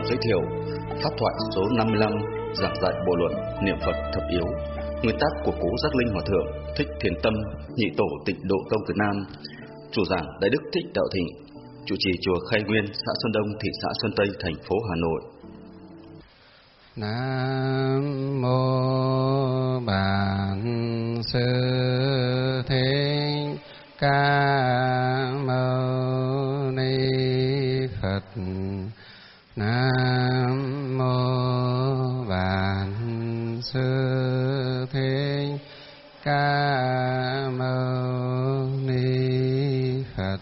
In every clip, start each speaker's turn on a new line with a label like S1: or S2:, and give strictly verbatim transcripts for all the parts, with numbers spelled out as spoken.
S1: giới thiệu pháp thoại số năm mươi lăm giảng dạy bộ luận niệm Phật thập yếu, nguyên tác của cố Giác Linh Hòa Thượng Thích Thiền Tâm, nhị tổ Tịnh Độ Tông Việt Nam. Chủ giảng Đại Đức Thích Đạo Thịnh, chủ trì chùa Khai Nguyên, xã Xuân Đông, thị xã Xuân Tây, thành phố Hà Nội.
S2: Nam mô Bản Sư Thích Ca Mâu Ni Phật. Nam mô Bản Sư Thích Ca Mâu Ni Phật.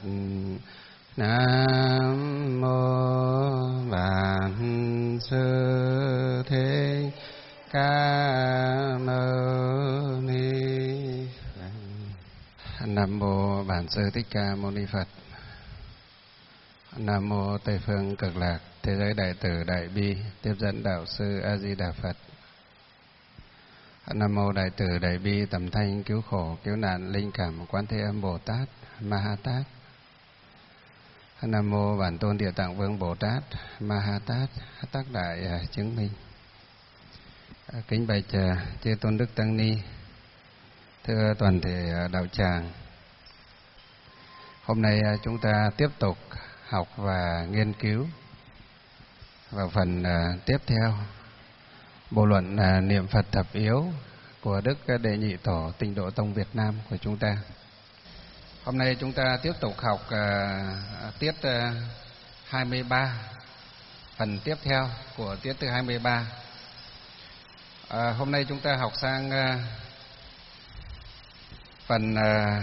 S2: Nam mô Bản Sư Thích Ca Mâu Ni Phật. Nam mô Bản Sư Thích Ca Mâu Ni Phật. Nam mô Tây phương Cực Lạc Thế giới Đại Từ Đại Bi Tiếp dẫn Đạo sư A Di Đà Phật. Nam mô Đại Từ Đại Bi Tầm Thanh Cứu Khổ Cứu Nạn Linh Cảm Quán Thế Âm Bồ Tát Ma Ha Tát. Nam mô Bản Tôn Địa Tạng Vương Bồ Tát Ma Ha Tát Tác Đại Chứng Minh. Kính bạch chư tôn đức tăng ni, thưa toàn thể đạo tràng. Hôm nay chúng ta tiếp tục học và nghiên cứu vào phần tiếp theo bộ luận niệm Phật thập yếu của Đức Đệ Nhị Tổ Tịnh Độ Tông Việt Nam của chúng ta. Hôm nay chúng ta tiếp tục học uh, tiết uh, hai mươi ba, phần tiếp theo của tiết thứ hai mươi ba. Uh, hôm nay chúng ta học sang uh, phần uh,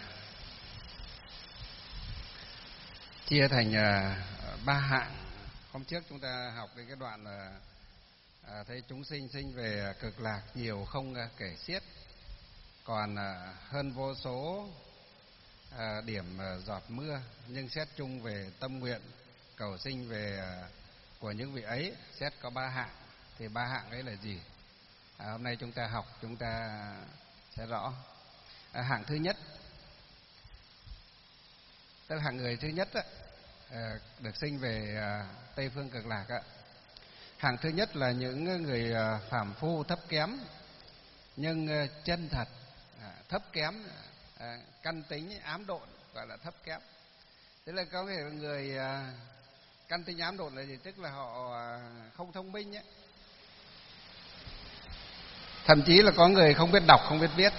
S2: chia thành uh, ba hạng. Hôm trước chúng ta học đến cái đoạn là uh, uh, thấy chúng sinh sinh về cực lạc nhiều không uh, kể xiết, còn uh, hơn vô số À, điểm à, giọt mưa, nhưng xét chung về tâm nguyện cầu sinh về à, của những vị ấy xét có ba hạng. Thì ba hạng ấy là gì? À, hôm nay chúng ta học, chúng ta sẽ rõ. À, hạng thứ nhất, tức là hạng người thứ nhất á, à, được sinh về à, Tây phương Cực Lạc á. Hạng thứ nhất là những người à, phàm phu thấp kém nhưng à, chân thật, à, thấp kém. À, căn tính ám độn gọi là thấp kém. Thế là có thể người à, căn tính ám độn là gì? Tức là họ à, không thông minh ấy. Thậm chí là có người không biết đọc, không biết viết.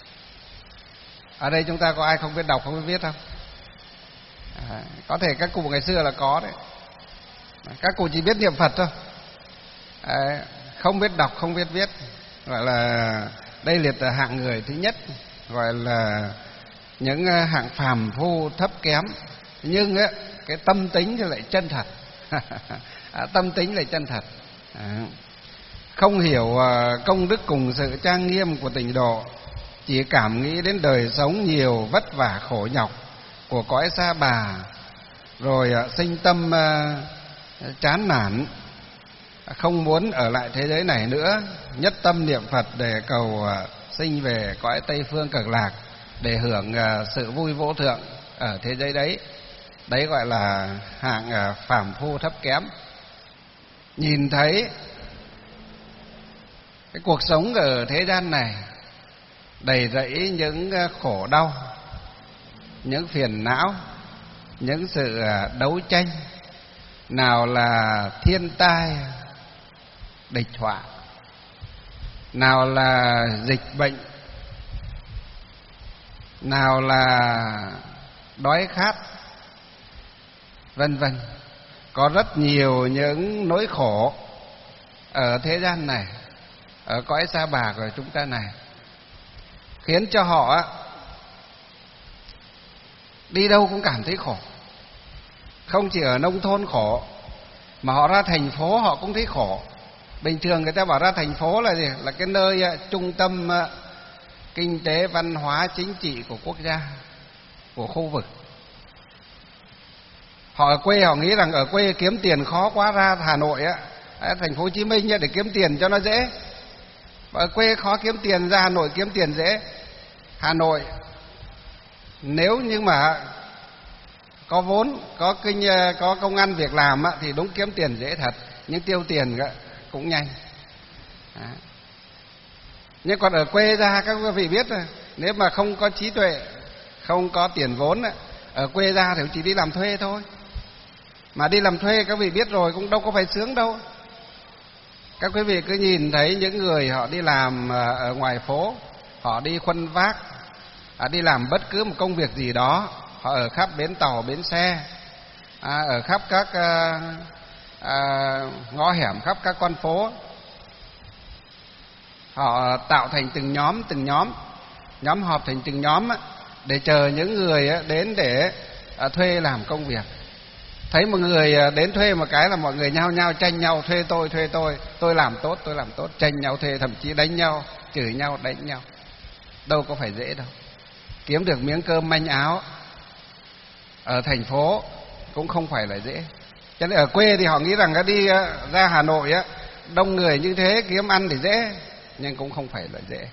S2: Ở đây chúng ta có ai không biết đọc, không biết viết không? À, có thể các cụ ngày xưa là có đấy. Các cụ chỉ biết niệm Phật thôi, à, không biết đọc, không biết viết. Gọi là đây liệt là hạng người thứ nhất, gọi là những hạng phàm phu thấp kém, nhưng ấy, cái tâm tính thì lại chân thật. Tâm tính lại chân thật, à, không hiểu công đức cùng sự trang nghiêm của tịnh độ, chỉ cảm nghĩ đến đời sống nhiều vất vả khổ nhọc của cõi sa bà, rồi sinh tâm chán nản, không muốn ở lại thế giới này nữa, nhất tâm niệm Phật để cầu sinh về cõi Tây phương Cực Lạc để hưởng uh, sự vui vô thượng ở thế giới đấy. Đấy gọi là hạng uh, phàm phu thấp kém. Nhìn thấy cái cuộc sống ở thế gian này đầy rẫy những uh, khổ đau, những phiền não, những sự uh, đấu tranh, nào là thiên tai địch họa, nào là dịch bệnh, nào là đói khát, vân vân. Có rất nhiều những nỗi khổ ở thế gian này, ở cõi sa bà của chúng ta này, khiến cho họ đi đâu cũng cảm thấy khổ. Không chỉ ở nông thôn khổ, mà họ ra thành phố họ cũng thấy khổ. Bình thường người ta bảo ra thành phố là gì? Là cái nơi uh, trung tâm uh, kinh tế, văn hóa, chính trị của quốc gia, của khu vực. Họ ở quê họ nghĩ rằng ở quê kiếm tiền khó quá, ra Hà Nội á, thành phố Hồ Chí Minh để kiếm tiền cho nó dễ. Ở quê khó kiếm tiền, ra Hà Nội kiếm tiền dễ. Hà Nội nếu như mà có vốn, có kinh, có công ăn việc làm thì đúng kiếm tiền dễ thật. nhưng tiêu tiền cũng nhanh. Đó. Nhưng còn ở quê ra các quý vị biết rồi, nếu mà không có trí tuệ, không có tiền vốn, ở quê ra thì chỉ đi làm thuê thôi. Mà đi làm thuê các vị biết rồi, cũng đâu có phải sướng đâu. Các quý vị cứ nhìn thấy những người họ đi làm ở ngoài phố, họ đi khuân vác, họ đi làm bất cứ một công việc gì đó, họ ở khắp bến tàu, bến xe, à, ở khắp các à, à, ngõ hẻm, khắp các con phố. Họ tạo thành từng nhóm, từng nhóm, nhóm họp thành từng nhóm để chờ những người đến để thuê làm công việc. Thấy một người đến thuê một cái là mọi người nhao nhao tranh nhau, thuê tôi, thuê tôi, tôi làm tốt, tôi làm tốt, tranh nhau thuê, thậm chí đánh nhau, chửi nhau, đánh nhau. Đâu có phải dễ đâu. Kiếm được miếng cơm manh áo ở thành phố cũng không phải là dễ. Cho nên ở quê thì họ nghĩ rằng đi ra Hà Nội đông người như thế kiếm ăn thì dễ, nhưng cũng không phải là dễ.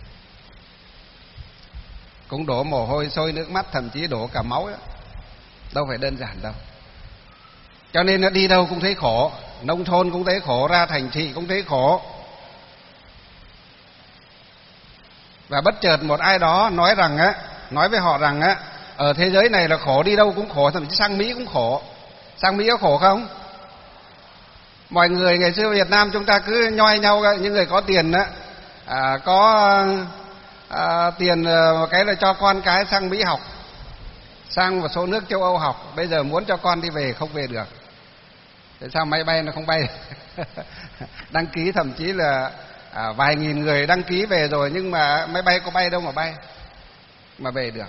S2: Cũng đổ mồ hôi, sôi nước mắt, thậm chí đổ cả máu đó. Đâu phải đơn giản đâu. Cho nên nó đi đâu cũng thấy khổ, nông thôn cũng thấy khổ, ra thành thị cũng thấy khổ. Và bất chợt một ai đó nói rằng á, nói với họ rằng á, ở thế giới này là khổ, đi đâu cũng khổ, thậm chí sang Mỹ cũng khổ. Sang Mỹ có khổ không? Mọi người ngày xưa Việt Nam chúng ta cứ nhoi nhau, những người có tiền á, à, có à, tiền một cái là cho con cái sang Mỹ học, sang một số nước châu Âu học. Bây giờ muốn cho con đi về không về được. Tại sao máy bay nó không bay? Đăng ký thậm chí là à, vài nghìn người đăng ký về rồi, nhưng mà máy bay có bay đâu mà bay, mà về được.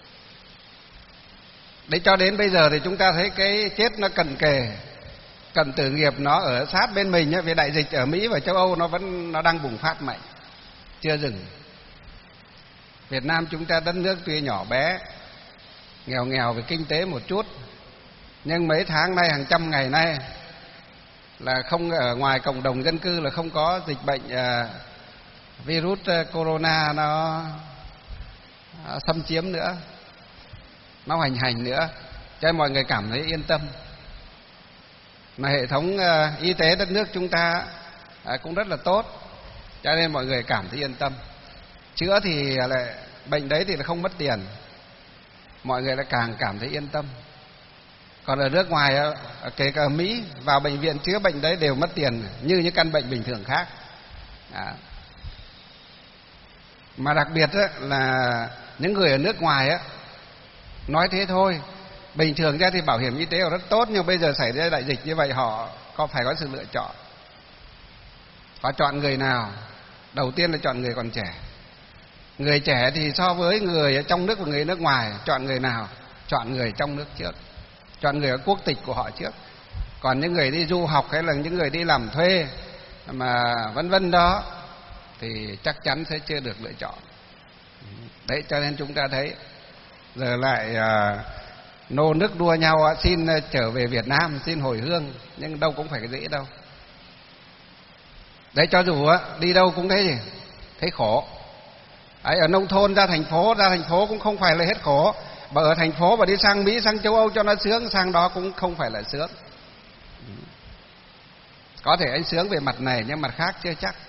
S2: Đấy, cho đến bây giờ thì chúng ta thấy cái chết nó cận kề, cận tử nghiệp nó ở sát bên mình ấy, vì đại dịch ở Mỹ và châu Âu nó vẫn nó đang bùng phát mạnh, chưa dừng. Việt Nam chúng ta đất nước tuy nhỏ bé, nghèo nghèo về kinh tế một chút, nhưng mấy tháng nay, hàng trăm ngày nay là không, ở ngoài cộng đồng dân cư là không có dịch bệnh uh, virus corona nó uh, xâm chiếm nữa, nó hoành hành nữa, cho nên mọi người cảm thấy yên tâm. Mà hệ thống uh, y tế đất nước chúng ta uh, cũng rất là tốt, cho nên mọi người cảm thấy yên tâm. Chữa thì lại bệnh đấy thì là không mất tiền, mọi người lại càng cảm thấy yên tâm. Còn ở nước ngoài, kể cả ở Mỹ, vào bệnh viện chữa bệnh đấy đều mất tiền như những căn bệnh bình thường khác. À. Mà đặc biệt là những người ở nước ngoài á, nói thế thôi, bình thường ra thì bảo hiểm y tế họ rất tốt, nhưng bây giờ xảy ra đại dịch như vậy họ có phải có sự lựa chọn. Họ chọn người nào? Đầu tiên là chọn người còn trẻ. Người trẻ thì so với người ở trong nước và người nước ngoài, chọn người nào? Chọn người trong nước trước, chọn người ở quốc tịch của họ trước. Còn những người đi du học hay là những người đi làm thuê mà vân vân đó thì chắc chắn sẽ chưa được lựa chọn. Đấy, cho nên chúng ta thấy giờ lại à, nô nức đua nhau xin trở về Việt Nam, xin hồi hương, nhưng đâu cũng phải cái dễ đâu. Đấy, cho dù đi đâu cũng thấy gì? Thấy khổ. Đấy, ở nông thôn ra thành phố, ra thành phố cũng không phải là hết khổ. Mà ở thành phố mà đi sang Mỹ, sang châu Âu cho nó sướng, sang đó cũng không phải là sướng. Có thể anh sướng về mặt này nhưng mặt khác chưa chắc.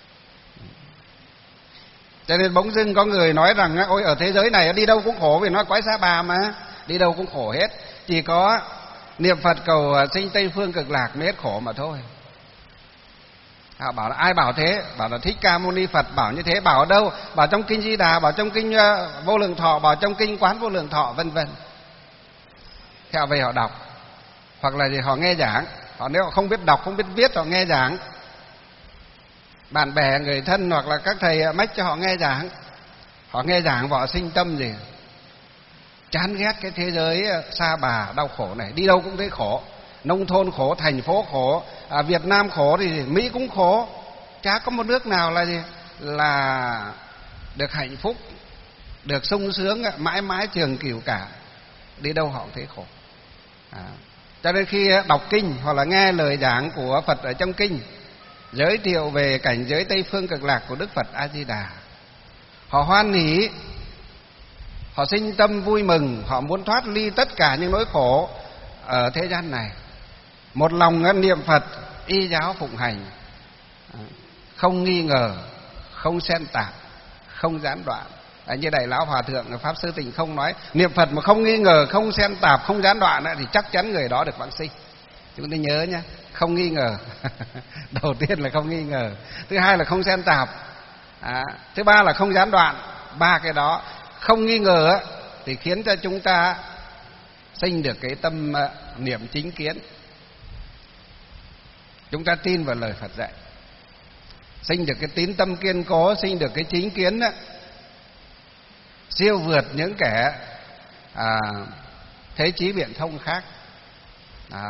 S2: Cho nên bỗng dưng có người nói rằng ôi ở thế giới này đi đâu cũng khổ, vì nó quái xa bà mà, đi đâu cũng khổ hết, chỉ có niệm Phật cầu sinh Tây Phương Cực Lạc mới hết khổ mà thôi. À, bảo là ai bảo thế? Bảo là Thích Ca Mâu Ni Phật bảo như thế. Bảo ở đâu? Bảo trong kinh Di Đà, bảo trong kinh uh, Vô Lượng Thọ, bảo trong kinh Quán Vô Lượng Thọ, vân vân. Theo về họ đọc, hoặc là gì họ nghe giảng. Họ nếu họ không biết đọc, không biết viết, họ nghe giảng. Bạn bè, người thân hoặc là các thầy mách cho họ nghe giảng. Họ nghe giảng họ sinh tâm gì? Chán ghét cái thế giới sa bà đau khổ này, đi đâu cũng thấy khổ. Nông thôn khổ, thành phố khổ, à, Việt Nam khổ thì Mỹ cũng khổ. Chả có một nước nào là gì là được hạnh phúc, được sung sướng mãi mãi trường cửu cả. Đi đâu họ cũng thấy khổ. À, cho nên khi đọc kinh hoặc là nghe lời giảng của Phật ở trong kinh giới thiệu về cảnh giới Tây Phương Cực Lạc của Đức Phật A Di Đà, họ hoan hỉ, họ sinh tâm vui mừng, họ muốn thoát ly tất cả những nỗi khổ ở thế gian này. Một lòng niệm Phật, y giáo phụng hành, không nghi ngờ, không xen tạp, không gián đoạn. À, như Đại Lão Hòa Thượng Pháp Sư Tịnh Không nói, niệm Phật mà không nghi ngờ, không xen tạp, không gián đoạn thì chắc chắn người đó được vãng sinh. Chúng ta nhớ nhé, không nghi ngờ. Đầu tiên là không nghi ngờ, thứ hai là không xen tạp, à, thứ ba là không gián đoạn. Ba cái đó không nghi ngờ thì khiến cho chúng ta sinh được cái tâm niệm chính kiến. Chúng ta tin vào lời Phật dạy, sinh được cái tín tâm kiên cố, sinh được cái chính kiến đó, siêu vượt những kẻ à, thế trí biện thông khác. Đó.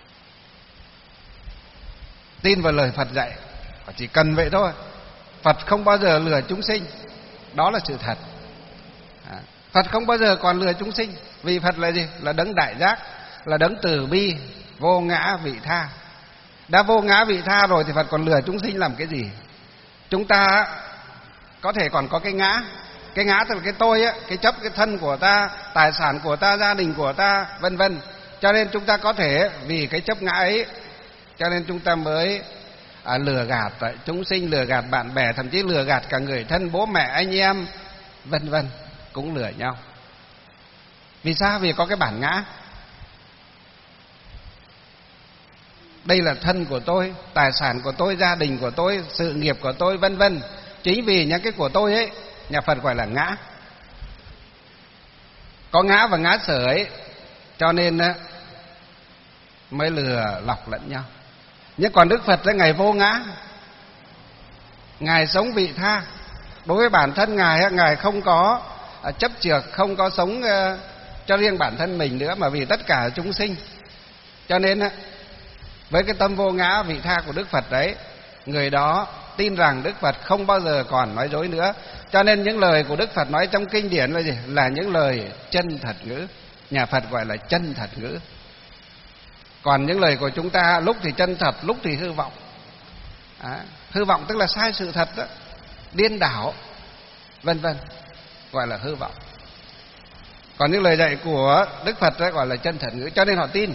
S2: Tin vào lời Phật dạy, chỉ cần vậy thôi. Phật không bao giờ lừa chúng sinh, đó là sự thật. À, Phật không bao giờ còn lừa chúng sinh, vì Phật là gì? Là đấng đại giác, là đấng từ bi, vô ngã vị tha. Đã vô ngã vị tha rồi thì Phật còn lừa chúng sinh làm cái gì? Chúng ta có thể còn có cái ngã. Cái ngã tức là cái tôi á, cái chấp cái thân của ta, tài sản của ta, gia đình của ta, vân vân. Cho nên chúng ta có thể vì cái chấp ngã ấy, cho nên chúng ta mới à, lừa gạt chúng sinh, lừa gạt bạn bè, thậm chí lừa gạt cả người thân, bố mẹ, anh em, vân vân, cũng lừa nhau. Vì sao? Vì có cái bản ngã. Đây là thân của tôi, tài sản của tôi, gia đình của tôi, sự nghiệp của tôi, vân vân. Chính vì những cái của tôi ấy, nhà Phật gọi là ngã. Có ngã và ngã sở ấy, cho nên mới lừa lọc lẫn nhau. Nhưng còn Đức Phật là Ngài vô ngã, Ngài sống vị tha. Đối với bản thân Ngài, Ngài không có chấp chược, không có sống cho riêng bản thân mình nữa, mà vì tất cả chúng sinh. Cho nên với cái tâm vô ngã vị tha của Đức Phật đấy, người đó tin rằng Đức Phật không bao giờ còn nói dối nữa. Cho nên những lời của Đức Phật nói trong kinh điển là gì? Là những lời chân thật ngữ. Nhà Phật gọi là chân thật ngữ. Còn những lời của chúng ta lúc thì chân thật, lúc thì hư vọng. À, hư vọng tức là sai sự thật đó, điên đảo, vân vân, gọi là hư vọng. Còn những lời dạy của Đức Phật đó gọi là chân thật ngữ. Cho nên họ tin.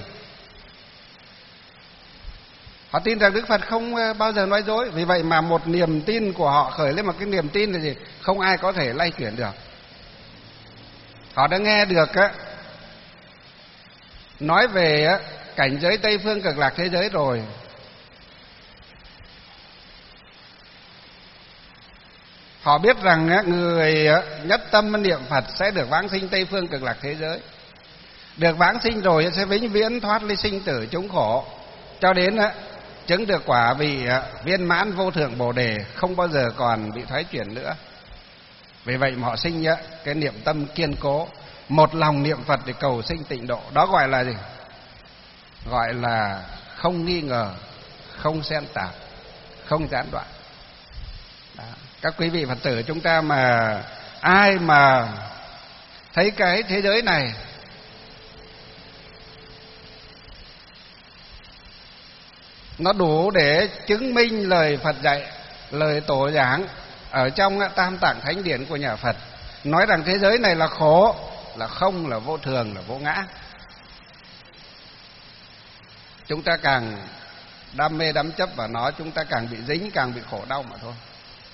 S2: Họ tin rằng Đức Phật không bao giờ nói dối. Vì vậy mà một niềm tin của họ khởi lên một cái niềm tin là gì? Không ai có thể lay chuyển được. Họ đã nghe được á, nói về á, cảnh giới Tây Phương Cực Lạc thế giới rồi. Họ biết rằng á, người nhất tâm niệm Phật sẽ được vãng sinh Tây Phương Cực Lạc thế giới. Được vãng sinh rồi sẽ vĩnh viễn thoát ly sinh tử chúng khổ, cho đến á, chứng được quả vị viên mãn vô thượng Bồ Đề, không bao giờ còn bị thoái chuyển nữa. Vì vậy mà họ sinh cái niệm tâm kiên cố, một lòng niệm Phật để cầu sinh tịnh độ. Đó gọi là gì? Gọi là không nghi ngờ, không xen tạp, không gián đoạn. Đó. Các quý vị Phật tử chúng ta mà ai mà thấy cái thế giới này nó đủ để chứng minh lời Phật dạy, lời tổ giảng ở trong Tam Tạng Thánh Điển của nhà Phật, nói rằng thế giới này là khổ, là không, là vô thường, là vô ngã, chúng ta càng đam mê đắm chấp vào nó, chúng ta càng bị dính, càng bị khổ đau mà thôi.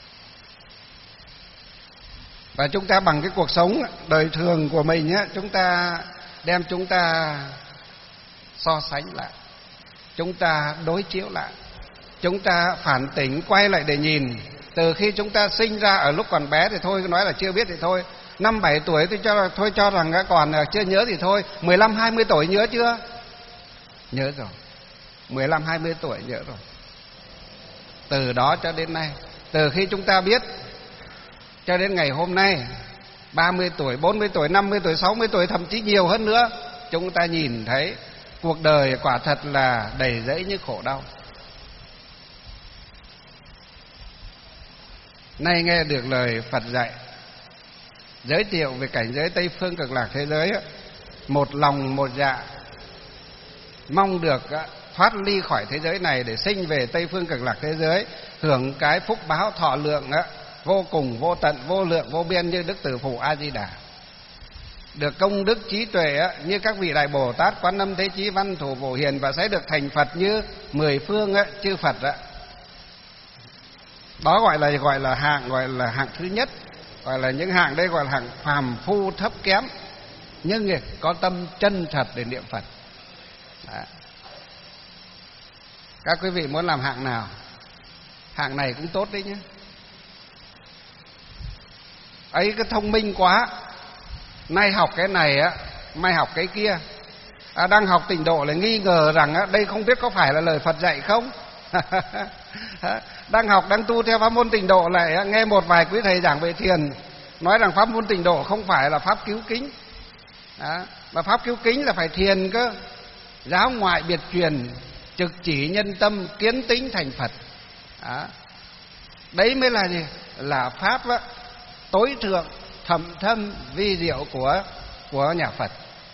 S2: Và chúng ta bằng cái cuộc sống đời thường của mình á, chúng ta đem chúng ta so sánh lại, chúng ta đối chiếu lại, chúng ta phản tỉnh quay lại để nhìn. Từ khi chúng ta sinh ra, ở lúc còn bé thì thôi nói là chưa biết thì thôi, năm bảy tuổi tôi cho thôi cho rằng còn chưa nhớ thì thôi, mười lăm hai mươi tuổi nhớ chưa? Nhớ rồi. mười lăm hai mươi tuổi nhớ rồi. Từ đó cho đến nay, từ khi chúng ta biết cho đến ngày hôm nay, ba mươi tuổi, bốn mươi tuổi, năm mươi tuổi, sáu mươi tuổi, thậm chí nhiều hơn nữa, chúng ta nhìn thấy cuộc đời quả thật là đầy rẫy những khổ đau. Nay nghe được lời Phật dạy, giới thiệu về cảnh giới Tây Phương Cực Lạc thế giới, một lòng một dạ mong được thoát ly khỏi thế giới này để sinh về Tây Phương Cực Lạc thế giới, hưởng cái phúc báo thọ lượng vô cùng, vô tận, vô lượng, vô biên như Đức Từ Phụ A Di Đà. được công đức trí tuệ á, như các vị đại Bồ Tát, Quán Âm, Thế Chí, Văn Thù, Phổ Hiền, và sẽ được thành Phật như mười phương á, chư Phật á. Đó gọi là gọi là hạng gọi là hạng thứ nhất, gọi là những hạng đây gọi là hạng phàm phu thấp kém, nhưng có tâm chân thật để niệm Phật. Đó. Các quý vị muốn làm hạng nào? Hạng này cũng tốt đấy nhé. Ấy cái thông minh quá, nay học cái này á, mai học cái kia. À, đang học tịnh độ lại nghi ngờ rằng á, đây không biết có phải là lời Phật dạy không. Đang học, đang tu theo pháp môn tịnh độ lại á, nghe một vài quý thầy giảng về thiền nói rằng pháp môn tịnh độ không phải là pháp cứu kính. Đó. Mà pháp cứu kính là phải thiền cơ. Giáo ngoại biệt truyền, trực chỉ nhân tâm, kiến tính thành Phật. Đó. Đấy mới là gì? Là pháp á, tối thượng, thầm thâm, vi diệu của của nhà Phật.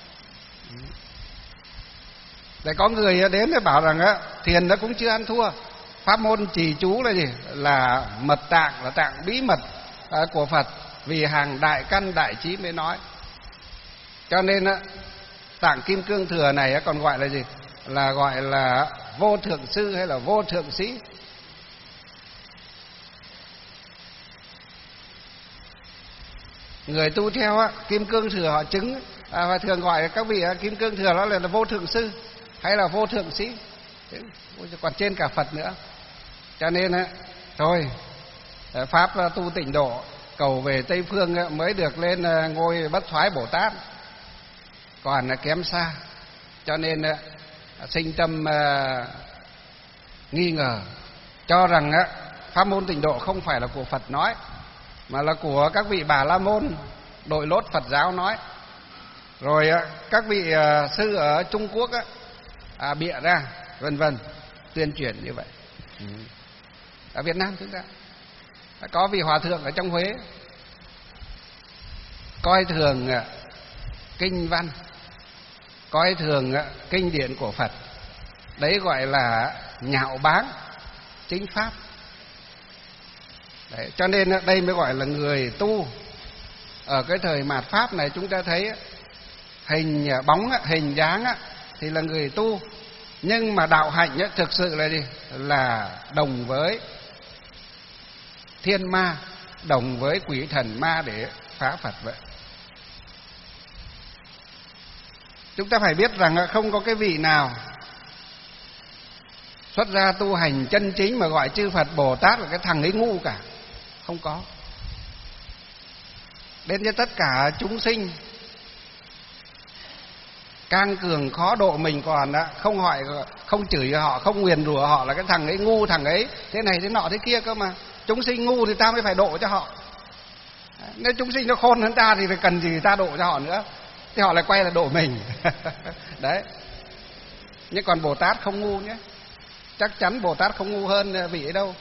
S2: Để có người đến để bảo rằng á, thiền nó cũng chưa ăn thua. Pháp môn trì chú là gì? Là mật tạng, là tạng bí mật của Phật, vì hàng đại căn đại trí mới nói. Cho nên á, tạng Kim Cương Thừa này còn gọi là gì? Là gọi là vô thượng sư hay là vô thượng sĩ. Người tu theo á, Kim Cương Thừa họ chứng, à, và thường gọi các vị á, Kim Cương Thừa đó là, là vô thượng sư hay là vô thượng sĩ, còn trên cả Phật nữa. Cho nên á, thôi pháp tu tịnh độ cầu về Tây Phương á, mới được lên ngôi Bất Thoái Bồ Tát, còn là kém xa. Cho nên á, sinh tâm uh, nghi ngờ, cho rằng á, pháp môn tịnh độ không phải là của Phật nói, mà là của các vị Bà La Môn đội lốt Phật giáo nói. Rồi á, các vị uh, sư ở Trung Quốc á, à, bịa ra, vân vân, tuyên truyền như vậy. Ừ. Ở Việt Nam chúng ta có vị hòa thượng ở trong Huế coi thường uh, kinh văn, coi thường uh, kinh điển của Phật. Đấy gọi là nhạo báng chính pháp. Đấy, cho nên uh, đây mới gọi là người tu. Ở cái thời mạt Pháp này chúng ta thấy uh, hình uh, bóng, uh, hình dáng uh, thì là người tu, nhưng mà đạo hạnh uh, thực sự là gì? Là đồng với thiên ma, đồng với quỷ thần ma để phá Phật vậy. Chúng ta phải biết rằng không có cái vị nào xuất gia tu hành chân chính mà gọi chư Phật Bồ Tát là cái thằng ấy ngu cả. Không có. Đến cho tất cả chúng sinh càng cường khó độ mình còn đó, không hỏi, không chửi họ, không nguyền rủa họ là cái thằng ấy ngu, thằng ấy thế này thế nọ thế kia cơ mà. Chúng sinh ngu thì ta mới phải độ cho họ. Nếu chúng sinh nó khôn hơn ta thì cần gì ta độ cho họ nữa, thì họ lại quay là độ mình. Đấy. Nhưng còn Bồ Tát không ngu nhé, chắc chắn Bồ Tát không ngu hơn vị ấy đâu.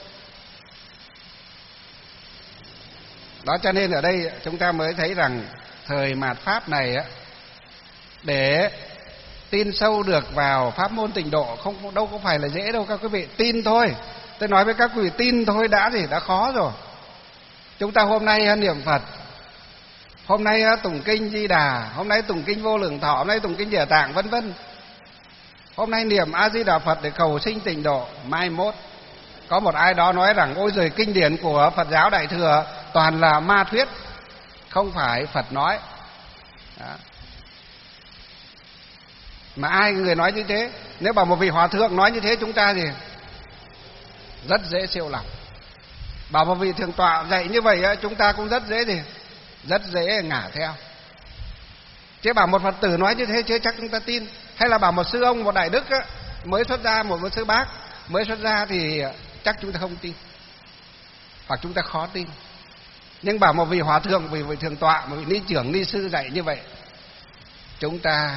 S2: Đó, cho nên ở đây chúng ta mới thấy rằng thời mạt Pháp này á, để tin sâu được vào pháp môn tịnh độ không đâu có phải là dễ đâu các quý vị. Tin thôi, tôi nói với các quý vị, tin thôi đã thì đã khó rồi. Chúng ta hôm nay niệm Phật, hôm nay tụng kinh Di Đà, hôm nay tụng kinh Vô Lượng Thọ, hôm nay tụng kinh Địa Tạng vân vân. Hôm nay niệm A Di Đà Phật để cầu sinh tịnh độ, mai mốt có một ai đó nói rằng ôi giời, kinh điển của Phật giáo Đại Thừa toàn là ma thuyết, không phải Phật nói. Đó. Mà ai người nói như thế? Nếu bảo một vị hòa thượng nói như thế chúng ta thì rất dễ siêu lòng. Bảo một vị thượng tọa dạy như vậy chúng ta cũng rất dễ gì? Rất dễ ngả theo. Chứ bảo một Phật tử nói như thế chứ chắc chúng ta tin. Hay là bảo một sư ông, một đại đức á, mới xuất gia, một, một sư bác mới xuất gia thì chắc chúng ta không tin, hoặc chúng ta khó tin. Nhưng bảo một vị hòa thượng, vị vị thượng tọa, một vị ni trưởng, ni sư dạy như vậy, chúng ta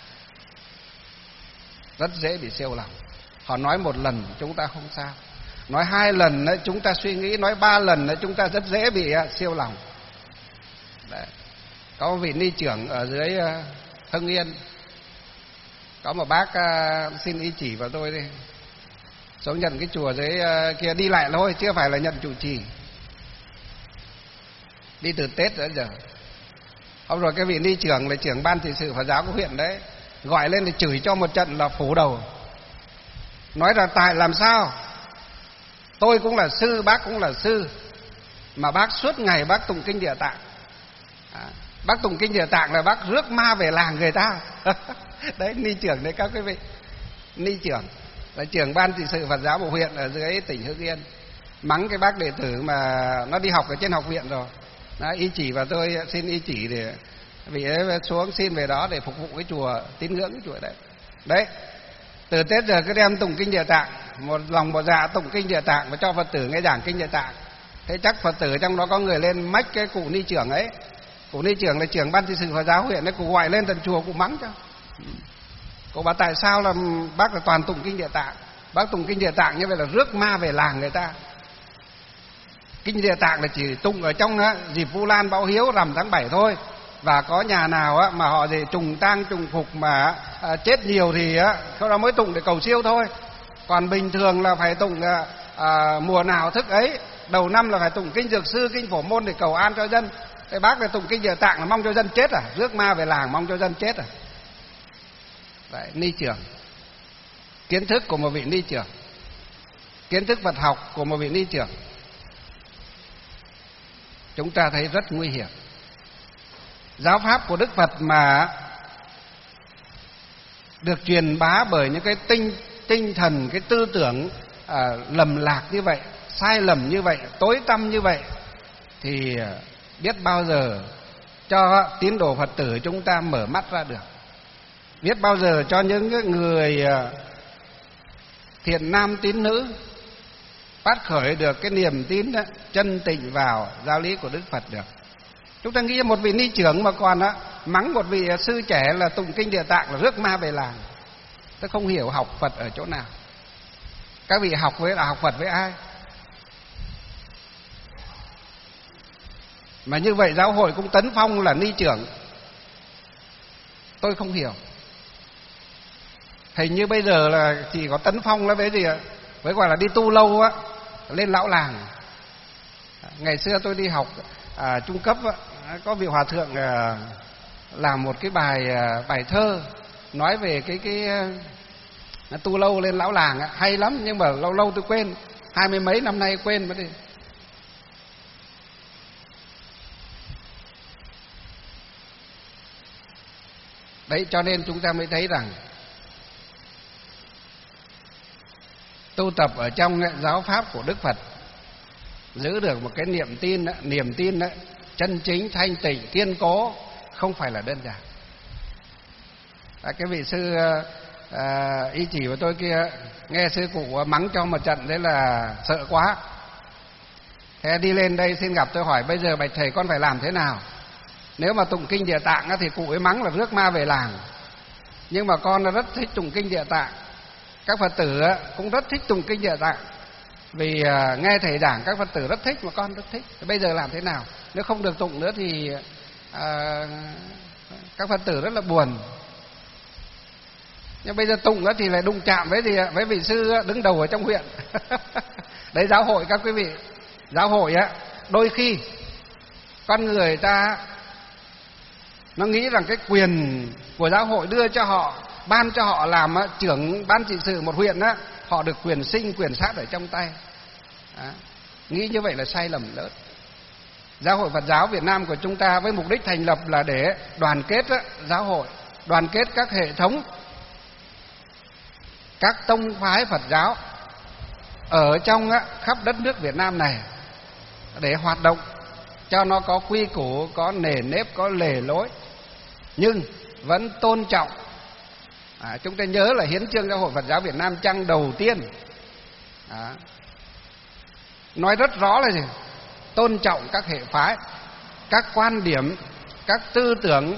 S2: rất dễ bị siêu lòng. Họ nói một lần chúng ta không sao, nói hai lần chúng ta suy nghĩ, nói ba lần chúng ta rất dễ bị siêu lòng. Đấy. Có một vị ni trưởng ở dưới Hưng Yên, có một bác xin ý chỉ vào tôi đi, xuống nhận cái chùa dưới kia, đi lại thôi chứ phải là nhận trụ trì, đi từ Tết đến giờ. Hôm rồi cái vị ni trưởng là trưởng ban trị sự Phật giáo của huyện đấy, gọi lên để chửi cho một trận là phủ đầu. Nói là tại làm sao tôi cũng là sư, bác cũng là sư, mà bác suốt ngày bác tụng kinh Địa Tạng. À, bác tụng kinh Địa Tạng là bác rước ma về làng người ta. Đấy, ni trưởng đấy các quý vị. Ni trưởng là trưởng ban trị sự Phật giáo của huyện ở dưới tỉnh Hưng Yên, mắng cái bác đệ tử mà nó đi học ở trên học viện rồi. Đó, y chỉ và tôi xin y chỉ để vị ấy xuống xin về đó để phục vụ cái chùa tín ngưỡng cái chùa đấy. Đấy, từ Tết giờ cứ đem tụng kinh Địa Tạng, một lòng một dạ tụng kinh Địa Tạng và cho Phật tử nghe giảng kinh Địa Tạng. Thế chắc Phật tử trong đó có người lên mách cái cụ ni trưởng ấy. Cụ ni trưởng là trưởng ban trị sự Phật giáo huyện ấy, cụ gọi lên tận chùa cụ mắng cho. Cụ bảo tại sao là bác là toàn tụng kinh Địa Tạng, bác tụng kinh Địa Tạng như vậy là rước ma về làng người ta. Kinh Địa Tạng là chỉ tụng ở trong á, dịp Vu Lan Báo Hiếu rằm tháng bảy thôi. Và có nhà nào á, mà họ gì trùng tang trùng phục mà à, chết nhiều thì á, sau đó mới tụng để cầu siêu thôi. Còn bình thường là phải tụng à, à, mùa nào thức ấy. Đầu năm là phải tụng kinh Dược Sư, kinh Phổ Môn để cầu an cho dân. Thế bác là tụng kinh Địa Tạng là mong cho dân chết à? Rước ma về làng mong cho dân chết à? Đấy, ni trưởng. Kiến thức của một vị ni trưởng, kiến thức Phật học của một vị ni trưởng, chúng ta thấy rất nguy hiểm. Giáo pháp của Đức Phật mà được truyền bá bởi những cái tinh tinh thần, cái tư tưởng à, lầm lạc như vậy, sai lầm như vậy, tối tăm như vậy, thì biết bao giờ cho tín đồ Phật tử chúng ta mở mắt ra được. Biết bao giờ cho những người thiện nam tín nữ phát khởi được cái niềm tin đó, chân tịnh vào giáo lý của Đức Phật được. Chúng ta nghĩ một vị ni trưởng mà còn á, mắng một vị sư trẻ là tụng kinh Địa Tạng là rước ma về làng. Tôi không hiểu học Phật ở chỗ nào. Các vị học với là học Phật với ai? Mà như vậy giáo hội cũng tấn phong là ni trưởng. Tôi không hiểu. Hình như bây giờ là chỉ có tấn phong là với gì ạ? Với gọi là đi tu lâu á, lên lão làng. Ngày xưa tôi đi học à, trung cấp á, có vị hòa thượng à, làm một cái bài à, bài thơ nói về cái cái à, tu lâu lên lão làng á, hay lắm, nhưng mà lâu lâu tôi quên, hai mươi mấy năm nay quên mất đi. Đấy, cho nên chúng ta mới thấy rằng tu tập ở trong giáo pháp của Đức Phật, giữ được một cái niềm tin đó, niềm tin đó, chân chính, thanh tịnh, kiên cố, không phải là đơn giản. À, cái vị sư à, y chỉ của tôi kia nghe sư cụ mắng cho một trận đấy là sợ quá. Thế đi lên đây xin gặp tôi hỏi bây giờ bạch thầy con phải làm thế nào? Nếu mà tụng kinh Địa Tạng thì cụ ấy mắng là rước ma về làng. Nhưng mà con rất thích tụng kinh Địa Tạng. Các Phật tử cũng rất thích tụng kinh Địa Tạng. Vì nghe thầy giảng các Phật tử rất thích mà con rất thích. Bây giờ làm thế nào? Nếu không được tụng nữa thì à, các Phật tử rất là buồn. Nhưng bây giờ tụng thì lại đụng chạm với gì với vị sư đứng đầu ở trong huyện. Đấy, giáo hội các quý vị. Giáo hội á, đôi khi con người ta nó nghĩ rằng cái quyền của giáo hội đưa cho họ, ban cho họ làm trưởng ban trị sự một huyện á, họ được quyền sinh quyền sát ở trong tay. Đó. Nghĩ như vậy là sai lầm lớn. Giáo hội Phật giáo Việt Nam của chúng ta với mục đích thành lập là để đoàn kết á, giáo hội, đoàn kết các hệ thống, các tông phái Phật giáo ở trong á, khắp đất nước Việt Nam này để hoạt động cho nó có quy củ, có nề nếp, có lề lối, nhưng vẫn tôn trọng. À, chúng ta nhớ là hiến chương Giáo hội Phật giáo Việt Nam trang đầu tiên à, nói rất rõ là gì? Tôn trọng các hệ phái, các quan điểm, các tư tưởng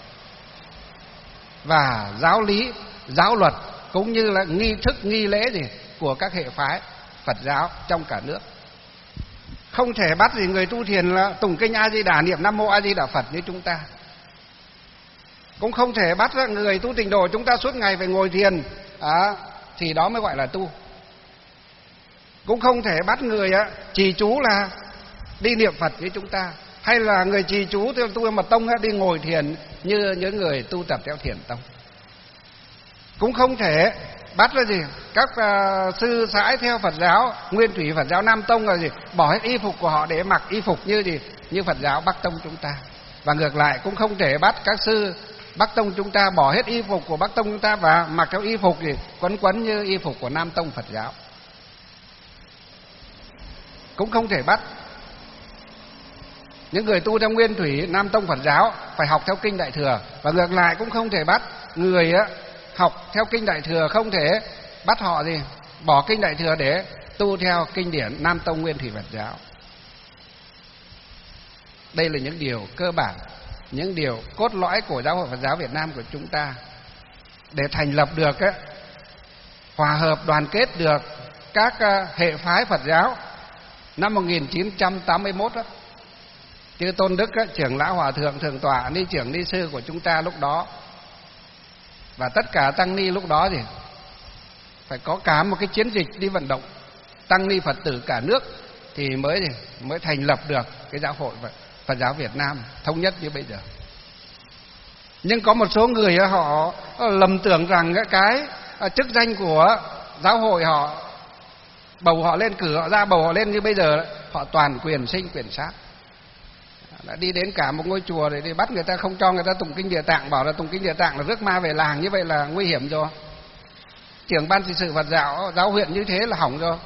S2: và giáo lý, giáo luật cũng như là nghi thức, nghi lễ gì của các hệ phái Phật giáo trong cả nước. Không thể bắt gì người tu thiền là tụng kinh A Di Đà, niệm Nam Mô A Di Đà Phật như chúng ta. Cũng không thể bắt người tu tịnh độ chúng ta suốt ngày phải ngồi thiền à, thì đó mới gọi là tu. Cũng không thể bắt người á, trì chú là đi niệm Phật như chúng ta, hay là người trì chú theo tu mật tông đi ngồi thiền như những người tu tập theo thiền tông. Cũng không thể bắt là gì các uh, sư sãi theo Phật giáo Nguyên Thủy, Phật giáo Nam Tông là gì bỏ hết y phục của họ để mặc y phục như gì như Phật giáo Bắc Tông chúng ta. Và ngược lại cũng không thể bắt các sư Bắc Tông chúng ta bỏ hết y phục của Bắc Tông chúng ta và mặc theo y phục gì quấn quấn như y phục của Nam Tông Phật giáo. Cũng không thể bắt những người tu theo Nguyên Thủy Nam Tông Phật giáo phải học theo kinh Đại Thừa, và ngược lại cũng không thể bắt người á học theo kinh Đại Thừa, không thể bắt họ gì bỏ kinh Đại Thừa để tu theo kinh điển Nam Tông Nguyên Thủy Phật giáo. Đây là những điều cơ bản, những điều cốt lõi của giáo hội Phật giáo Việt Nam của chúng ta để thành lập được á, hòa hợp đoàn kết được các hệ phái Phật giáo. Năm một nghìn chín trăm tám mươi mốt á, chư Tôn Đức á, trưởng lão hòa thượng thượng tọa ni trưởng ni sư của chúng ta lúc đó và tất cả tăng ni lúc đó thì phải có cả một cái chiến dịch đi vận động tăng ni Phật tử cả nước thì mới mới thành lập được cái giáo hội Phật giáo Việt Nam thống nhất như bây giờ. Nhưng có một số người họ lầm tưởng rằng cái chức danh của giáo hội họ bầu họ lên, cử họ ra, bầu họ lên như bây giờ họ toàn quyền sinh quyền sát. Đã đi đến cả một ngôi chùa để đi bắt người ta, không cho người ta tụng kinh Địa Tạng, bảo là tụng kinh Địa Tạng là rước ma về làng, như vậy là nguy hiểm rồi. Trưởng ban trị sự Phật giáo giáo huyện như thế là hỏng rồi.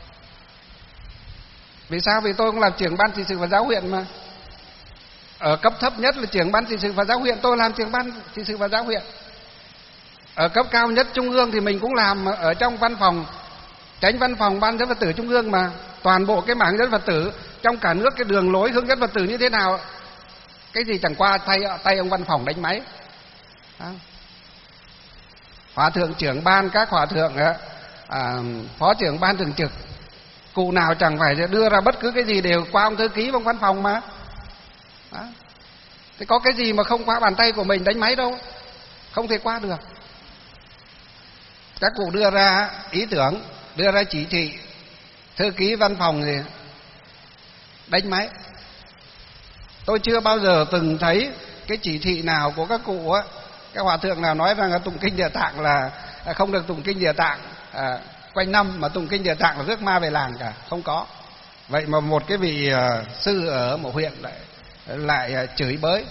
S2: Vì sao? Vì tôi cũng làm trưởng ban trị sự Phật giáo huyện mà. Ở cấp thấp nhất là trưởng ban trị sự Phật giáo huyện, tôi làm trưởng ban trị sự Phật giáo huyện. Ở cấp cao nhất trung ương thì mình cũng làm ở trong văn phòng, tránh văn phòng ban dẫn Phật tử trung ương mà. Toàn bộ cái mảng dẫn Phật tử trong cả nước, cái đường lối hướng dẫn Phật tử như thế nào, cái gì chẳng qua tay tay ông văn phòng đánh máy. Đó. Hòa thượng trưởng ban, các hòa thượng à, phó trưởng ban thường trực, cụ nào chẳng phải đưa ra bất cứ cái gì đều qua ông thư ký trong văn phòng mà. Đó. Thế có cái gì mà không qua bàn tay của mình đánh máy đâu, không thể qua được. Các cụ đưa ra ý tưởng, đưa ra chỉ thị, thư ký văn phòng gì đánh máy. Tôi chưa bao giờ từng thấy cái chỉ thị nào của các cụ á, các hòa thượng nào nói rằng là tụng kinh Địa Tạng là không được tụng kinh Địa Tạng à, quanh năm, mà tụng kinh Địa Tạng là rước ma về làng cả, không có. Vậy mà một cái vị uh, sư ở một huyện lại lại uh, chửi bới,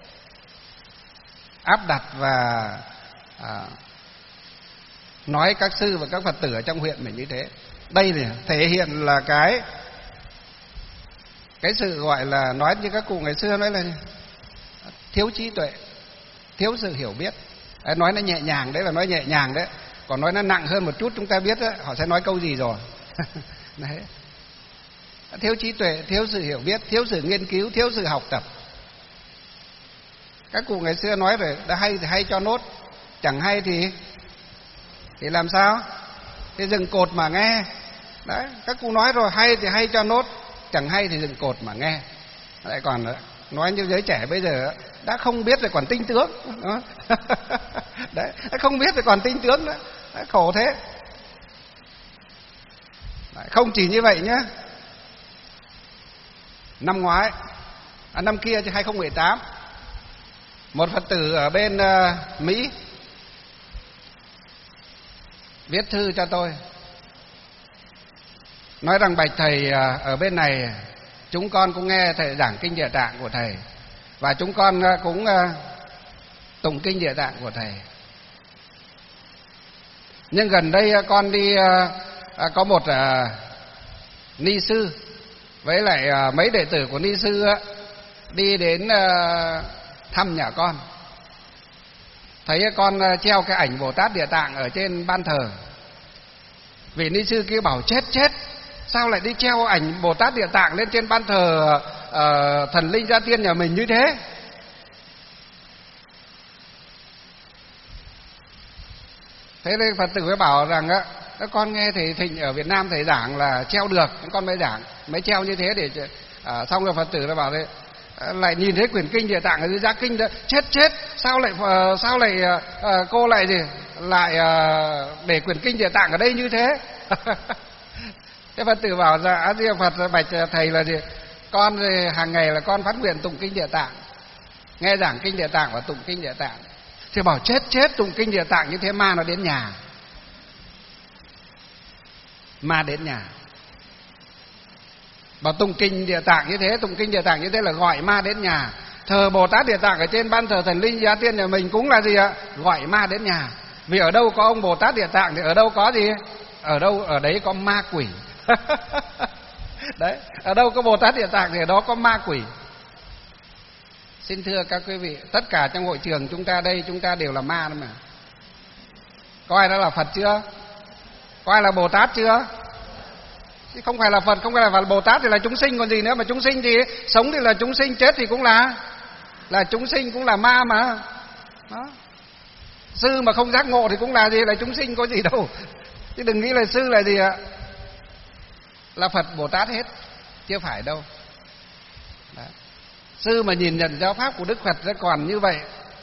S2: áp đặt và uh, nói các sư và các Phật tử ở trong huyện mình như thế. Đây thì thể hiện là cái cái sự gọi là, nói như các cụ ngày xưa nói là thiếu trí tuệ, thiếu sự hiểu biết. Đấy, nói nó nhẹ nhàng đấy là nói nhẹ nhàng đấy, còn nói nó nặng hơn một chút chúng ta biết đấy, họ sẽ nói câu gì rồi. Đấy. Thiếu trí tuệ, thiếu sự hiểu biết, thiếu sự nghiên cứu, thiếu sự học tập. Các cụ ngày xưa nói rồi, đã hay thì hay cho nốt, chẳng hay thì thì làm sao? Thì dừng cột mà nghe. Đấy, các cụ nói rồi, hay thì hay cho nốt, chẳng hay thì dừng cột mà nghe. Lại còn nói như giới trẻ bây giờ đã không biết rồi còn tinh tướng. Đấy, không biết rồi còn tinh tướng nữa. Đấy, khổ thế. Đấy, không chỉ như vậy nhé. Năm ngoái, à, năm kia chứ hai không một tám, một Phật tử ở bên uh, Mỹ viết thư cho tôi, nói rằng bạch thầy, ở bên này chúng con cũng nghe thầy giảng kinh Địa Tạng của thầy, và chúng con cũng tụng kinh Địa Tạng của thầy. Nhưng gần đây con đi có một ni sư với lại mấy đệ tử của ni sư đi đến thăm nhà con, thấy con treo cái ảnh Bồ Tát Địa Tạng ở trên ban thờ. Vị ni sư kia bảo chết chết, sao lại đi treo ảnh Bồ Tát Địa Tạng lên trên ban thờ uh, thần linh gia tiên nhà mình như thế? Thế nên Phật tử mới bảo rằng á, con nghe thầy Thịnh ở Việt Nam thầy giảng là treo được, con mới giảng, mới treo như thế để uh, xong rồi Phật tử nó bảo thế, uh, lại nhìn thấy quyển kinh Địa Tạng ở dưới giá kinh đó, chết chết, sao lại uh, sao lại uh, cô lại gì lại uh, để quyển kinh Địa Tạng ở đây như thế? Thế Phật tử bảo dạ A Di Đà Phật, bạch thầy là gì? Con thì hàng ngày là con phát nguyện tụng kinh Địa Tạng, nghe giảng kinh Địa Tạng và tụng kinh Địa Tạng. Thì bảo chết chết tụng kinh Địa Tạng như thế ma nó đến nhà. Ma đến nhà. Bảo tụng kinh Địa Tạng như thế, tụng kinh Địa Tạng như thế là gọi ma đến nhà. Thờ Bồ Tát Địa Tạng ở trên ban thờ thần linh Giá Tiên nhà mình cũng là gì ạ? Gọi ma đến nhà. Vì ở đâu có ông Bồ Tát Địa Tạng thì ở đâu có gì? Ở đâu ở đấy có ma quỷ. Đấy, ở đâu có Bồ Tát Địa Tạng thì ở đó có ma quỷ. Xin thưa các quý vị, tất cả trong hội trường chúng ta đây, chúng ta đều là ma đó mà. Có ai đã là Phật chưa? Có ai là Bồ Tát chưa? Chứ không phải là Phật, không phải là Bồ Tát thì là chúng sinh còn gì nữa. Mà chúng sinh thì sống thì là chúng sinh, chết thì cũng là là chúng sinh, cũng là ma mà. Đó. Sư mà không giác ngộ thì cũng là gì? Là chúng sinh, có gì đâu. Chứ đừng nghĩ là sư là gì ạ? Là Phật Bồ Tát hết, chưa phải đâu. Đó. Sư mà nhìn nhận giáo pháp của Đức Phật sẽ còn như vậy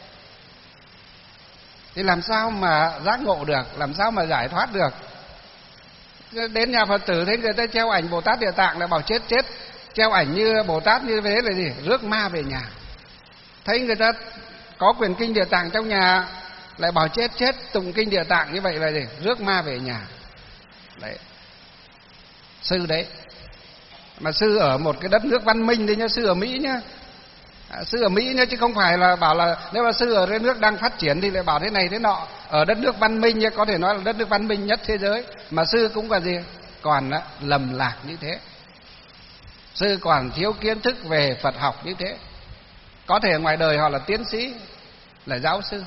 S2: thì làm sao mà giác ngộ được, làm sao mà giải thoát được. Đến nhà Phật tử thấy người ta treo ảnh Bồ Tát Địa Tạng là bảo chết chết, treo ảnh như Bồ Tát như thế là gì? Rước ma về nhà. Thấy người ta có quyển kinh Địa Tạng trong nhà lại bảo chết chết, tụng kinh Địa Tạng như vậy là gì? Rước ma về nhà. Đấy. Sư đấy. Mà sư ở một cái đất nước văn minh đấy nhá, sư ở Mỹ nhá. À, sư ở Mỹ nhá, chứ không phải là bảo là nếu mà sư ở cái nước đang phát triển thì lại bảo thế này thế nọ. Ở đất nước văn minh nhá, có thể nói là đất nước văn minh nhất thế giới, mà sư cũng còn gì? Còn á, lầm lạc như thế. Sư còn thiếu kiến thức về Phật học như thế. Có thể ngoài đời họ là tiến sĩ, là giáo sư,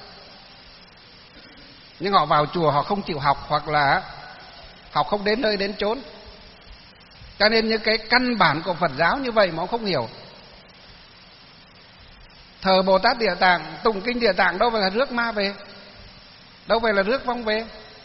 S2: nhưng họ vào chùa họ không chịu học, hoặc là học không đến nơi đến chốn. Cho nên những cái căn bản của Phật giáo như vậy mà họ không hiểu. Thờ Bồ Tát Địa Tạng, tụng kinh Địa Tạng đâu phải là rước ma về, đâu phải là rước vong về.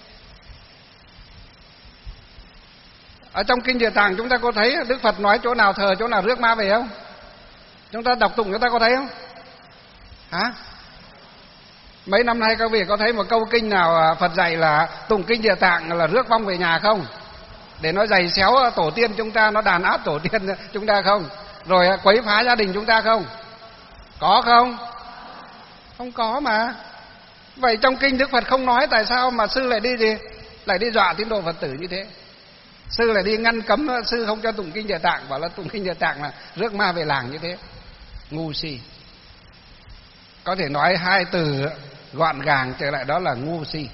S2: Ở trong kinh Địa Tạng chúng ta có thấy Đức Phật nói chỗ nào thờ, chỗ nào rước ma về không? Chúng ta đọc tụng chúng ta có thấy không? Hả? Mấy năm nay các vị có thấy một câu kinh nào Phật dạy là tụng kinh Địa Tạng là rước vong về nhà không? Để nó giày xéo tổ tiên chúng ta, nó đàn áp tổ tiên chúng ta không? Rồi quấy phá gia đình chúng ta không? Có không? Không có mà. Vậy trong kinh Đức Phật không nói, tại sao mà sư lại đi gì? Lại đi dọa tín đồ Phật tử như thế? Sư lại đi ngăn cấm, sư không cho tụng kinh Địa Tạng, bảo là tụng kinh Địa Tạng là rước ma về làng như thế. Ngu si. Có thể nói hai từ gọn gàng trở lại đó là ngu si.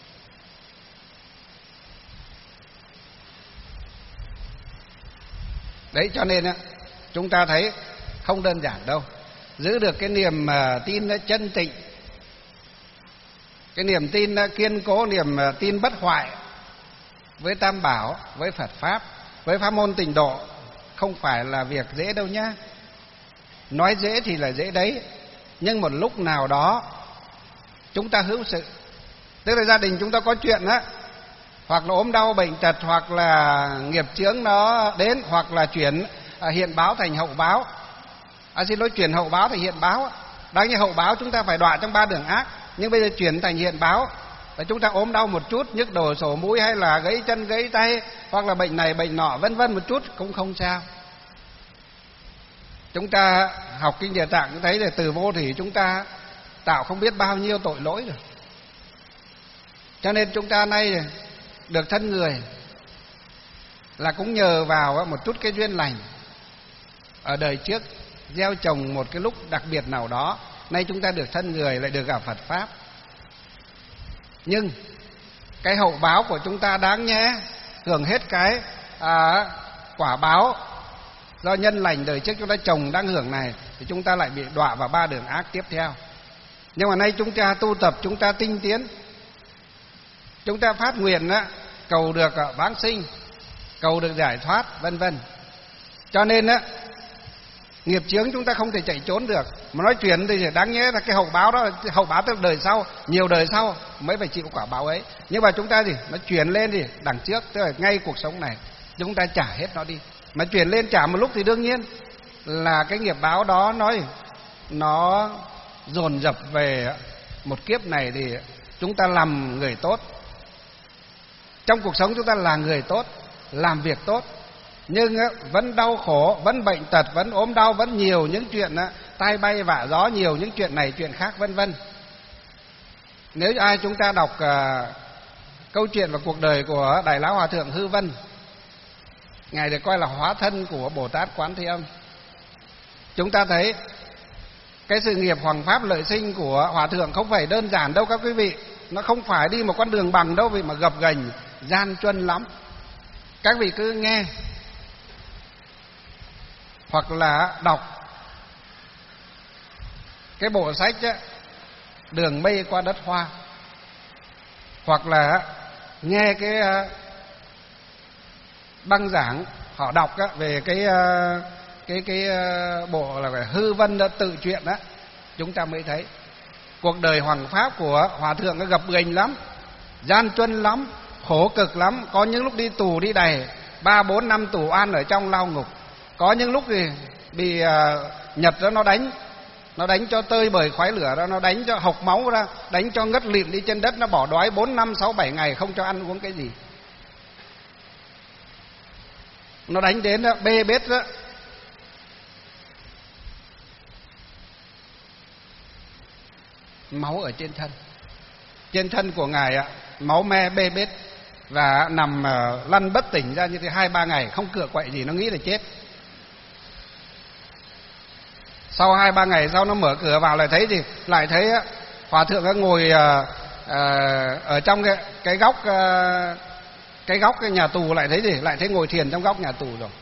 S2: Đấy, cho nên chúng ta thấy không đơn giản đâu. Giữ được cái niềm tin chân tịnh, cái niềm tin kiên cố, niềm tin bất hoại với Tam Bảo, với Phật Pháp, với pháp môn Tịnh Độ không phải là việc dễ đâu nhá. Nói dễ thì là dễ đấy, nhưng một lúc nào đó chúng ta hữu sự, tức là gia đình chúng ta có chuyện á, hoặc là ốm đau bệnh tật, hoặc là nghiệp chướng nó đến, hoặc là chuyển à, hiện báo thành hậu báo. À, xin lỗi, chuyển hậu báo thành hiện báo. Đáng như hậu báo chúng ta phải đọa trong ba đường ác, nhưng bây giờ chuyển thành hiện báo. Và chúng ta ốm đau một chút, nhức đầu sổ mũi, hay là gãy chân gãy tay, hoặc là bệnh này bệnh nọ vân vân một chút cũng không sao. Chúng ta học kinh Địa Tạng thấy là từ vô thủy chúng ta tạo không biết bao nhiêu tội lỗi rồi. Cho nên chúng ta nay được thân người là cũng nhờ vào một chút cái duyên lành ở đời trước gieo trồng một cái lúc đặc biệt nào đó, nay chúng ta được thân người, lại được gặp Phật Pháp. Nhưng cái hậu báo của chúng ta đáng nhé, hưởng hết cái à, quả báo do nhân lành đời trước chúng ta trồng đang hưởng này, thì chúng ta lại bị đọa vào ba đường ác tiếp theo. Nhưng mà nay chúng ta tu tập, chúng ta tinh tiến, chúng ta phát nguyện á, cầu được vãng sinh, cầu được giải thoát, vân vân. Cho nên á, nghiệp chướng chúng ta không thể chạy trốn được. Mà nói chuyện thì đáng nhẽ là cái hậu báo đó, hậu báo tức là đời sau, nhiều đời sau mới phải chịu quả báo ấy. Nhưng mà chúng ta gì, nó chuyển lên thì đằng trước, tức là ngay cuộc sống này chúng ta trả hết nó đi. Mà chuyển lên trả một lúc thì đương nhiên là cái nghiệp báo đó nói nó dồn dập về một kiếp này thì chúng ta làm người tốt. Trong cuộc sống chúng ta là người tốt, làm việc tốt, nhưng vẫn đau khổ, vẫn bệnh tật, vẫn ốm đau, vẫn nhiều những chuyện tai bay vạ gió, nhiều những chuyện này chuyện khác vân vân. Nếu ai chúng ta đọc uh, câu chuyện và cuộc đời của Đại Lão Hòa Thượng Hư Vân, ngài được coi là hóa thân của Bồ Tát Quán Thế Âm. Chúng ta thấy cái sự nghiệp hoằng pháp lợi sinh của Hòa Thượng không phải đơn giản đâu các quý vị. Nó không phải đi một con đường bằng đâu, vì mà gập ghềnh gian truân lắm. Các vị cứ nghe hoặc là đọc cái bộ sách á, Đường Mây Qua Đất Hoa, hoặc là nghe cái băng giảng họ đọc á, về cái cái cái bộ là phải Hư Vân tự truyện á, chúng ta mới thấy cuộc đời hoằng pháp của Hòa Thượng nó gập ghềnh lắm, gian truân lắm, khổ cực lắm. Có những lúc đi tù đi đày ba bốn năm tù oan ở trong lao ngục, có những lúc thì bị uh, Nhật đó nó đánh, nó đánh cho tơi bời khói lửa ra, nó đánh cho hộc máu ra, đánh cho ngất lịm đi trên đất, nó bỏ đói bốn năm sáu bảy ngày không cho ăn uống cái gì. Nó đánh đến đó, bê bết đó, máu ở trên thân, trên thân của ngài ạ, máu me bê bết, và nằm uh, lăn bất tỉnh ra như thế hai ba ngày không cựa quậy gì, nó nghĩ là chết. Sau hai ba ngày sau nó mở cửa vào lại thấy gì, lại thấy uh, Hòa Thượng nó ngồi uh, uh, ở trong cái, cái góc uh, cái góc cái nhà tù, lại thấy gì, lại thấy ngồi thiền trong góc nhà tù rồi.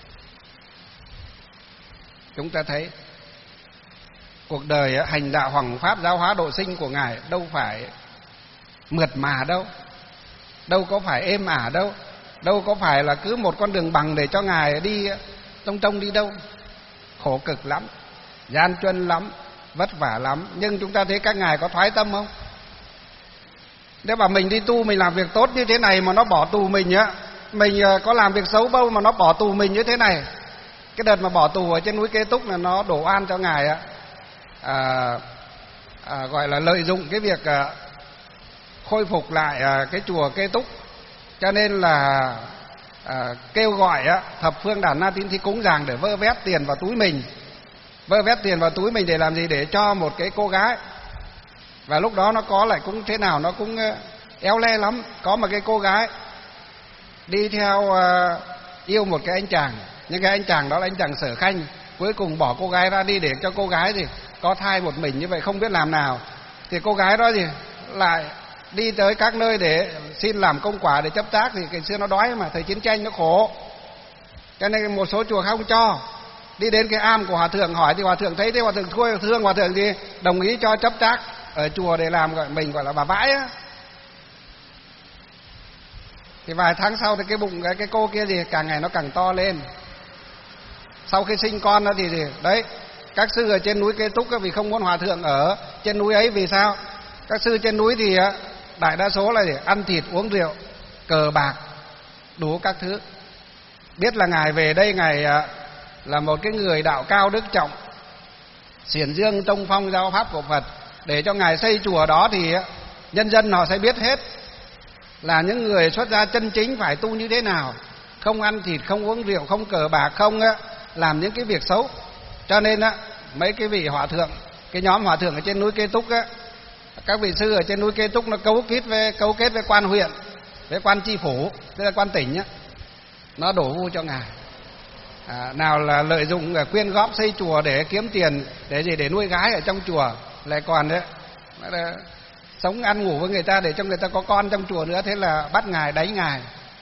S2: Chúng ta thấy cuộc đời uh, hành đạo hoằng pháp giáo hóa độ sinh của ngài đâu phải mượt mà đâu, đâu có phải êm ả đâu, đâu có phải là cứ một con đường bằng để cho ngài đi tông tông đi đâu. Khổ cực lắm, gian truân lắm, vất vả lắm. Nhưng chúng ta thấy các ngài có thoái tâm không? Nếu mà mình đi tu, mình làm việc tốt như thế này mà nó bỏ tù mình á, mình có làm việc xấu đâu mà nó bỏ tù mình như thế này. Cái đợt mà bỏ tù ở trên núi Kê Túc là nó đổ oan cho ngài á, à, à, gọi là lợi dụng cái việc à, khôi phục lại à, cái chùa Kê Túc, cho nên là à, kêu gọi á, thập phương đàn na tín thí cúng dường để vơ vét tiền vào túi mình. Vơ vét tiền vào túi mình để làm gì? Để cho một cái cô gái. Và lúc đó nó có lại cũng thế nào, nó cũng éo le lắm. Có một cái cô gái đi theo uh, yêu một cái anh chàng, nhưng cái anh chàng đó là anh chàng Sở Khanh. Cuối cùng bỏ cô gái ra đi để cho cô gái gì có thai một mình như vậy không biết làm nào. Thì cô gái đó gì lại đi tới các nơi để xin làm công quả để chấp tác. Thì ngày xưa nó đói mà, thời chiến tranh nó khổ, cho nên một số chùa không cho. Đi đến cái am của Hòa Thượng hỏi thì Hòa Thượng thấy thế, Hòa Thượng thôi thương Hòa Thượng thì đồng ý cho chấp tác ở chùa để làm, gọi mình gọi là bà vãi á. Thì vài tháng sau thì cái bụng cái, cái cô kia gì càng ngày nó càng to lên. Sau khi sinh con đó thì gì đấy, các sư ở trên núi Kê Túc vì không muốn Hòa Thượng ở trên núi ấy. Vì sao? Các sư trên núi thì đại đa số là gì? Ăn thịt uống rượu, cờ bạc, đủ các thứ. Biết là ngài về đây, ngài là một cái người đạo cao đức trọng, xiển dương tông phong giáo pháp của Phật, để cho ngài xây chùa đó thì nhân dân họ sẽ biết hết là những người xuất gia chân chính phải tu như thế nào, không ăn thịt, không uống rượu, không cờ bạc, không làm những cái việc xấu. Cho nên á, mấy cái vị Hòa Thượng, cái nhóm Hòa Thượng ở trên núi Kê Túc á, các vị sư ở trên núi Kê Túc nó cấu kết với cấu kết với quan huyện, với quan chi phủ, tức là quan tỉnh á, nó đổ vu cho ngài. À, nào là lợi dụng quyên góp xây chùa để kiếm tiền để gì, để nuôi gái ở trong chùa, lại còn đấy là sống ăn ngủ với người ta để cho người ta có con trong chùa nữa. Thế là bắt ngài, đánh ngài,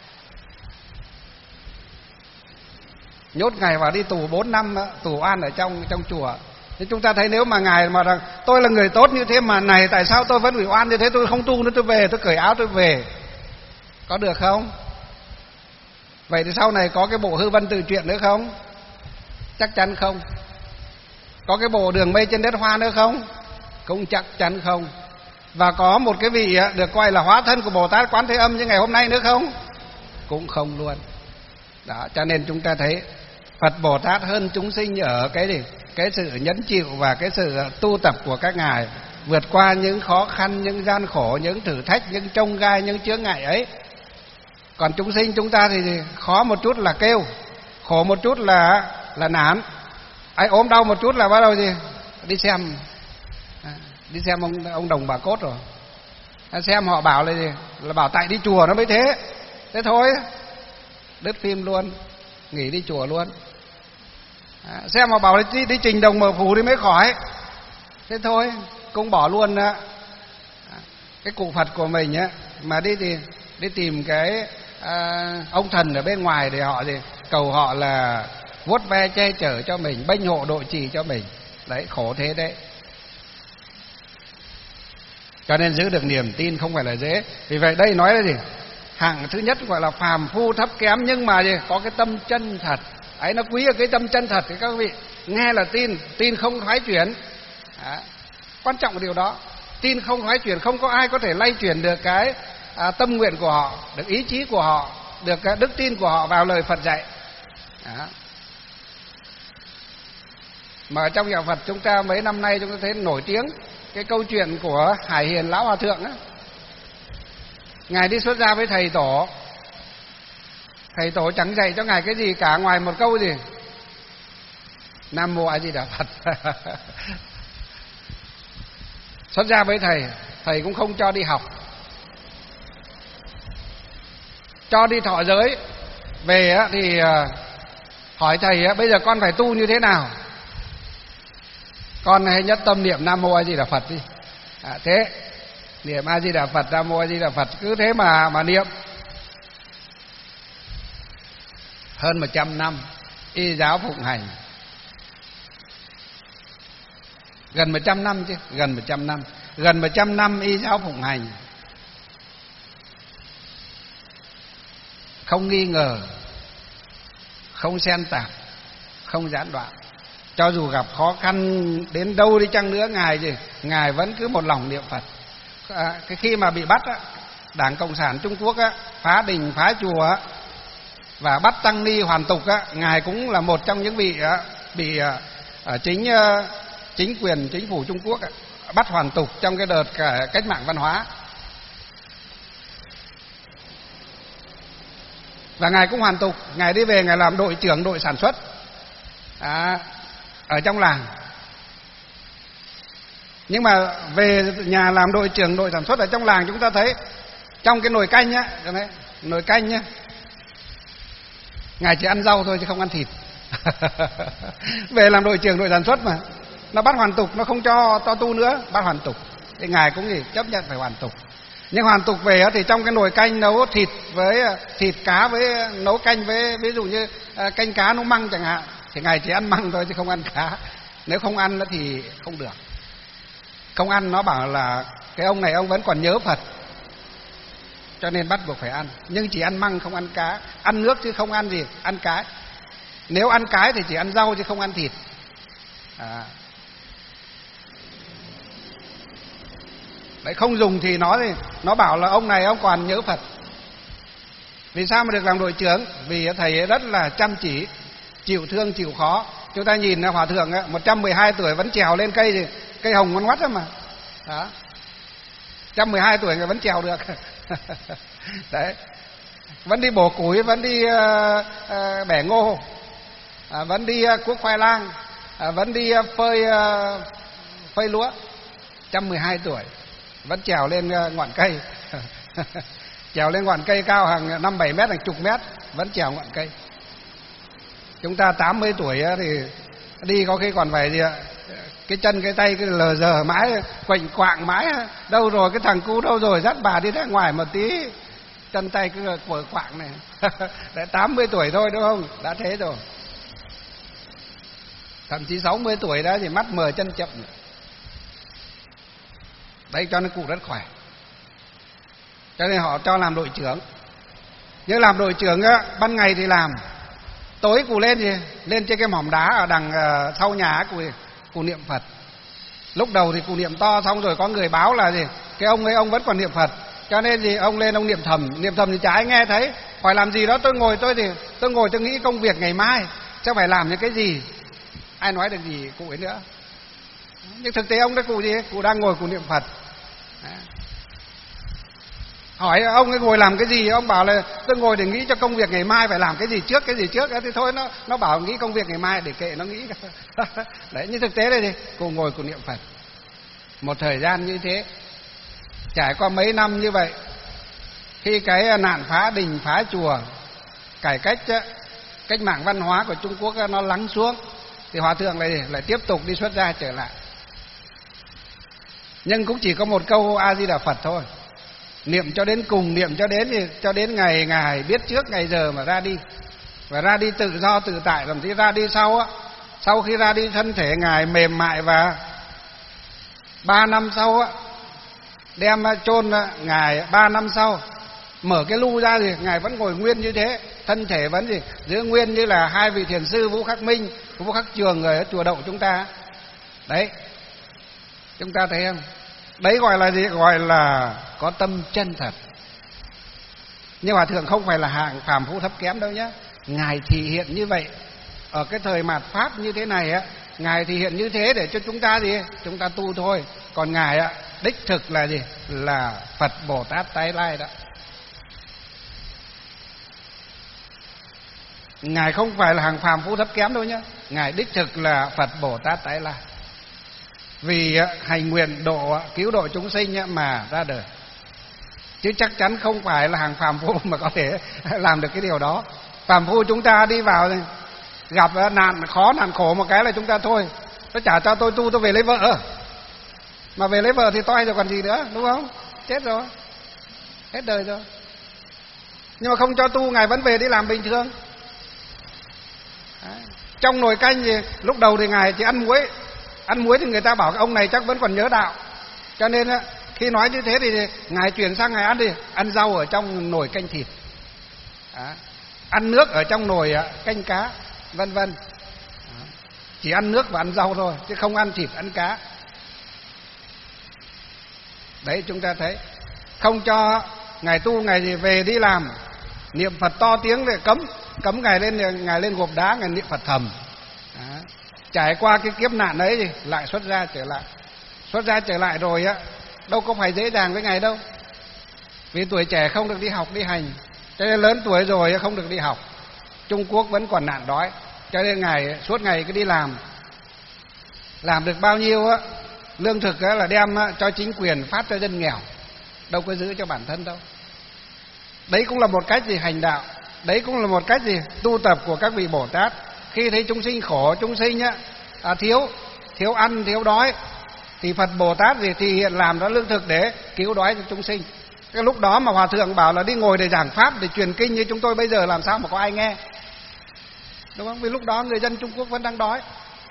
S2: nhốt ngài vào đi tù bốn năm đó, tù oan ở trong trong chùa. Thế chúng ta thấy nếu mà ngài mà rằng tôi là người tốt như thế mà này tại sao tôi vẫn bị oan như thế, tôi không tu nữa, tôi về, tôi cởi áo tôi về, có được không? Vậy thì sau này có cái bộ Hư Vân tự truyện nữa không? Chắc chắn không. Có cái bộ Đường Mây Trên Đất Hoa nữa không? Cũng chắc chắn không. Và có một cái vị được coi là hóa thân của Bồ Tát Quán Thế Âm như ngày hôm nay nữa không? Cũng không luôn. Đó, cho nên chúng ta thấy Phật Bồ Tát hơn chúng sinh ở cái gì? Cái sự nhẫn chịu và cái sự tu tập của các ngài, vượt qua những khó khăn, những gian khổ, những thử thách, những chông gai, những chướng ngại ấy. Còn chúng sinh chúng ta thì khó một chút là kêu, khổ một chút là là nản, ai ốm đau một chút là bắt đầu gì đi xem à, đi xem ông ông đồng bà cốt rồi, à, xem họ bảo là gì là bảo tại đi chùa nó mới thế, thế thôi đứt phim luôn, nghỉ đi chùa luôn. À, xem họ bảo là đi, đi trình đồng mở phủ thì mới khỏi, thế thôi cũng bỏ luôn đó. À, cái cụ Phật của mình á mà đi thì đi tìm cái à, ông thần ở bên ngoài để họ gì cầu họ là vuốt ve che chở cho mình, bênh hộ độ trì cho mình, đấy khổ thế đấy. Cho nên giữ được niềm tin không phải là dễ. Vì vậy đây nói là gì, hạng thứ nhất gọi là phàm phu thấp kém, nhưng mà gì có cái tâm chân thật ấy, nó quý ở cái tâm chân thật. Thì các vị nghe là tin, tin không thoái chuyển. Đó. Quan trọng là điều đó, tin không thoái chuyển, không có ai có thể lay chuyển được cái à, tâm nguyện của họ, được ý chí của họ, được cái đức tin của họ vào lời Phật dạy. Đó. Mà trong nhà Phật chúng ta mấy năm nay chúng ta thấy nổi tiếng cái câu chuyện của Hải Hiền Lão Hòa Thượng á. Ngài đi xuất gia với thầy tổ, thầy tổ chẳng dạy cho ngài cái gì cả ngoài một câu gì Nam Mô A Di Đà Phật. Xuất gia với thầy, thầy cũng không cho đi học, cho đi thọ giới. Về thì hỏi thầy bây giờ con phải tu như thế nào? Con hãy nhất tâm niệm Nam Mô A Di Đà Phật đi. À, thế niệm A Di Đà Phật, Nam Mô A Di Đà Phật, cứ thế mà mà niệm hơn một trăm năm y giáo phụng hành, gần một trăm năm chứ, gần một trăm năm, gần một trăm năm y giáo phụng hành, không nghi ngờ, không xen tạp, không gián đoạn. Cho dù gặp khó khăn đến đâu đi chăng nữa, ngài gì ngài vẫn cứ một lòng niệm Phật. À, cái khi mà bị bắt á, Đảng Cộng sản Trung Quốc á, phá đình phá chùa á, và bắt tăng ni hoàn tục á, ngài cũng là một trong những vị á, bị à, chính à, chính quyền chính phủ Trung Quốc á, bắt hoàn tục trong cái đợt cả cách mạng văn hóa. Và ngài cũng hoàn tục, ngài đi về ngài làm đội trưởng đội sản xuất à, ở trong làng. Nhưng mà về nhà làm đội trưởng đội sản xuất ở trong làng, chúng ta thấy trong cái nồi canh nhá, nồi canh nhá, ngài chỉ ăn rau thôi chứ không ăn thịt. Về làm đội trưởng đội sản xuất mà nó bắt hoàn tục, nó không cho to tu nữa, bắt hoàn tục thì ngài cũng gì chấp nhận phải hoàn tục. Nhưng hoàn tục về thì trong cái nồi canh nấu thịt với thịt cá, với nấu canh với ví dụ như canh cá nấu măng chẳng hạn, thì ngài chỉ ăn măng thôi chứ không ăn cá. Nếu không ăn nữa thì không được. Không ăn nó bảo là cái ông này ông vẫn còn nhớ Phật, cho nên bắt buộc phải ăn. Nhưng chỉ ăn măng không ăn cá, ăn nước chứ không ăn gì, ăn cái. Nếu ăn cái thì chỉ ăn rau chứ không ăn thịt. À. Đấy, không dùng thì nó thì nó bảo là ông này ông còn nhớ Phật. Vì sao mà được làm đội trưởng? Vì thầy rất là chăm chỉ, chịu thương chịu khó. Chúng ta nhìn Hòa Thượng ấy, một trăm mười hai tuổi vẫn trèo lên cây thì cây hồng ngoắt ngoắt mà. Đó. một trăm mười hai tuổi người vẫn trèo được. Đấy. Vẫn đi bổ củi, vẫn đi uh, uh, bẻ ngô, uh, vẫn đi uh, cuốc khoai lang, uh, vẫn đi uh, phơi uh, phơi lúa. một trăm mười hai tuổi vẫn trèo lên uh, ngọn cây. Trèo lên ngọn cây cao hàng năm bảy mét, hàng chục mét, vẫn trèo ngọn cây. Chúng ta tám mươi tuổi thì đi có khi còn phải gì ạ? Cái chân cái tay cái lờ giờ mãi, quạnh quạng mãi. Đâu rồi cái thằng cu đâu rồi, dắt bà đi ra ngoài một tí, chân tay cứ quở quạng này. Đã tám mươi tuổi thôi đúng không? Đã thế rồi. Thậm chí sáu mươi tuổi đó thì mắt mờ chân chậm. Đấy, cho nên cụ rất khỏe. Cho nên họ cho làm đội trưởng. Nhưng làm đội trưởng á, ban ngày thì làm, tối cụ lên gì? Lên trên cái mỏm đá ở đằng uh, sau nhà cụ, cụ niệm Phật. Lúc đầu thì cụ niệm to, xong rồi có người báo là gì? Cái ông ấy ông vẫn còn niệm Phật. Cho nên gì? Ông lên ông niệm thầm, niệm thầm thì chả ai nghe thấy. Hỏi làm gì đó, tôi ngồi tôi thì tôi ngồi tôi nghĩ công việc ngày mai sẽ phải làm những cái gì. Ai nói được gì cụ ấy nữa. Nhưng thực tế ông đó cụ gì? Cụ đang ngồi cụ niệm Phật. Đó. Hỏi ông ấy ngồi làm cái gì, ông bảo là tôi ngồi để nghĩ cho công việc ngày mai phải làm cái gì trước, cái gì trước. Thì thôi nó nó bảo nghĩ công việc ngày mai để kệ nó nghĩ. Đấy, như thực tế đây thì cô ngồi cô niệm Phật một thời gian như thế, trải qua mấy năm như vậy, khi cái nạn phá đình phá chùa, cải cách cách mạng văn hóa của Trung Quốc nó lắng xuống, thì hòa thượng lại lại tiếp tục đi xuất gia trở lại. Nhưng cũng chỉ có một câu A Di Đà Phật thôi, niệm cho đến cùng, niệm cho đến thì cho đến ngày ngày biết trước ngày giờ mà ra đi. Và ra đi tự do tự tại, làm gì ra đi sau á, sau khi ra đi thân thể ngài mềm mại, và ba năm sau á đem chôn ngài, ba năm sau mở cái lu ra thì ngài vẫn ngồi nguyên như thế, thân thể vẫn gì giữ nguyên như là hai vị thiền sư Vũ Khắc Minh, Vũ Khắc Trường ở chùa Đậu chúng ta. Đấy, chúng ta thấy không? Đấy gọi là gì? Gọi là có tâm chân thật. Nhưng hòa thượng không phải là hạng phàm phu thấp kém đâu nhé. Ngài thể hiện như vậy ở cái thời mạt pháp như thế này á, ngài thể hiện như thế để cho chúng ta gì? Chúng ta tu thôi. Còn ngài á, đích thực là gì? Là Phật Bồ Tát tái lai đó. Ngài không phải là hàng phàm phu thấp kém đâu nhé. Ngài đích thực là Phật Bồ Tát tái lai, vì hành nguyện độ cứu độ chúng sinh mà ra đời, chứ chắc chắn không phải là hàng phàm phu mà có thể làm được cái điều đó. Phàm phu chúng ta đi vào này, gặp nạn khó nạn khổ một cái là chúng ta thôi, nó chả cho tôi tu, tôi về lấy vợ, mà về lấy vợ thì toi rồi còn gì nữa, đúng không? Chết rồi, hết đời rồi. Nhưng mà không cho tu, ngài vẫn về đi làm bình thường. Đấy. Trong nồi canh gì lúc đầu thì ngài chỉ ăn muối, ăn muối thì người ta bảo cái ông này chắc vẫn còn nhớ đạo, cho nên á, khi nói như thế thì ngài chuyển sang ngài ăn đi, ăn rau ở trong nồi canh thịt, à, ăn nước ở trong nồi canh cá, vân vân. Chỉ ăn nước và ăn rau thôi, chứ không ăn thịt ăn cá. Đấy, chúng ta thấy không cho ngài tu, ngài gì về đi làm niệm Phật to tiếng để cấm cấm ngài lên ngài lên gộp đá, ngài niệm Phật thầm. Đó. Trải qua cái kiếp nạn ấy thì lại xuất gia trở lại. Xuất gia trở lại rồi á, đâu có phải dễ dàng với ngài đâu. Vì tuổi trẻ không được đi học đi hành, cho nên lớn tuổi rồi không được đi học. Trung Quốc vẫn còn nạn đói, cho nên ngài suốt ngày cứ đi làm. Làm được bao nhiêu á, lương thực á là đem cho chính quyền phát cho dân nghèo, đâu có giữ cho bản thân đâu. Đấy cũng là một cách gì hành đạo, đấy cũng là một cách gì tu tập của các vị Bồ Tát. Khi thấy chúng sinh khổ, chúng sinh á, à, thiếu thiếu ăn thiếu đói, thì Phật Bồ Tát gì thì hiện làm đó lương thực để cứu đói cho chúng sinh. Cái lúc đó mà hòa thượng bảo là đi ngồi để giảng pháp, để truyền kinh như chúng tôi bây giờ, làm sao mà có ai nghe, đúng không? Vì lúc đó người dân Trung Quốc vẫn đang đói,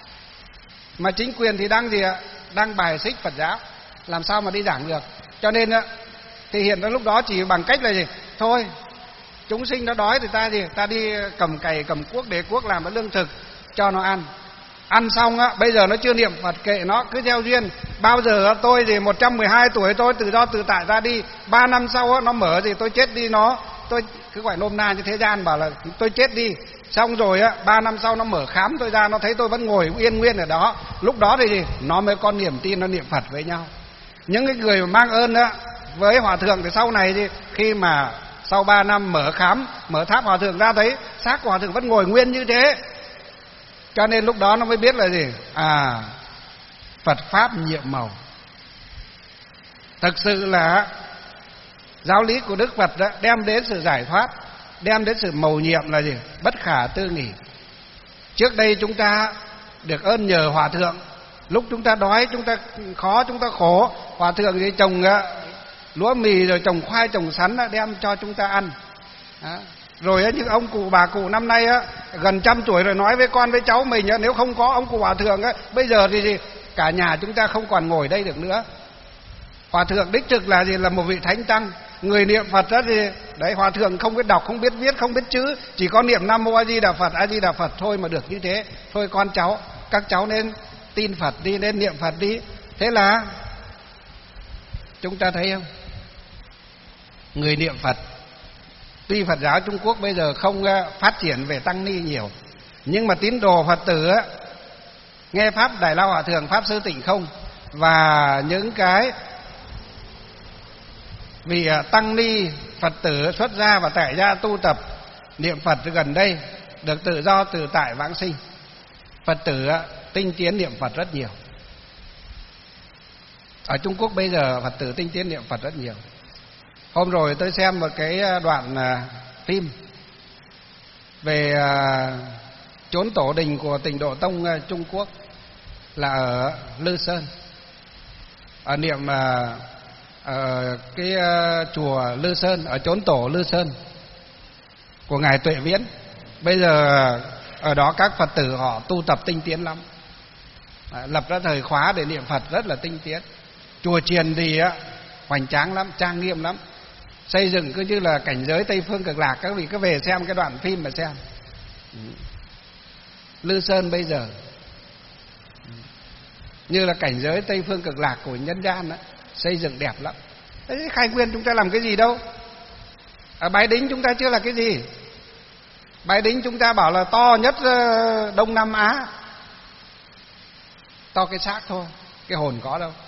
S2: mà chính quyền thì đang gì ạ? Đang bài xích Phật giáo, làm sao mà đi giảng được. Cho nên á, thì hiện đến lúc đó chỉ bằng cách là gì? Thôi, chúng sinh nó đói thì ta gì? Ta đi cầm cày cầm cuốc để cuốc làm cái lương thực cho nó ăn. Ăn xong á, bây giờ nó chưa niệm Phật, kệ nó, cứ theo duyên. Bao giờ tôi thì một trăm mười hai tuổi tôi tự do tự tại ra đi, ba năm sau á, nó mở thì tôi chết đi, nó tôi cứ gọi nôm na như thế gian bảo là tôi chết đi. Xong rồi á, ba năm sau nó mở khám tôi ra, nó thấy tôi vẫn ngồi yên nguyên ở đó. Lúc đó thì gì? Nó mới có niềm tin, nó niệm Phật với nhau. Những cái người mà mang ơn á với hòa thượng thì sau này thì khi mà sau ba năm mở khám, mở tháp hòa thượng ra thấy xác của hòa thượng vẫn ngồi nguyên như thế, cho nên lúc đó nó mới biết là gì? À, Phật pháp nhiệm màu. Thực sự là giáo lý của Đức Phật đó đem đến sự giải thoát, đem đến sự mầu nhiệm là gì? Bất khả tư nghì. Trước đây chúng ta được ơn nhờ hòa thượng, lúc chúng ta đói, chúng ta khó, chúng ta khổ, hòa thượng thì trồng lúa mì rồi trồng khoai trồng sắn đem cho chúng ta ăn. Đó. Rồi những ông cụ bà cụ năm nay á, gần trăm tuổi rồi nói với con với cháu mình á, nếu không có ông cụ hòa thượng á, bây giờ thì gì? Cả nhà chúng ta không còn ngồi đây được nữa. Hòa thượng đích thực là gì? Là một vị thánh tăng, người niệm Phật đó thì đấy, hòa thượng không biết đọc, không biết viết, không biết chữ, chỉ có niệm Nam Mô A Di Đà Phật, A Di Đà Phật thôi mà được như thế. Thôi con cháu, các cháu nên tin Phật đi, nên niệm Phật đi. Thế là chúng ta thấy không? Người niệm Phật, tuy Phật giáo Trung Quốc bây giờ không phát triển về tăng ni nhiều, nhưng mà tín đồ Phật tử á, nghe pháp Đại Lao Hòa Thượng, pháp Sư Tịnh Không và những cái Vì tăng ni Phật tử xuất gia và tại gia tu tập niệm Phật gần đây được tự do tự tại vãng sinh. Phật tử tinh tiến niệm Phật rất nhiều. Ở Trung Quốc bây giờ Phật tử tinh tiến niệm Phật rất nhiều. Hôm rồi tôi xem một cái đoạn phim về chốn tổ đình của Tịnh Độ Tông Trung Quốc là ở Lư Sơn, ở niệm ở cái chùa Lư Sơn, ở chốn tổ Lư Sơn của ngài Tuệ Viễn. Bây giờ ở đó các Phật tử họ tu tập tinh tiến lắm, lập ra thời khóa để niệm Phật rất là tinh tiến. Chùa chiền thì hoành tráng lắm, trang nghiêm lắm, xây dựng cứ như là cảnh giới Tây Phương Cực Lạc. Các vị cứ về xem cái đoạn phim mà xem. Lư Sơn bây giờ như là cảnh giới Tây Phương Cực Lạc của nhân gian đó, xây dựng đẹp lắm. Thế Khai Nguyên chúng ta làm cái gì đâu? Ở Bái Đính chúng ta chưa là cái gì. Bái Đính chúng ta bảo là to nhất Đông Nam Á, to cái xác thôi, cái hồn có đâu.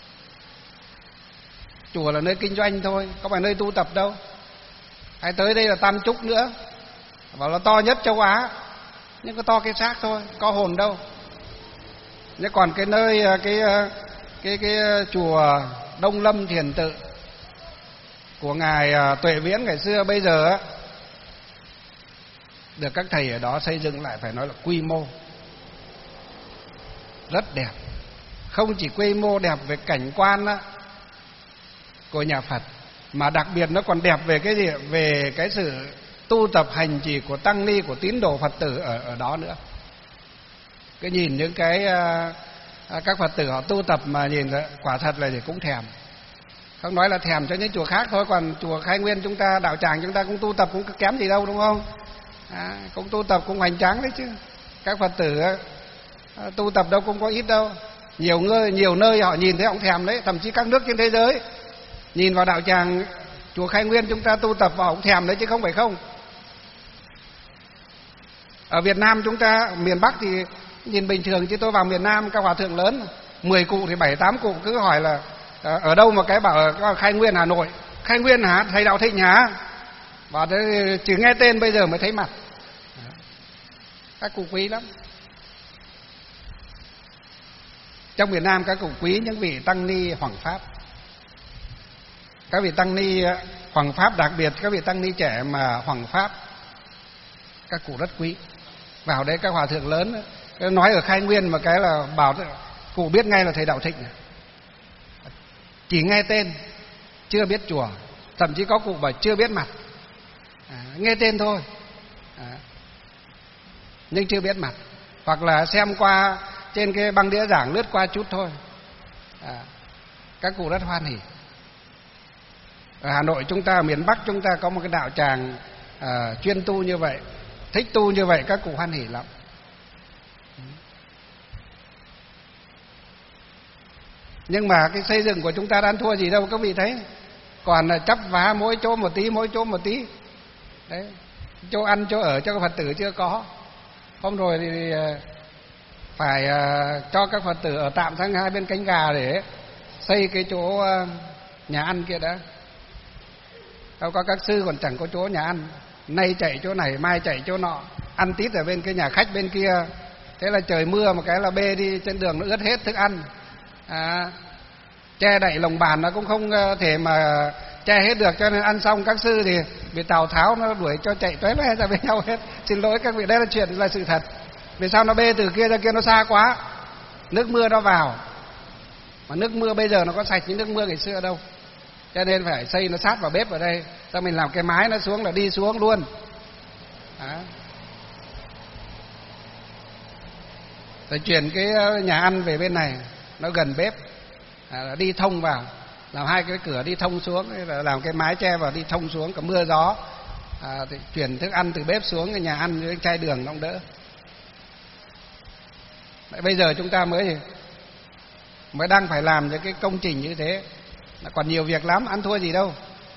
S2: Chùa là nơi kinh doanh thôi, có phải nơi tu tập đâu. Hay tới đây là Tam Trúc nữa, bảo là to nhất châu Á, nhưng có to cái xác thôi, có hồn đâu. Nhưng còn cái nơi cái cái cái, cái chùa Đông Lâm Thiền Tự của ngài Tuệ Viễn ngày xưa, bây giờ được các thầy ở đó xây dựng lại phải nói là quy mô rất đẹp. Không chỉ quy mô đẹp về cảnh quan á, của nhà Phật, mà đặc biệt nó còn đẹp về cái gì? Về cái sự tu tập hành trì của tăng ni, của tín đồ Phật tử ở ở đó nữa. Cái nhìn những cái uh, các Phật tử họ tu tập mà nhìn quả thật là gì cũng thèm. Không nói là thèm cho những chùa khác thôi, còn chùa Khai Nguyên chúng ta, đạo tràng chúng ta cũng tu tập cũng kém gì đâu, đúng không? À, cũng tu tập cũng hoành tráng đấy chứ. Các Phật tử uh, tu tập đâu cũng có ít đâu. Nhiều nơi nhiều nơi họ nhìn thấy họ cũng thèm đấy, thậm chí các nước trên thế giới nhìn vào đạo tràng chùa Khai Nguyên chúng ta tu tập vào cũng thèm đấy chứ không phải không. Ở Việt Nam chúng ta, miền Bắc thì nhìn bình thường, chứ tôi vào miền Nam các hòa thượng lớn mười cụ thì bảy tám cụ cứ hỏi là ở đâu mà cái bảo Khai Nguyên Hà Nội. Khai Nguyên hả? Thầy Đạo Thịnh hả? Bảo thế, chỉ nghe tên bây giờ mới thấy mặt. Các cụ quý lắm. Trong miền Nam các cụ quý những vị tăng ni hoằng pháp. Các vị tăng ni hoằng pháp, đặc biệt các vị tăng ni trẻ mà hoằng pháp, các cụ rất quý. Vào đấy các hòa thượng lớn nói ở Khai Nguyên mà cái là bảo cụ biết ngay là thầy Đạo Thịnh. Chỉ nghe tên, chưa biết chùa, thậm chí có cụ bảo chưa biết mặt, à, nghe tên thôi, à, nhưng chưa biết mặt, hoặc là xem qua trên cái băng đĩa giảng lướt qua chút thôi. À, các cụ rất hoan hỉ. Ở Hà Nội chúng ta, miền Bắc chúng ta có một cái đạo tràng à, chuyên tu như vậy, thích tu như vậy, các cụ hoan hỉ lắm. Nhưng mà cái xây dựng của chúng ta đã ăn thua gì đâu các vị thấy. Còn là chấp vá mỗi chỗ một tí, mỗi chỗ một tí. Đấy, chỗ ăn, chỗ ở cho các Phật tử chưa có. Hôm rồi thì phải cho các Phật tử ở tạm sang hai bên cánh gà để xây cái chỗ nhà ăn kia đã. Đâu có các sư còn chẳng có chỗ nhà ăn, nay chạy chỗ này, mai chạy chỗ nọ, ăn tít ở bên cái nhà khách bên kia. Thế là trời mưa một cái là bê đi trên đường nó ướt hết thức ăn. À, che đậy lồng bàn nó cũng không thể mà che hết được, cho nên ăn xong các sư thì bị Tào Tháo nó đuổi cho chạy toé loé ra với nhau hết. Xin lỗi các vị, đây là chuyện là sự thật. Vì sao nó bê từ kia ra kia nó xa quá, nước mưa nó vào, mà nước mưa bây giờ nó có sạch như nước mưa ngày xưa đâu, cho nên phải xây nó sát vào bếp ở đây. Sao mình làm cái mái nó xuống là đi xuống luôn. Đó. Rồi chuyển cái nhà ăn về bên này, nó gần bếp, à, đi thông vào, làm hai cái cửa đi thông xuống, làm cái mái che vào đi thông xuống, cả mưa gió, à, thì chuyển thức ăn từ bếp xuống cái nhà ăn với chai đường nó cũng đỡ. Vậy bây giờ chúng ta mới mới đang phải làm những cái công trình như thế, là còn nhiều việc lắm, ăn thua gì đâu.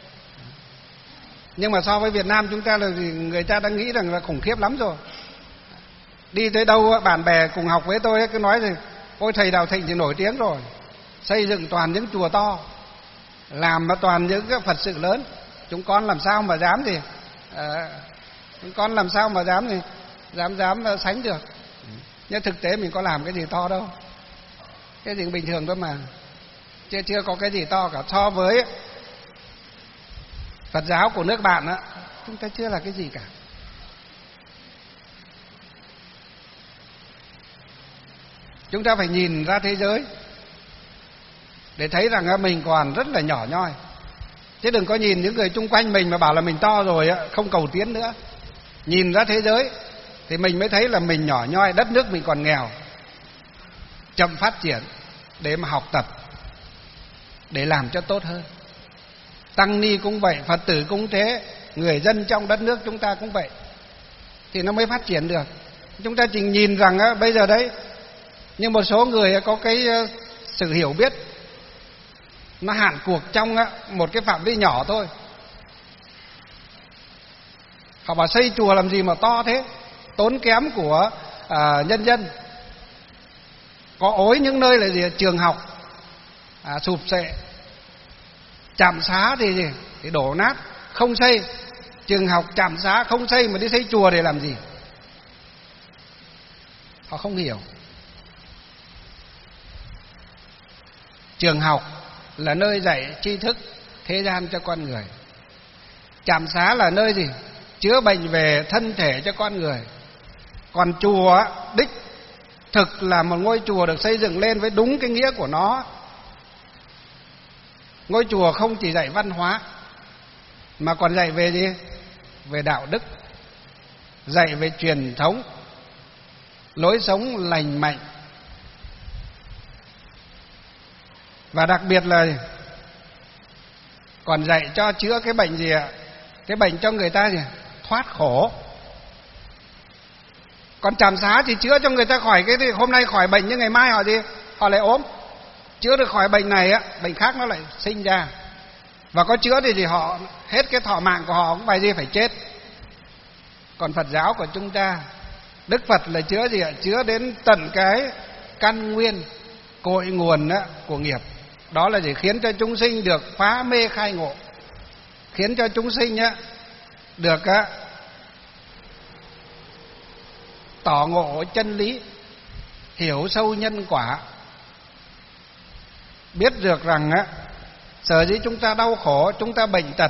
S2: Nhưng mà so với Việt Nam chúng ta là người ta đang nghĩ rằng là khủng khiếp lắm rồi. Đi tới đâu bạn bè cùng học với tôi cứ nói thì ôi thầy Đạo Thịnh thì nổi tiếng rồi, xây dựng toàn những chùa to, làm mà toàn những cái Phật sự lớn, chúng con làm sao mà dám thì à, chúng con làm sao mà dám thì dám dám sánh được. Nhưng thực tế mình có làm cái gì to đâu, cái gì bình thường thôi mà, chưa chưa có cái gì to cả. So với Phật giáo của nước bạn á, chúng ta chưa là cái gì cả. Chúng ta phải nhìn ra thế giới để thấy rằng mình còn rất là nhỏ nhoi, chứ đừng có nhìn những người chung quanh mình mà bảo là mình to rồi á, không cầu tiến nữa. Nhìn ra thế giới thì mình mới thấy là mình nhỏ nhoi, đất nước mình còn nghèo, chậm phát triển, để mà học tập, để làm cho tốt hơn. Tăng ni cũng vậy, Phật tử cũng thế, người dân trong đất nước chúng ta cũng vậy, thì nó mới phát triển được. Chúng ta chỉ nhìn rằng á, bây giờ đấy, nhưng một số người có cái sự hiểu biết nó hạn cuộc trong á, một cái phạm vi nhỏ thôi. Họ bảo xây chùa làm gì mà to thế, tốn kém của à, nhân dân. Có ối những nơi là gì, trường học à, sụp sệ, trạm xá thì gì thì đổ nát không xây, trường học trạm xá không xây mà đi xây chùa để làm gì? Họ không hiểu. Trường học là nơi dạy tri thức thế gian cho con người, trạm xá là nơi gì chữa bệnh về thân thể cho con người. Còn chùa đích thực là một ngôi chùa được xây dựng lên với đúng cái nghĩa của nó. Ngôi chùa không chỉ dạy văn hóa mà còn dạy về gì? Về đạo đức, dạy về truyền thống, lối sống lành mạnh. Và đặc biệt là còn dạy cho chữa cái bệnh gì ạ? Cái bệnh cho người ta gì? Thoát khổ. Còn trạm xá thì chữa cho người ta khỏi cái gì? Hôm nay khỏi bệnh nhưng ngày mai họ gì? Họ lại ốm. Chữa được khỏi bệnh này á, bệnh khác nó lại sinh ra. Và có chữa thì gì họ hết cái thọ mạng của họ cũng phải gì? Phải chết. Còn Phật giáo của chúng ta, Đức Phật là chữa gì ạ? Chữa đến tận cái căn nguyên, cội nguồn á, của nghiệp. Đó là gì? Khiến cho chúng sinh được phá mê khai ngộ, khiến cho chúng sinh á, được á, tỏ ngộ chân lý, hiểu sâu nhân quả, biết được rằng á, sở dĩ chúng ta đau khổ, chúng ta bệnh tật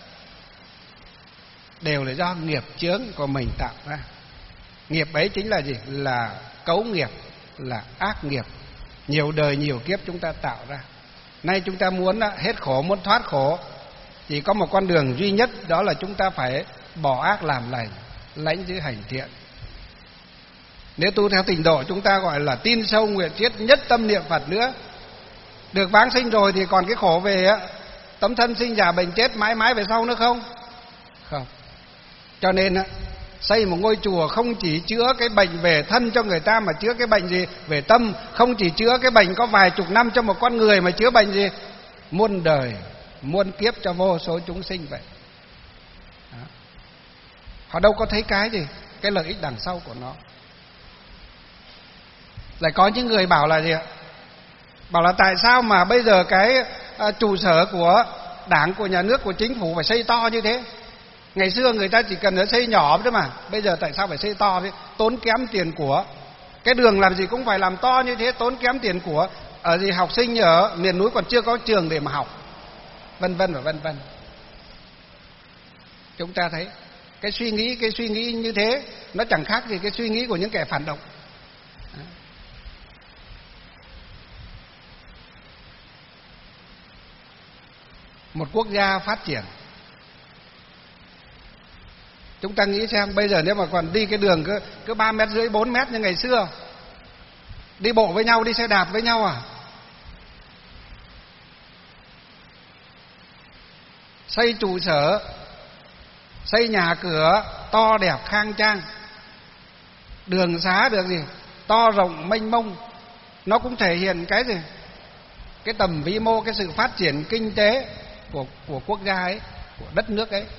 S2: đều là do nghiệp chướng của mình tạo ra. Nghiệp ấy chính là gì? Là cấu nghiệp, là ác nghiệp, nhiều đời nhiều kiếp chúng ta tạo ra. Nay chúng ta muốn hết khổ, muốn thoát khổ, chỉ có một con đường duy nhất, đó là chúng ta phải bỏ ác làm lành, lãnh giữ hành thiện. Nếu tu theo tịnh độ, chúng ta gọi là tin sâu nguyện thiết, nhất tâm niệm Phật nữa. Được vãng sinh rồi thì còn cái khổ về á, tấm thân sinh già bệnh chết mãi mãi về sau nữa không? Không. Cho nên á, xây một ngôi chùa không chỉ chữa cái bệnh về thân cho người ta, mà chữa cái bệnh gì? Về tâm. Không chỉ chữa cái bệnh có vài chục năm cho một con người, mà chữa bệnh gì? Muôn đời, muôn kiếp cho vô số chúng sinh vậy. Đó. Họ đâu có thấy cái gì? Cái lợi ích đằng sau của nó. Lại có những người bảo là gì ạ? Bảo là tại sao mà bây giờ cái à, trụ sở của đảng, của nhà nước, của chính phủ phải xây to như thế? Ngày xưa người ta chỉ cần xây nhỏ thôi mà, bây giờ tại sao phải xây to thế? Tốn kém tiền của. Cái đường làm gì cũng phải làm to như thế, tốn kém tiền của. Ở gì học sinh ở miền núi còn chưa có trường để mà học, vân vân và vân vân. Chúng ta thấy cái suy nghĩ cái suy nghĩ như thế nó chẳng khác gì cái suy nghĩ của những kẻ phản động. Một quốc gia phát triển, chúng ta nghĩ xem bây giờ nếu mà còn đi cái đường cứ cứ ba mét rưỡi bốn mét như ngày xưa, đi bộ với nhau, đi xe đạp với nhau à? Xây trụ sở, xây nhà cửa to đẹp khang trang, đường xá được gì? To rộng mênh mông, nó cũng thể hiện cái gì? Cái tầm vĩ mô, cái sự phát triển kinh tế của của quốc gia ấy, của đất nước ấy.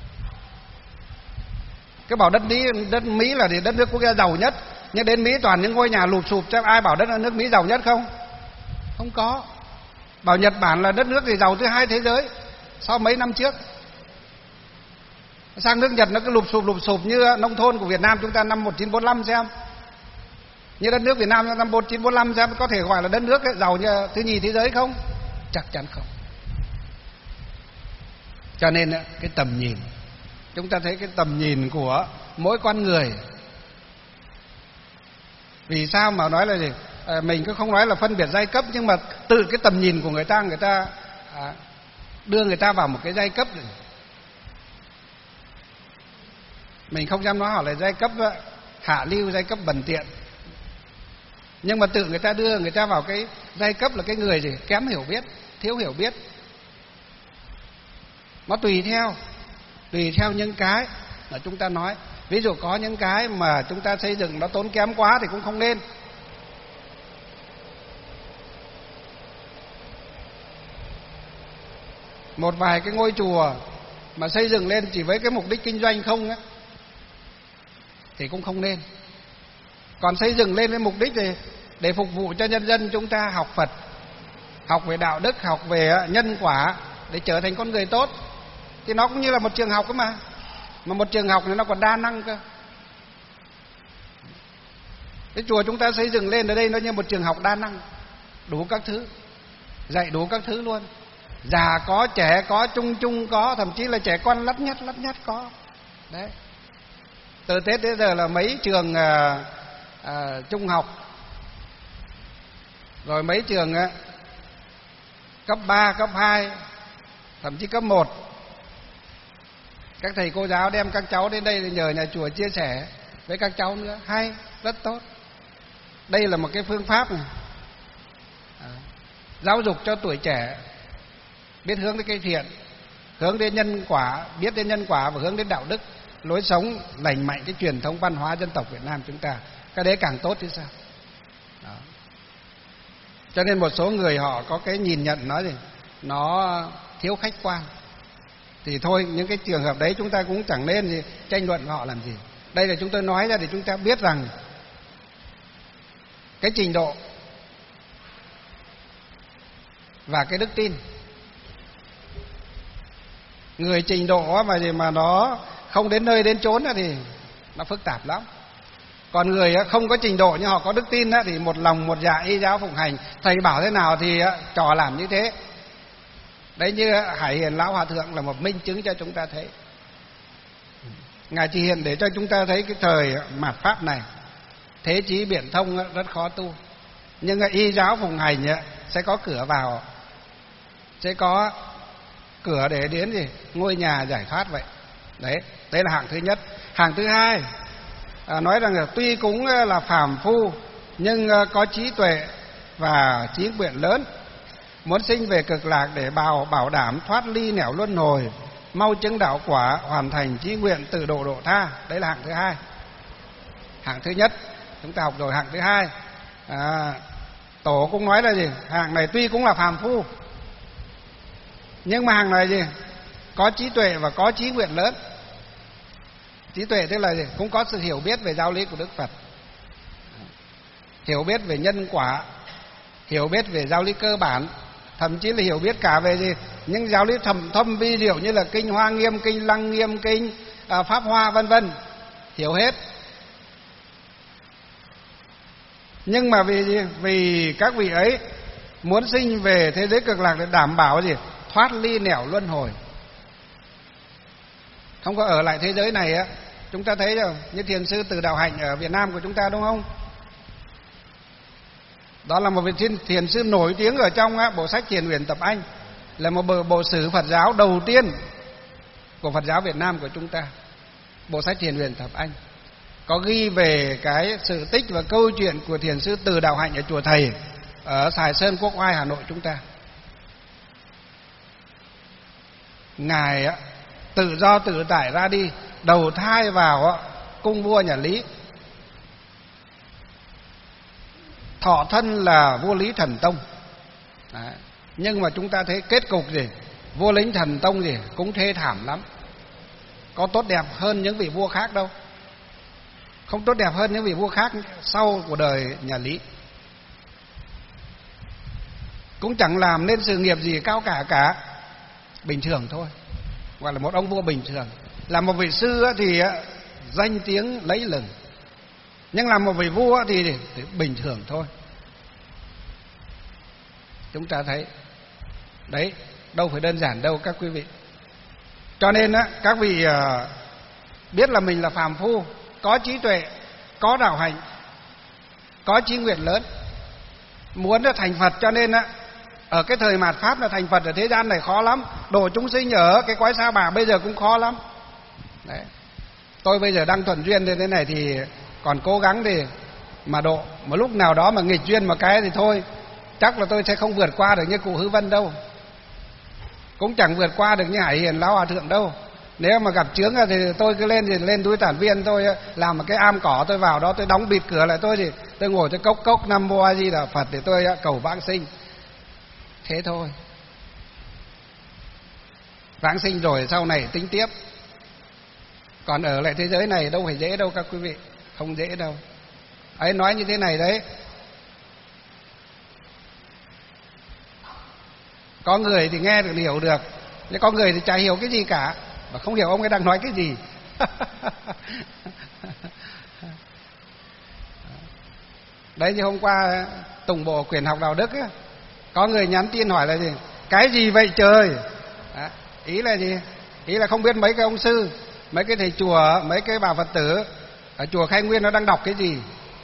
S2: Cái bảo đất Mỹ, đất Mỹ là đất nước quốc gia giàu nhất, nhưng đến Mỹ toàn những ngôi nhà lụp xụp, chắc ai bảo đất nước Mỹ giàu nhất không? Không có. Bảo Nhật Bản là đất nước thì giàu thứ hai thế giới sau mấy năm trước. Sang nước Nhật nó cứ lụp sụp lụp sụp như nông thôn của Việt Nam chúng ta năm một nghìn chín trăm bốn mươi lăm xem. Như đất nước Việt Nam năm một nghìn chín trăm bốn mươi lăm xem có thể gọi là đất nước ấy, giàu như thứ nhì thế giới không? Chắc chắn không. Cho nên cái tầm nhìn, chúng ta thấy cái tầm nhìn của mỗi con người. Vì sao mà nói là gì? À, mình cứ không nói là phân biệt giai cấp, nhưng mà từ cái tầm nhìn của người ta, người ta à, đưa người ta vào một cái giai cấp này. Mình không dám nói họ là giai cấp hạ lưu, giai cấp bần tiện, nhưng mà tự người ta đưa người ta vào cái giai cấp là cái người gì? Kém hiểu biết, thiếu hiểu biết. Nó tùy theo Tùy theo những cái là chúng ta nói. Ví dụ có những cái mà chúng ta xây dựng nó tốn kém quá thì cũng không nên. Một vài cái ngôi chùa mà xây dựng lên chỉ với cái mục đích kinh doanh không á thì cũng không nên. Còn xây dựng lên với mục đích để, để phục vụ cho nhân dân chúng ta học Phật, học về đạo đức, học về nhân quả để trở thành con người tốt, thì nó cũng như là một trường học cơ mà. Mà một trường học này nó còn đa năng cơ. Cái chùa chúng ta xây dựng lên ở đây nó như một trường học đa năng, đủ các thứ, dạy đủ các thứ luôn. Già có, trẻ có, trung trung có, thậm chí là trẻ con lắt nhắt lắt nhắt có. Đấy. Từ Tết đến giờ là mấy trường à, à, trung học, rồi mấy trường à, cấp ba, cấp hai, thậm chí cấp một. Các thầy cô giáo đem các cháu đến đây nhờ nhà chùa chia sẻ với các cháu nữa. Hay, rất tốt. Đây là một cái phương pháp này. À, giáo dục cho tuổi trẻ biết hướng đến cái thiện, hướng đến nhân quả, biết đến nhân quả và hướng đến đạo đức, lối sống lành mạnh, cái truyền thống văn hóa dân tộc Việt Nam chúng ta. Cái đấy càng tốt chứ sao. Đó. Cho nên một số người họ có cái nhìn nhận nó gì, nó thiếu khách quan. Thì thôi, những cái trường hợp đấy chúng ta cũng chẳng nên gì tranh luận với họ làm gì. Đây là chúng tôi nói ra để chúng ta biết rằng cái trình độ và cái đức tin. Người trình độ mà gì mà nó không đến nơi đến chốn thì nó phức tạp lắm. Còn người không có trình độ nhưng họ có đức tin thì một lòng một dạ y giáo phụng hành, thầy bảo thế nào thì trò làm như thế. Đấy, như Hải Hiền Lão Hòa Thượng là một minh chứng cho chúng ta thấy. Ngài chỉ hiện để cho chúng ta thấy cái thời mạt Pháp này, thế chí biện thông rất khó tu, nhưng y giáo phụng hành sẽ có cửa vào, sẽ có cửa để đến gì ngôi nhà giải thoát vậy. Đấy, đấy là hạng thứ nhất. Hạng thứ hai, à, nói rằng là tuy cũng là phàm phu nhưng có trí tuệ và trí nguyện lớn, muốn sinh về cực lạc để bảo bảo đảm thoát ly nẻo luân hồi, mau chứng đạo quả, hoàn thành chí nguyện tự độ độ tha. Đấy là hạng thứ hai. Hạng thứ nhất chúng ta học rồi. Hạng thứ hai, à, tổ cũng nói là gì, hạng này tuy cũng là phàm phu nhưng mà hạng này gì có trí tuệ và có chí nguyện lớn. Trí tuệ tức là gì? Cũng có sự hiểu biết về giáo lý của Đức Phật, hiểu biết về nhân quả, hiểu biết về giáo lý cơ bản, thậm chí là hiểu biết cả về gì những giáo lý thầm thâm vi diệu như là kinh Hoa Nghiêm, kinh Lăng Nghiêm, kinh à, Pháp Hoa vân vân, hiểu hết. Nhưng mà vì gì? Vì các vị ấy muốn sinh về thế giới cực lạc để đảm bảo gì thoát ly nẻo luân hồi, không có ở lại thế giới này á. Chúng ta thấy rồi, như thiền sư Từ Đạo Hạnh ở Việt Nam của chúng ta đúng không? Đó là một vị thiền, thiền sư nổi tiếng ở trong á, bộ sách Thiền Uyển Tập Anh, là một bộ, bộ sử Phật giáo đầu tiên của Phật giáo Việt Nam của chúng ta. Bộ sách Thiền Uyển Tập Anh có ghi về cái sự tích và câu chuyện của thiền sư Từ Đạo Hạnh ở chùa Thầy ở Sài Sơn, Quốc Oai, Hà Nội chúng ta. Ngài á, tự do tự tại ra đi, đầu thai vào á, cung vua nhà Lý, thọ thân là vua Lý Thần Tông. Đấy. Nhưng mà chúng ta thấy kết cục gì, vua Lý Thần Tông gì cũng thê thảm lắm, có tốt đẹp hơn những vị vua khác đâu, không tốt đẹp hơn những vị vua khác sau của đời nhà Lý. cũng chẳng làm nên sự nghiệp gì cao cả cả, bình thường thôi, gọi là một ông vua bình thường. Là một vị sư thì danh tiếng lẫy lừng, nhưng làm một vị vua thì, thì bình thường thôi. Chúng ta thấy đấy, đâu phải đơn giản đâu các quý vị. Cho nên á, các vị uh, biết là mình là phàm phu, có trí tuệ, có đạo hạnh, có chí nguyện lớn, muốn là thành Phật. Cho nên á, ở cái thời mạt Pháp là thành Phật ở thế gian này khó lắm. Độ chúng sinh ở cái cõi Sa Bà bây giờ cũng khó lắm. Đấy. Tôi bây giờ đang thuận duyên thế này thì còn cố gắng thì mà độ. Một lúc nào đó mà nghịch duyên một cái thì thôi, chắc là tôi sẽ không vượt qua được như cụ Hư Vân đâu, cũng chẳng vượt qua được như Hải Hiền Lão Hòa Thượng đâu. Nếu mà gặp chướng thì tôi cứ lên thì lên núi Tản Viên, tôi làm một cái am cỏ, tôi vào đó tôi đóng bịt cửa lại, tôi thì tôi ngồi tôi cốc cốc Nam Mô A Di Đà Phật để tôi cầu vãng sinh. Thế thôi. Vãng sinh rồi sau này tính tiếp. Còn ở lại thế giới này đâu phải dễ đâu các quý vị, không dễ đâu. Ấy nói như thế này đấy, có người thì nghe được hiểu được, nhưng có người thì chả hiểu cái gì cả, và không hiểu ông ấy đang nói cái gì. Đấy, như hôm qua Tùng Bộ Quyển Học Đạo Đức ấy, có người nhắn tin hỏi là gì? Cái gì vậy trời? Đó, ý là gì? Ý là không biết mấy cái ông sư, mấy cái thầy chùa, mấy cái bà Phật tử ở chùa Khai Nguyên nó đang đọc cái gì?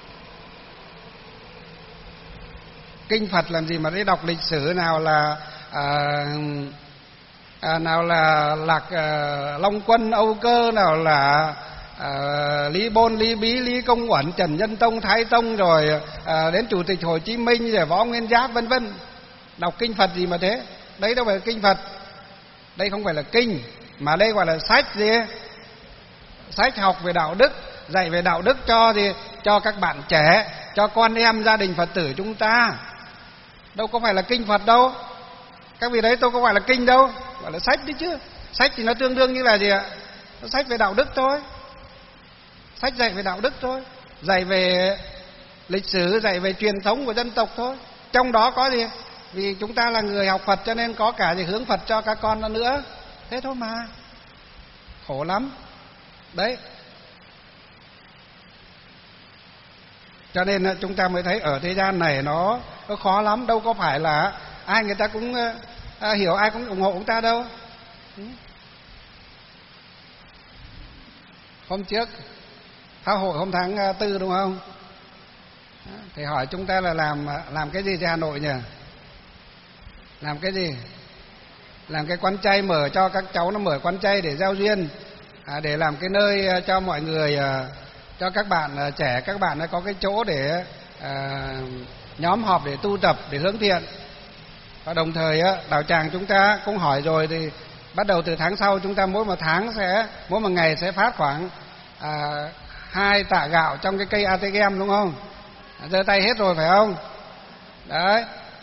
S2: Kinh Phật làm gì mà để đọc lịch sử, nào là à, à, nào là Lạc à, Long Quân, Âu Cơ, nào là à, Lý Bôn, Lý Bí, Lý Công Uẩn, Trần Nhân Tông, Thái Tông, rồi à, đến Chủ tịch Hồ Chí Minh, rồi Võ Nguyên Giáp, vân vân. Đọc kinh Phật gì mà thế? Đấy đâu phải là kinh Phật. Đây không phải là kinh, mà đây gọi là sách gì? Sách học về đạo đức, dạy về đạo đức cho gì? Cho các bạn trẻ, cho con em gia đình Phật tử chúng ta. Đâu có phải là kinh Phật đâu. Các vị đấy, tôi có phải là kinh đâu, gọi là sách đấy chứ. Sách thì nó tương đương như là gì ạ? Nó sách về đạo đức thôi. Sách dạy về đạo đức thôi, dạy về lịch sử, dạy về truyền thống của dân tộc thôi. Trong đó có gì? Vì chúng ta là người học Phật cho nên có cả gì hướng Phật cho các con nữa. Thế thôi mà. Khổ lắm. Đấy. Cho nên chúng ta mới thấy ở thế gian này nó, nó khó lắm. Đâu có phải là ai người ta cũng à, hiểu, ai cũng ủng hộ chúng ta đâu. Hôm trước Pháp hội hôm tháng tư đúng không? Thì hỏi chúng ta là làm làm cái gì cho Hà Nội nhỉ? Làm cái gì? Làm cái quán chay, mở cho các cháu nó mở quán chay để gieo duyên, à, để làm cái nơi cho mọi người, cho các bạn trẻ, các bạn có cái chỗ để à, nhóm họp để tu tập, để hướng thiện. Và đồng thời đạo tràng chúng ta cũng hỏi rồi, thì bắt đầu từ tháng sau chúng ta mỗi một tháng sẽ, mỗi một ngày sẽ phát khoảng à, hai tạ gạo trong cái cây a tê em đúng không? Giơ tay hết rồi phải không? Đấy.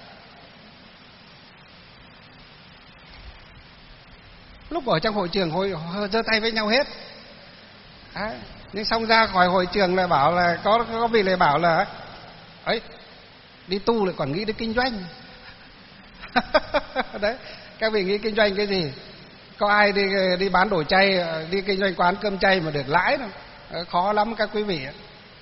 S2: Lúc ở trong hội trường hồi giơ tay với nhau hết. Đấy. Nhưng xong ra khỏi hội trường lại bảo là có có vị lại bảo là ấy, đi tu lại còn nghĩ đến kinh doanh. Đấy, các vị nghĩ kinh doanh cái gì? Có ai đi đi bán đồ chay, đi kinh doanh quán cơm chay mà được lãi đâu. Khó lắm các quý vị.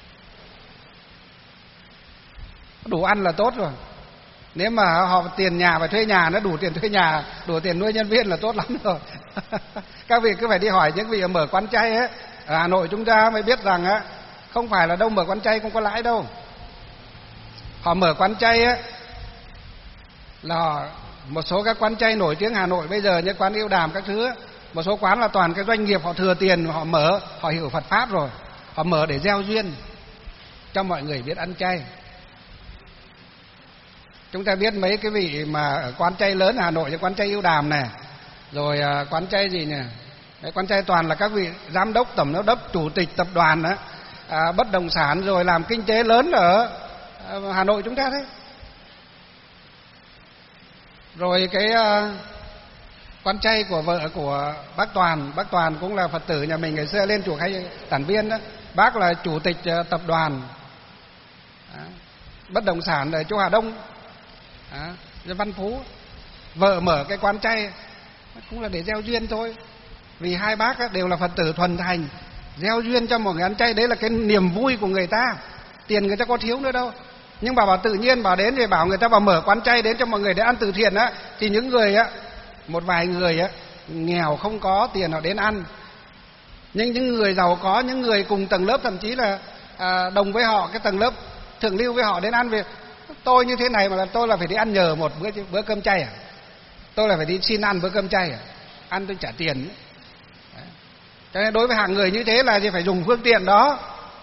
S2: Đủ ăn là tốt rồi. Nếu mà họ tiền nhà phải thuê nhà, nó đủ tiền thuê nhà, đủ tiền nuôi nhân viên là tốt lắm rồi. Các vị cứ phải đi hỏi những vị mở quán chay ấy, ở Hà Nội chúng ta mới biết rằng á, không phải là đâu mở quán chay không có lãi đâu. Họ mở quán chay ấy là một số các quán chay nổi tiếng Hà Nội bây giờ như quán Yêu Đàm các thứ ấy, một số quán là toàn cái doanh nghiệp họ thừa tiền, họ mở, họ hiểu Phật pháp rồi, họ mở để gieo duyên cho mọi người biết ăn chay. Chúng ta biết mấy cái vị mà ở quán chay lớn ở Hà Nội như quán chay Yêu Đàm này, rồi quán chay gì nhỉ? Đấy, quán chay toàn là các vị giám đốc, tổng giám đốc, chủ tịch tập đoàn đó, à, bất động sản, rồi làm kinh tế lớn ở Hà Nội chúng ta đấy. Rồi cái uh, quán chay của vợ của bác Toàn, bác Toàn cũng là Phật tử nhà mình ngày xưa lên chùa Khai Tản Viên đó, bác là chủ tịch uh, tập đoàn đó, bất động sản ở chỗ Hà Đông đó. Văn Phú, vợ mở cái quán chay cũng là để gieo duyên thôi. Vì hai bác đều là Phật tử thuần thành, gieo duyên cho một người ăn chay, đấy là cái niềm vui của người ta. Tiền người ta có thiếu nữa đâu. Nhưng bảo bảo tự nhiên bảo đến thì bảo người ta vào mở quán chay đến cho mọi người để ăn từ thiện á, thì những người á, một vài người á nghèo không có tiền họ đến ăn. Nhưng những người giàu có, những người cùng tầng lớp, thậm chí là à, đồng với họ, cái tầng lớp thượng lưu với họ đến ăn. Vì tôi như thế này mà là tôi là phải đi ăn nhờ một bữa bữa cơm chay à? Tôi là phải đi xin ăn bữa cơm chay à? Ăn tôi trả tiền. Đấy. Cho nên đối với hàng người như thế là gì, phải dùng phương tiện đó.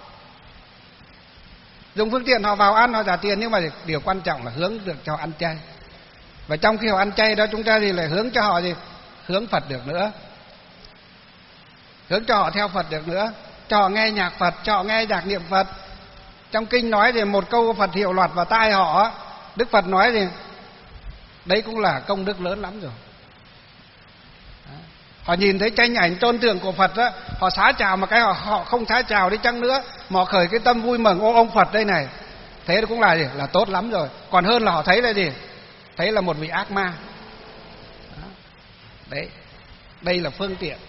S2: Dùng phương tiện họ vào ăn, họ trả tiền, nhưng mà điều quan trọng là hướng được cho họ ăn chay. Và trong khi họ ăn chay đó, chúng ta thì lại hướng cho họ gì? Hướng Phật được nữa. Hướng cho họ theo Phật được nữa. Cho họ nghe nhạc Phật, cho họ nghe nhạc niệm Phật. Trong kinh nói thì một câu Phật hiệu lọt vào tai họ, Đức Phật nói thì đấy cũng là công đức lớn lắm rồi. Đó. Họ nhìn thấy tranh ảnh tôn tượng của Phật đó, họ xá chào mà cái họ, họ không xá chào đi chăng nữa, mà họ khởi cái tâm vui mừng, ô ông Phật đây này, thế cũng là gì? Là tốt lắm rồi. Còn hơn là họ thấy là gì? Thấy là một vị ác ma. Đó. Đấy, đây là phương tiện.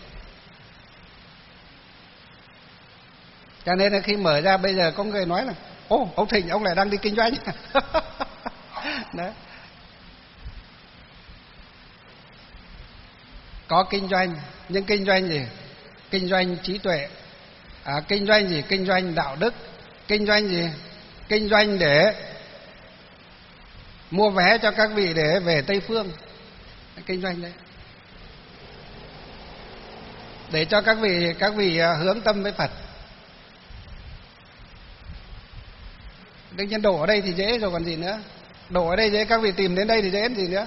S2: Cho nên là khi mở ra bây giờ có người nói là ô ông Thịnh ông lại đang đi kinh doanh. Đấy. Có kinh doanh, nhưng kinh doanh gì? Kinh doanh trí tuệ. À, kinh doanh gì? Kinh doanh đạo đức. Kinh doanh gì? Kinh doanh để mua vé cho các vị để về Tây Phương. Kinh doanh đấy. Để cho các vị các vị hướng tâm với Phật. Đương nhiên đổ ở đây thì dễ rồi còn gì nữa. Đổ ở đây dễ, các vị tìm đến đây thì dễ hơn gì nữa.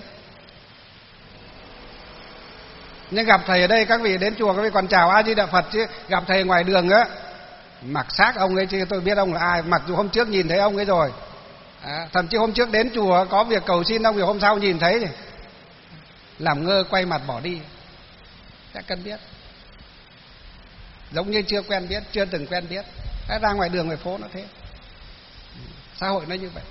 S2: Nhưng gặp thầy ở đây, các vị đến chùa các vị còn chào A Di Đà Phật, chứ gặp thầy ngoài đường á, mặc xác ông ấy chứ tôi biết ông là ai. Mặc dù hôm trước nhìn thấy ông ấy rồi, à, thậm chí hôm trước đến chùa có việc cầu xin ông, thì hôm sau nhìn thấy thì làm ngơ quay mặt bỏ đi. Chắc cần biết. Giống như chưa quen biết, chưa từng quen biết. Đã ra ngoài đường ngoài phố nó thế. Xã hội nó như vậy.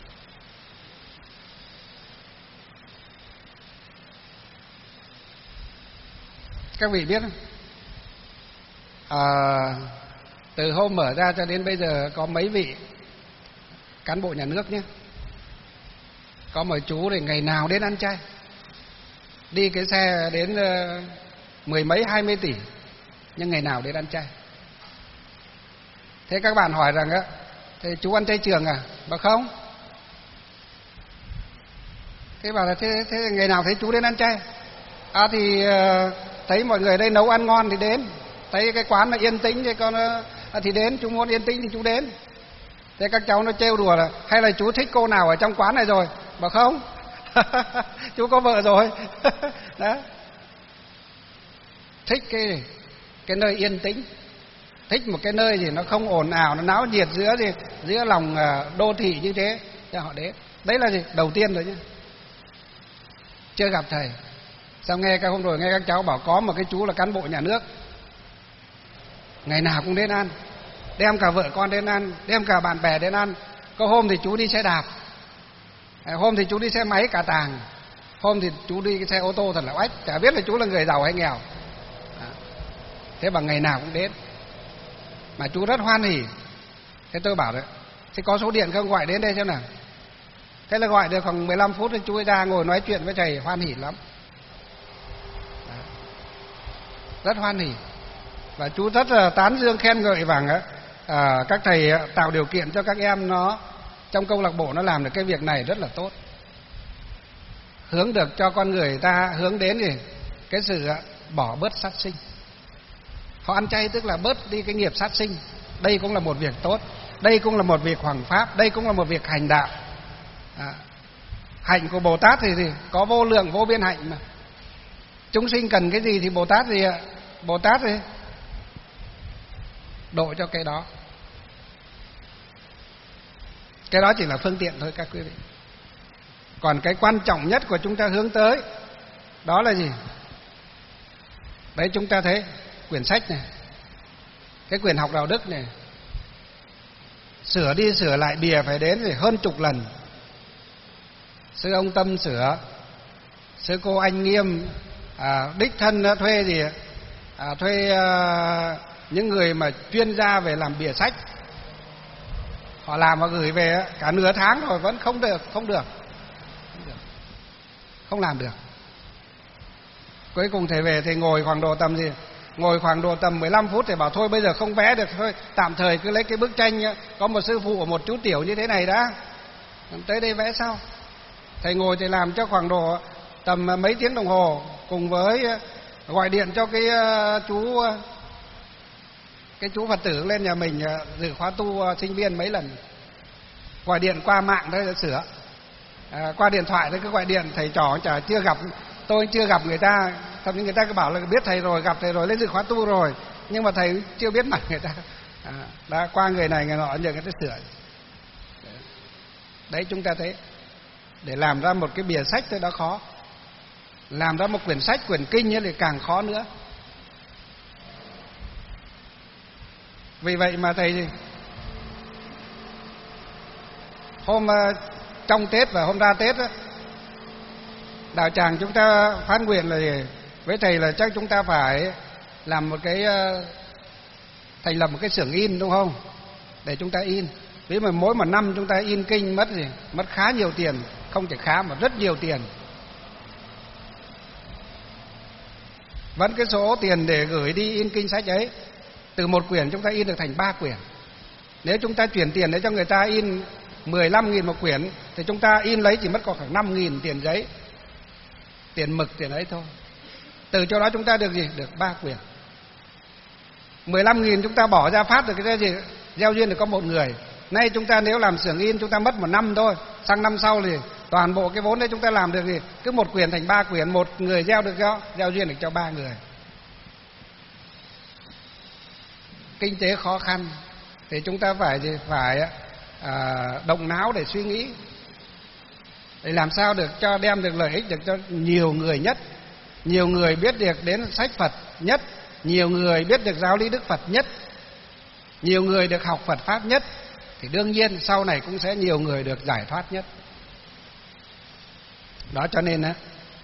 S2: Các vị biết không? À, từ hôm mở ra cho đến bây giờ có mấy vị cán bộ nhà nước nhé, có một chú thì ngày nào đến ăn chay, đi cái xe đến uh, mười mấy hai mươi tỷ, nhưng ngày nào đến ăn chay. Thế các bạn hỏi rằng á, thế chú ăn chay trường à? Bảo không. Thế bảo là thế, thế ngày nào thấy chú đến ăn chay? À thì uh, thấy mọi người đây nấu ăn ngon thì đến, thấy cái quán nó yên tĩnh thì con uh, thì đến, chú muốn yên tĩnh thì chú đến. Thế các cháu nó trêu đùa là hay là chú thích cô nào ở trong quán này rồi? Bảo không. Chú có vợ rồi. Đó. Thích cái cái nơi yên tĩnh, thích một cái nơi gì nó không ồn ào, nó náo nhiệt giữa gì giữa lòng uh, đô thị như thế cho họ đến. Đấy là gì? Đầu tiên rồi nhé. Chưa gặp thầy, sao nghe các hôm rồi nghe các cháu bảo có một cái chú là cán bộ nhà nước, ngày nào cũng đến ăn, đem cả vợ con đến ăn, đem cả bạn bè đến ăn. Có hôm thì chú đi xe đạp, hôm thì chú đi xe máy cả tàng, hôm thì chú đi cái xe ô tô thật là oách, chả biết là chú là người giàu hay nghèo. Thế mà ngày nào cũng đến, mà chú rất hoan hỉ. Thế tôi bảo đấy, thế có số điện không, gọi đến đây xem nào. Thế là gọi được khoảng mười lăm phút thì chú ấy ra ngồi nói chuyện với thầy, hoan hỉ lắm. Đó. Rất hoan hỉ. Và chú rất là tán dương khen ngợi rằng á, à, các thầy tạo điều kiện cho các em nó trong câu lạc bộ nó làm được cái việc này rất là tốt. Hướng được cho con người ta hướng đến gì? Cái sự bỏ bớt sát sinh. Họ ăn chay tức là bớt đi cái nghiệp sát sinh. Đây cũng là một việc tốt, đây cũng là một việc hoằng pháp, đây cũng là một việc hành đạo. À, hạnh của Bồ Tát thì, thì có vô lượng vô biên hạnh mà. Chúng sinh cần cái gì thì Bồ Tát gì ạ? Bồ Tát thì độ cho cái đó. Cái đó chỉ là phương tiện thôi các quý vị. Còn cái quan trọng nhất của chúng ta hướng tới đó là gì? Đấy, chúng ta thấy quyển sách này, cái quyển học đạo đức này, sửa đi sửa lại bìa phải đến rồi hơn chục lần. sư ông Tâm sửa, sư cô Anh Nghiêm à, đích thân thuê gì à, thuê à, những người mà chuyên gia về làm bìa sách, họ làm và gửi về cả nửa tháng rồi vẫn không được, không được, không được, không làm được. Cuối cùng thầy về thầy ngồi khoảng độ tầm gì, ngồi khoảng độ tầm mười lăm phút thì bảo thôi bây giờ không vẽ được, thôi tạm thời cứ lấy cái bức tranh có một sư phụ ở một chú tiểu như thế này đã, tới đây vẽ sau. Thầy ngồi thầy làm cho khoảng độ tầm mấy tiếng đồng hồ, cùng với gọi điện cho cái chú cái chú Phật tử lên nhà mình dự khóa tu sinh viên mấy lần, gọi điện qua mạng đấy để sửa, à, qua điện thoại đấy cứ gọi điện, thầy trò chả chưa gặp, tôi chưa gặp người ta, thậm chí người ta cứ bảo là biết thầy rồi, gặp thầy rồi, lên dự khóa tu rồi, nhưng mà thầy chưa biết mặt người ta, à, đã qua người này người nọ nhờ người ta sửa. Đấy, chúng ta thấy để làm ra một cái bìa sách thôi đã khó, làm ra một quyển sách, quyển kinh thì càng khó nữa. Vì vậy mà thầy hôm trong Tết và hôm ra Tết á, đạo tràng chúng ta phát nguyện là gì? Với thầy là chắc chúng ta phải làm một cái, thành lập một cái xưởng in, đúng không? Để chúng ta in. Vì mà mỗi một năm chúng ta in kinh mất gì? Mất khá nhiều tiền, không chỉ khá mà rất nhiều tiền. Vẫn cái số tiền để gửi đi in kinh sách ấy, từ một quyển chúng ta in được thành ba quyển. Nếu chúng ta chuyển tiền để cho người ta in mười lăm nghìn một quyển thì chúng ta in lấy chỉ mất có khoảng năm nghìn tiền giấy, tiền mực, tiền ấy thôi. Từ chỗ đó chúng ta được gì? Được ba quyển. mười lăm nghìn chúng ta bỏ ra phát được cái gì? Gieo duyên được có một người. Nay chúng ta nếu làm xưởng in chúng ta mất một năm thôi, sang năm sau thì toàn bộ cái vốn đấy chúng ta làm được gì? Cứ một quyển thành ba quyển, một người gieo được cho, gieo duyên được cho ba người. Kinh tế khó khăn thì chúng ta phải gì? Phải à, động não để suy nghĩ, để làm sao được cho đem được lợi ích được cho nhiều người nhất, nhiều người biết được đến sách Phật nhất, nhiều người biết được giáo lý Đức Phật nhất, nhiều người được học Phật Pháp nhất, thì đương nhiên sau này cũng sẽ nhiều người được giải thoát nhất. Đó cho nên á,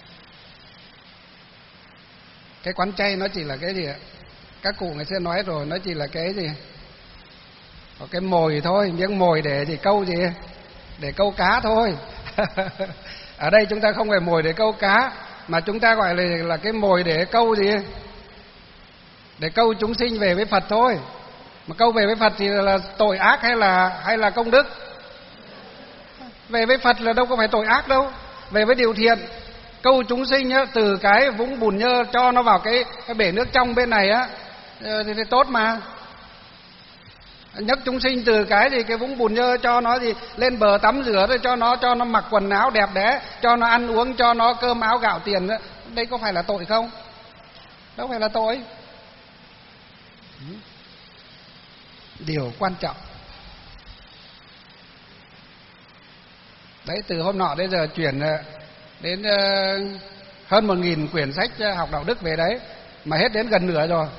S2: cái quán chay nó chỉ là cái gì ạ? Các cụ ngày xưa nói rồi, nó chỉ là cái gì? Có cái mồi thôi, miếng mồi để gì câu gì? Để câu cá thôi. Ở đây chúng ta không phải mồi để câu cá, mà chúng ta gọi là, là cái mồi để câu gì? Để câu chúng sinh về với Phật thôi. Mà câu về với Phật thì là tội ác hay là hay là công đức? Về với Phật là đâu có phải tội ác đâu, về với điều thiện. Câu chúng sinh á, từ cái vũng bùn nhơ cho nó vào cái, cái bể nước trong bên này á, thì, thì tốt mà. Nhấc chúng sinh từ cái gì cái vũng bùn nhơ cho nó gì lên bờ tắm rửa, rồi cho nó cho nó mặc quần áo đẹp đẽ, cho nó ăn uống, cho nó cơm áo gạo tiền đó. Đây có phải là tội không? Đâu phải là tội. Điều quan trọng đấy, từ hôm nọ đến giờ chuyển đến hơn một nghìn quyển sách học đạo đức về đấy, mà hết đến gần nửa rồi.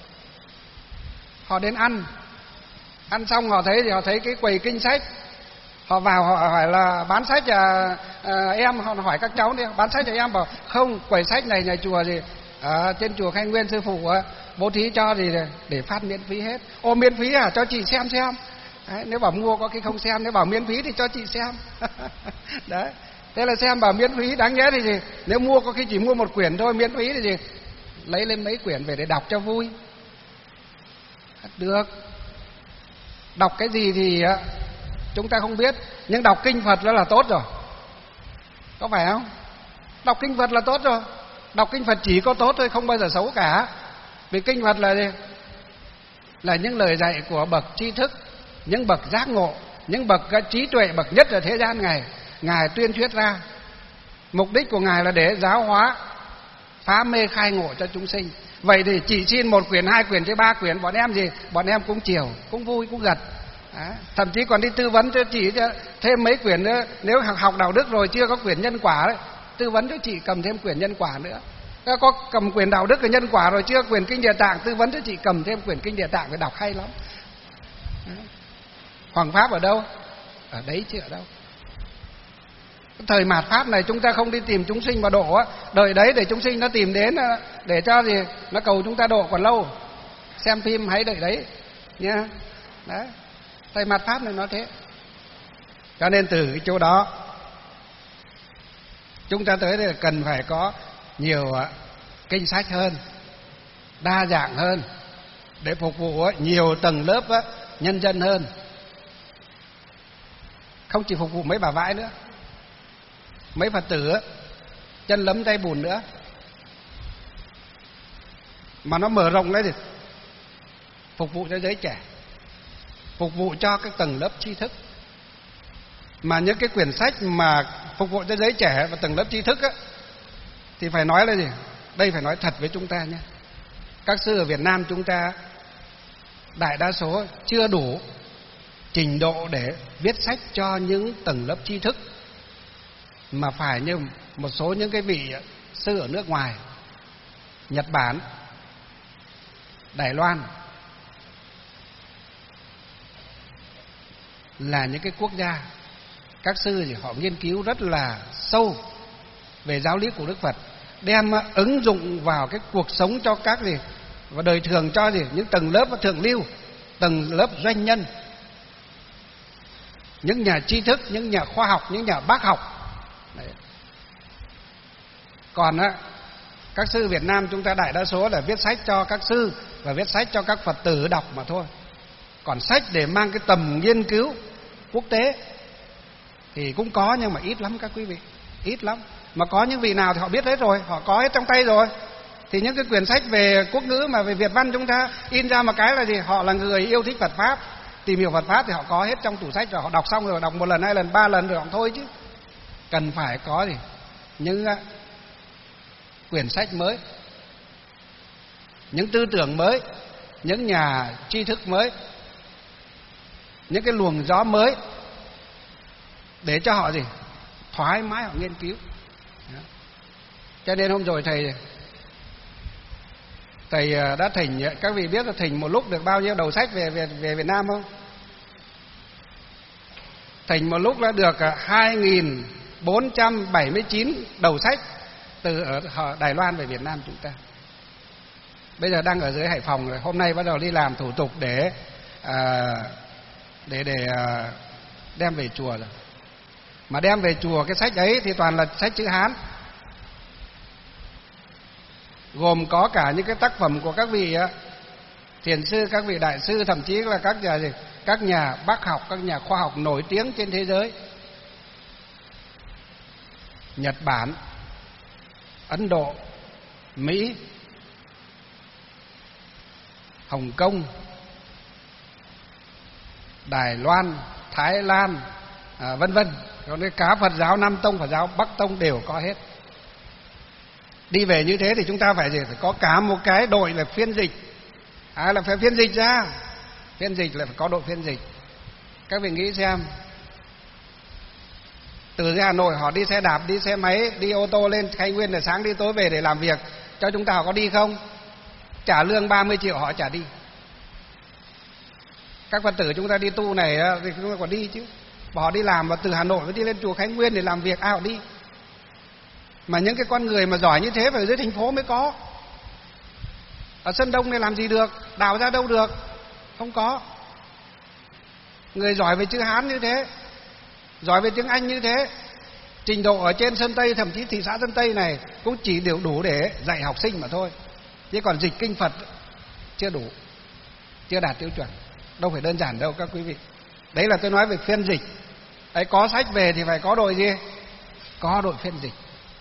S2: Họ đến ăn ăn xong họ thấy thì họ thấy cái quầy kinh sách, họ vào họ hỏi là bán sách à, à, em, họ hỏi các cháu đi, bán sách cho em, bảo không, quầy sách này nhà chùa gì à, trên chùa Khanh Nguyên sư phụ à, bố thí cho gì để, để phát miễn phí hết. Ô miễn phí à, cho chị xem xem. Đấy, nếu bảo mua có khi không xem, nếu bảo miễn phí thì cho chị xem. Đấy, thế là xem bảo miễn phí, đáng nhẽ thì gì, nếu mua có khi chỉ mua một quyển thôi, miễn phí thì gì, lấy lên mấy quyển về để đọc cho vui. Được. Đọc cái gì thì chúng ta không biết, nhưng đọc kinh Phật đó là tốt rồi, có phải không? Đọc kinh Phật là tốt rồi. Đọc kinh Phật chỉ có tốt thôi, không bao giờ xấu cả. Vì kinh Phật là gì? Là những lời dạy của bậc tri thức, những bậc giác ngộ, những bậc trí tuệ bậc nhất ở thế gian này, Ngài tuyên thuyết ra. Mục đích của Ngài là để giáo hóa, phá mê khai ngộ cho chúng sinh. Vậy thì chỉ xin một quyển, hai quyển, chứ ba quyển, bọn em gì? Bọn em cũng chiều, cũng vui, cũng gật. À, thậm chí còn đi tư vấn cho chị thêm mấy quyển nữa. Nếu học đạo đức rồi chưa có quyển nhân quả đấy, tư vấn cho chị cầm thêm quyển nhân quả nữa. Có cầm quyển đạo đức và nhân quả rồi chưa, quyển kinh Địa Tạng, tư vấn cho chị cầm thêm quyển kinh Địa Tạng, phải đọc hay lắm. Hoàng pháp ở đâu? Ở đấy chứ ở đâu. Thời mạt Pháp này chúng ta không đi tìm chúng sinh mà độ á, đợi đấy để chúng sinh nó tìm đến để cho gì nó cầu chúng ta độ còn lâu. Xem phim hãy đợi đấy nhá. Đấy, thời mạt Pháp này nó thế. Cho nên từ cái chỗ đó chúng ta tới đây cần phải có nhiều kinh sách hơn, đa dạng hơn, để phục vụ nhiều tầng lớp nhân dân hơn. Không chỉ phục vụ mấy bà vãi nữa, mấy Phật tử chân lấm tay bùn nữa, mà nó mở rộng lên thì phục vụ cho giới trẻ, phục vụ cho các tầng lớp tri thức. Mà những cái quyển sách mà phục vụ cho giới trẻ và tầng lớp tri thức á, thì phải nói là gì? Đây phải nói thật với chúng ta nhé. Các sư ở Việt Nam chúng ta đại đa số chưa đủ trình độ để viết sách cho những tầng lớp tri thức, mà phải như một số những cái vị sư ở nước ngoài, Nhật Bản, Đài Loan, là những cái quốc gia các sư thì họ nghiên cứu rất là sâu về giáo lý của Đức Phật, đem ứng dụng vào cái cuộc sống cho các gì và đời thường cho gì những tầng lớp thượng lưu, tầng lớp doanh nhân, những nhà tri thức, những nhà khoa học, những nhà bác học. Đấy. Còn á, các sư Việt Nam chúng ta đại đa số là viết sách cho các sư và viết sách cho các Phật tử đọc mà thôi. Còn sách để mang cái tầm nghiên cứu quốc tế thì cũng có, nhưng mà ít lắm các quý vị, ít lắm. Mà có những vị nào thì họ biết hết rồi, họ có hết trong tay rồi. Thì những cái quyển sách về quốc ngữ mà về Việt văn chúng ta in ra một cái là gì? Họ là người yêu thích Phật Pháp, tìm hiểu Phật Pháp thì họ có hết trong tủ sách rồi, họ đọc xong rồi, đọc một lần, hai lần, ba lần rồi họ thôi chứ. Cần phải có gì? Những quyển sách mới, những tư tưởng mới, những nhà tri thức mới, những cái luồng gió mới, để cho họ gì? Thoải mái họ nghiên cứu. Đó. Cho nên hôm rồi thầy thầy đã thỉnh, các vị biết là thỉnh một lúc được bao nhiêu đầu sách về về về Việt Nam không? Thỉnh một lúc đã được hai nghìn bốn trăm bảy mươi chín đầu sách từ ở Đài Loan về Việt Nam chúng ta. Bây giờ đang ở dưới Hải Phòng rồi, hôm nay bắt đầu đi làm thủ tục để à, để để à, đem về chùa rồi. Mà đem về chùa cái sách ấy thì toàn là sách chữ Hán, gồm có cả những cái tác phẩm của các vị thiền sư, các vị đại sư, thậm chí là các nhà gì, các nhà bác học, các nhà khoa học nổi tiếng trên thế giới. Nhật Bản, Ấn Độ, Mỹ, Hồng Kông, Đài Loan, Thái Lan, à, vân vân. Còn cái cả Phật giáo Nam Tông, Phật giáo Bắc Tông đều có hết. Đi về như thế thì chúng ta phải gì? Phải có cả một cái đội là phiên dịch. À, là phải phiên dịch ra. Phiên dịch là phải có đội phiên dịch. Các vị nghĩ xem, từ Hà Nội họ đi xe đạp, đi xe máy, đi ô tô lên Thái Nguyên là sáng đi tối về để làm việc, cho chúng ta họ có đi không? Trả lương ba mươi triệu họ chả đi. Các Phật tử chúng ta đi tu này thì chúng ta còn đi chứ. Mà họ đi làm và từ Hà Nội mới đi lên chùa Khánh Nguyên để làm việc, ai họ đi. Mà những cái con người mà giỏi như thế phải ở dưới thành phố mới có. Ở Sơn Đông này làm gì được, đào ra đâu được, không có. Người giỏi về chữ Hán như thế, giỏi về tiếng Anh như thế, trình độ ở trên Sơn Tây, thậm chí thị xã Sơn Tây này cũng chỉ đều đủ để dạy học sinh mà thôi. Chứ còn dịch kinh Phật chưa đủ, chưa đạt tiêu chuẩn. Đâu phải đơn giản đâu các quý vị. Đấy là tôi nói về phiên dịch. Đấy, có sách về thì phải có đội gì? Có đội phiên dịch.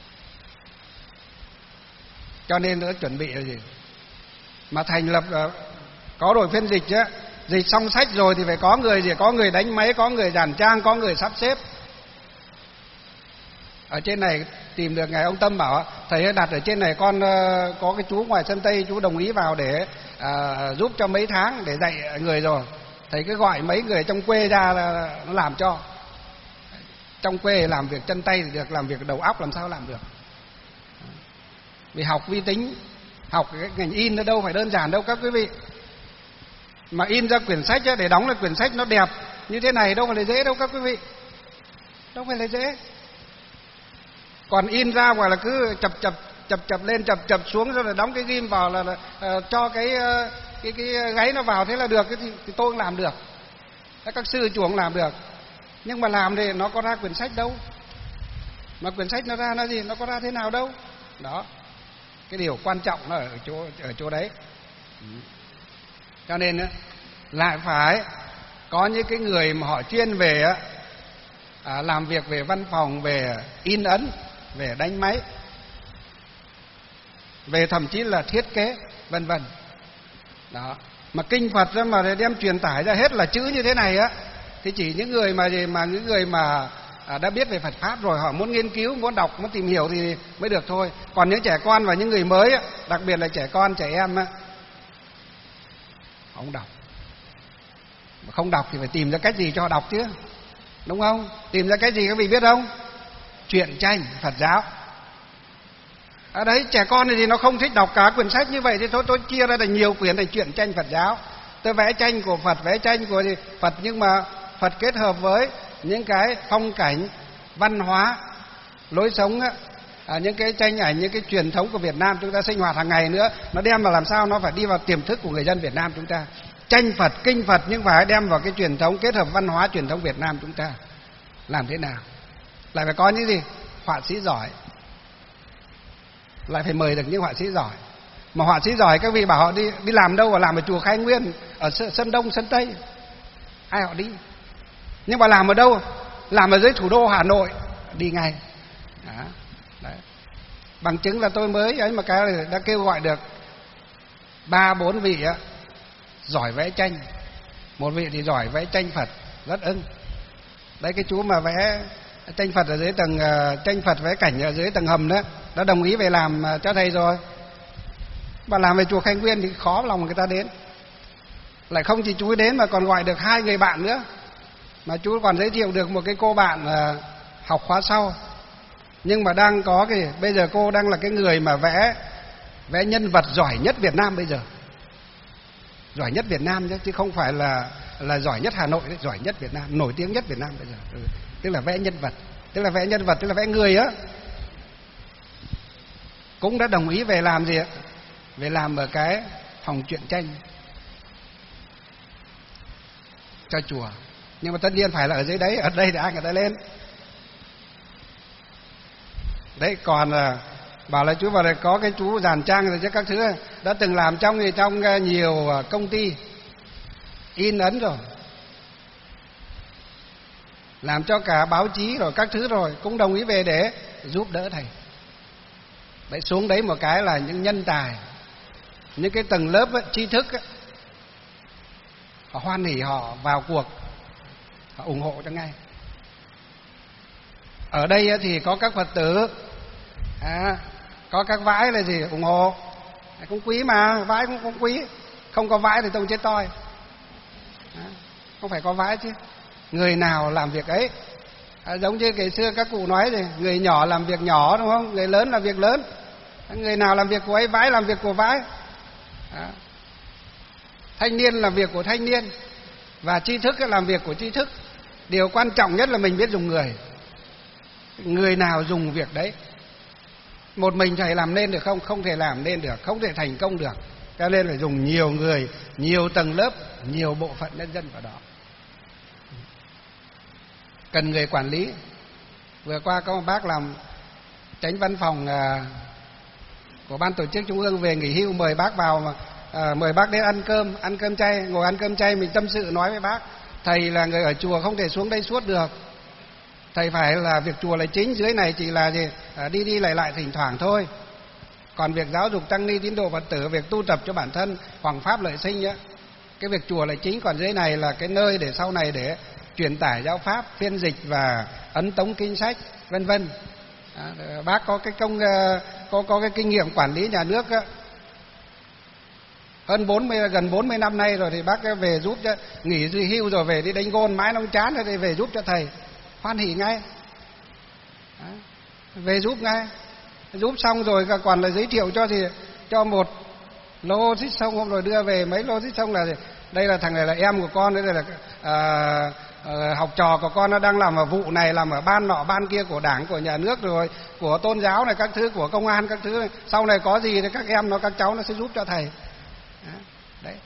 S2: Cho nên nó chuẩn bị là gì? Mà thành lập có đội phiên dịch á, dịch xong sách rồi thì phải có người gì? Có người đánh máy, có người dàn trang, có người sắp xếp. Ở trên này tìm được ngày ông Tâm bảo thầy đặt ở trên này con có cái chú ngoài Sơn Tây, chú đồng ý vào để à, giúp cho mấy tháng để dạy người rồi. Thầy cứ gọi mấy người trong quê ra là nó làm cho. Trong quê làm việc chân tay thì được, làm việc đầu óc làm sao làm được. Vì học vi tính, học cái ngành in nó đâu phải đơn giản đâu các quý vị. Mà in ra quyển sách để đóng là quyển sách nó đẹp như thế này đâu phải là dễ đâu các quý vị. Đâu phải là dễ. Còn in ra gọi là cứ chập chập chập chập lên chập chập xuống rồi là đóng cái ghim vào là, là uh, cho cái uh, cái cái gáy nó vào thế là được, cái thì, thì tôi cũng làm được, các sư chùa cũng làm được. Nhưng mà làm thì nó có ra quyển sách đâu, mà quyển sách nó ra nó gì, nó có ra thế nào đâu. Đó, cái điều quan trọng nó ở chỗ ở chỗ đấy. Cho nên lại phải có những cái người mà họ chuyên về à, làm việc về văn phòng, về in ấn, về đánh máy, về thậm chí là thiết kế vân vân. Đó, mà kinh Phật đó mà đem truyền tải ra hết là chữ như thế này á, thì chỉ những người mà gì mà những người mà à, đã biết về Phật pháp rồi, họ muốn nghiên cứu, muốn đọc, muốn tìm hiểu thì mới được thôi. Còn những trẻ con và những người mới á, đặc biệt là trẻ con, trẻ em á, không đọc. Mà không đọc thì phải tìm ra cách gì cho họ đọc chứ, đúng không? Tìm ra cách gì các vị biết không? Truyện tranh Phật giáo. Ở đấy trẻ con thì nó không thích đọc cả quyển sách như vậy thì thôi tôi chia ra thành nhiều quyển thành truyện tranh Phật giáo. Tôi vẽ tranh của Phật, vẽ tranh của Phật, nhưng mà Phật kết hợp với những cái phong cảnh, văn hóa, lối sống á, à, những cái tranh ảnh, những cái truyền thống của Việt Nam chúng ta sinh hoạt hàng ngày nữa, nó đem vào làm sao nó phải đi vào tiềm thức của người dân Việt Nam chúng ta. Tranh Phật, kinh Phật nhưng phải đem vào cái truyền thống, kết hợp văn hóa truyền thống Việt Nam chúng ta. Làm thế nào? Lại phải có những gì? Họa sĩ giỏi. Lại phải mời được những họa sĩ giỏi. Mà họa sĩ giỏi các vị bảo họ đi đi làm đâu? Mà làm ở chùa Khai Nguyên, ở sân Đông, sân Tây, ai họ đi. Nhưng mà làm ở đâu? Làm ở dưới thủ đô Hà Nội, đi ngay. Đó. Đấy. Bằng chứng là tôi mới ấy mà cái đã kêu gọi được ba bốn vị á, giỏi vẽ tranh. Một vị thì giỏi vẽ tranh Phật, rất ưng. Đấy, cái chú mà vẽ tranh Phật ở dưới tầng uh, tranh Phật vẽ cảnh ở dưới tầng hầm đó, đã đồng ý về làm uh, cho thầy rồi. Mà làm về chùa Khai Nguyên thì khó lòng người ta đến. Lại không chỉ chú đến mà còn gọi được hai người bạn nữa. Mà chú còn giới thiệu được một cái cô bạn uh, học khóa sau. Nhưng mà đang có cái bây giờ cô đang là cái người mà vẽ vẽ nhân vật giỏi nhất Việt Nam bây giờ. Giỏi nhất Việt Nam chứ, chứ không phải là là giỏi nhất Hà Nội đấy, giỏi nhất Việt Nam, nổi tiếng nhất Việt Nam bây giờ. Ừ. Tức là vẽ nhân vật, tức là vẽ nhân vật, tức là vẽ người á. Cũng đã đồng ý về làm gì ạ? Về làm ở cái phòng truyện tranh cho chùa. Nhưng mà tất nhiên phải là ở dưới đấy, ở đây thì ai người ta lên. Đấy, còn bảo là chú vào đây có cái chú dàn trang rồi chứ các thứ đã từng làm trong thì trong nhiều công ty in ấn rồi, làm cho cả báo chí rồi các thứ rồi, cũng đồng ý về để giúp đỡ thầy. Đấy, xuống đấy một cái là những nhân tài, những cái tầng lớp ấy, tri thức ấy, họ hoan hỉ, họ vào cuộc, họ ủng hộ cho ngay. Ở đây ấy, thì có các Phật tử, à, có các vãi là gì ủng hộ, cũng quý mà, vãi cũng, cũng quý. Không có vãi thì tôi chết toi. À, không phải có vãi chứ. Người nào làm việc ấy, à, giống như ngày xưa các cụ nói thì người nhỏ làm việc nhỏ, đúng không? Người lớn làm việc lớn. Người nào làm việc của ấy, vãi làm việc của vãi. À, thanh niên làm việc của thanh niên, và tri thức làm việc của tri thức. Điều quan trọng nhất là mình biết dùng người. Người nào dùng việc đấy. Một mình thầy làm nên được không? Không thể làm nên được, không thể thành công được. Cho nên phải dùng nhiều người, nhiều tầng lớp, nhiều bộ phận nhân dân vào đó. Cần người quản lý. Vừa qua có một bác làm chánh văn phòng à, của ban tổ chức trung ương về nghỉ hưu, mời bác vào mà à, mời bác đến ăn cơm, ăn cơm chay, ngồi ăn cơm chay, mình tâm sự nói với bác, thầy là người ở chùa không thể xuống đây suốt được. Thầy phải là việc chùa là chính, dưới này chỉ là gì à, đi đi lại lại thỉnh thoảng thôi. Còn việc giáo dục tăng ni tín đồ Phật tử, việc tu tập cho bản thân hoằng pháp lợi sinh á, cái việc chùa là chính, còn dưới này là cái nơi để sau này để truyền tải giáo pháp, phiên dịch và ấn tống kinh sách vân vân. À, bác có cái công có có cái kinh nghiệm quản lý nhà nước á, hơn bốn mươi gần bốn mươi năm nay rồi, thì bác về giúp cho, nghỉ hưu rồi về đi đánh gôn mãi nông chán rồi thì về giúp cho thầy, hoan hỉ ngay. Đó, về giúp ngay, giúp xong rồi còn là giới thiệu cho thì cho một lô xích sông, hôm rồi đưa về mấy lô xích sông là đây là thằng này là em của con, đây là à, học trò của con nó đang làm ở vụ này, làm ở ban nọ ban kia của đảng, của nhà nước, rồi của tôn giáo này, các thứ, của công an các thứ này. Sau này có gì thì các em nó, các cháu nó sẽ giúp cho thầy. Đấy.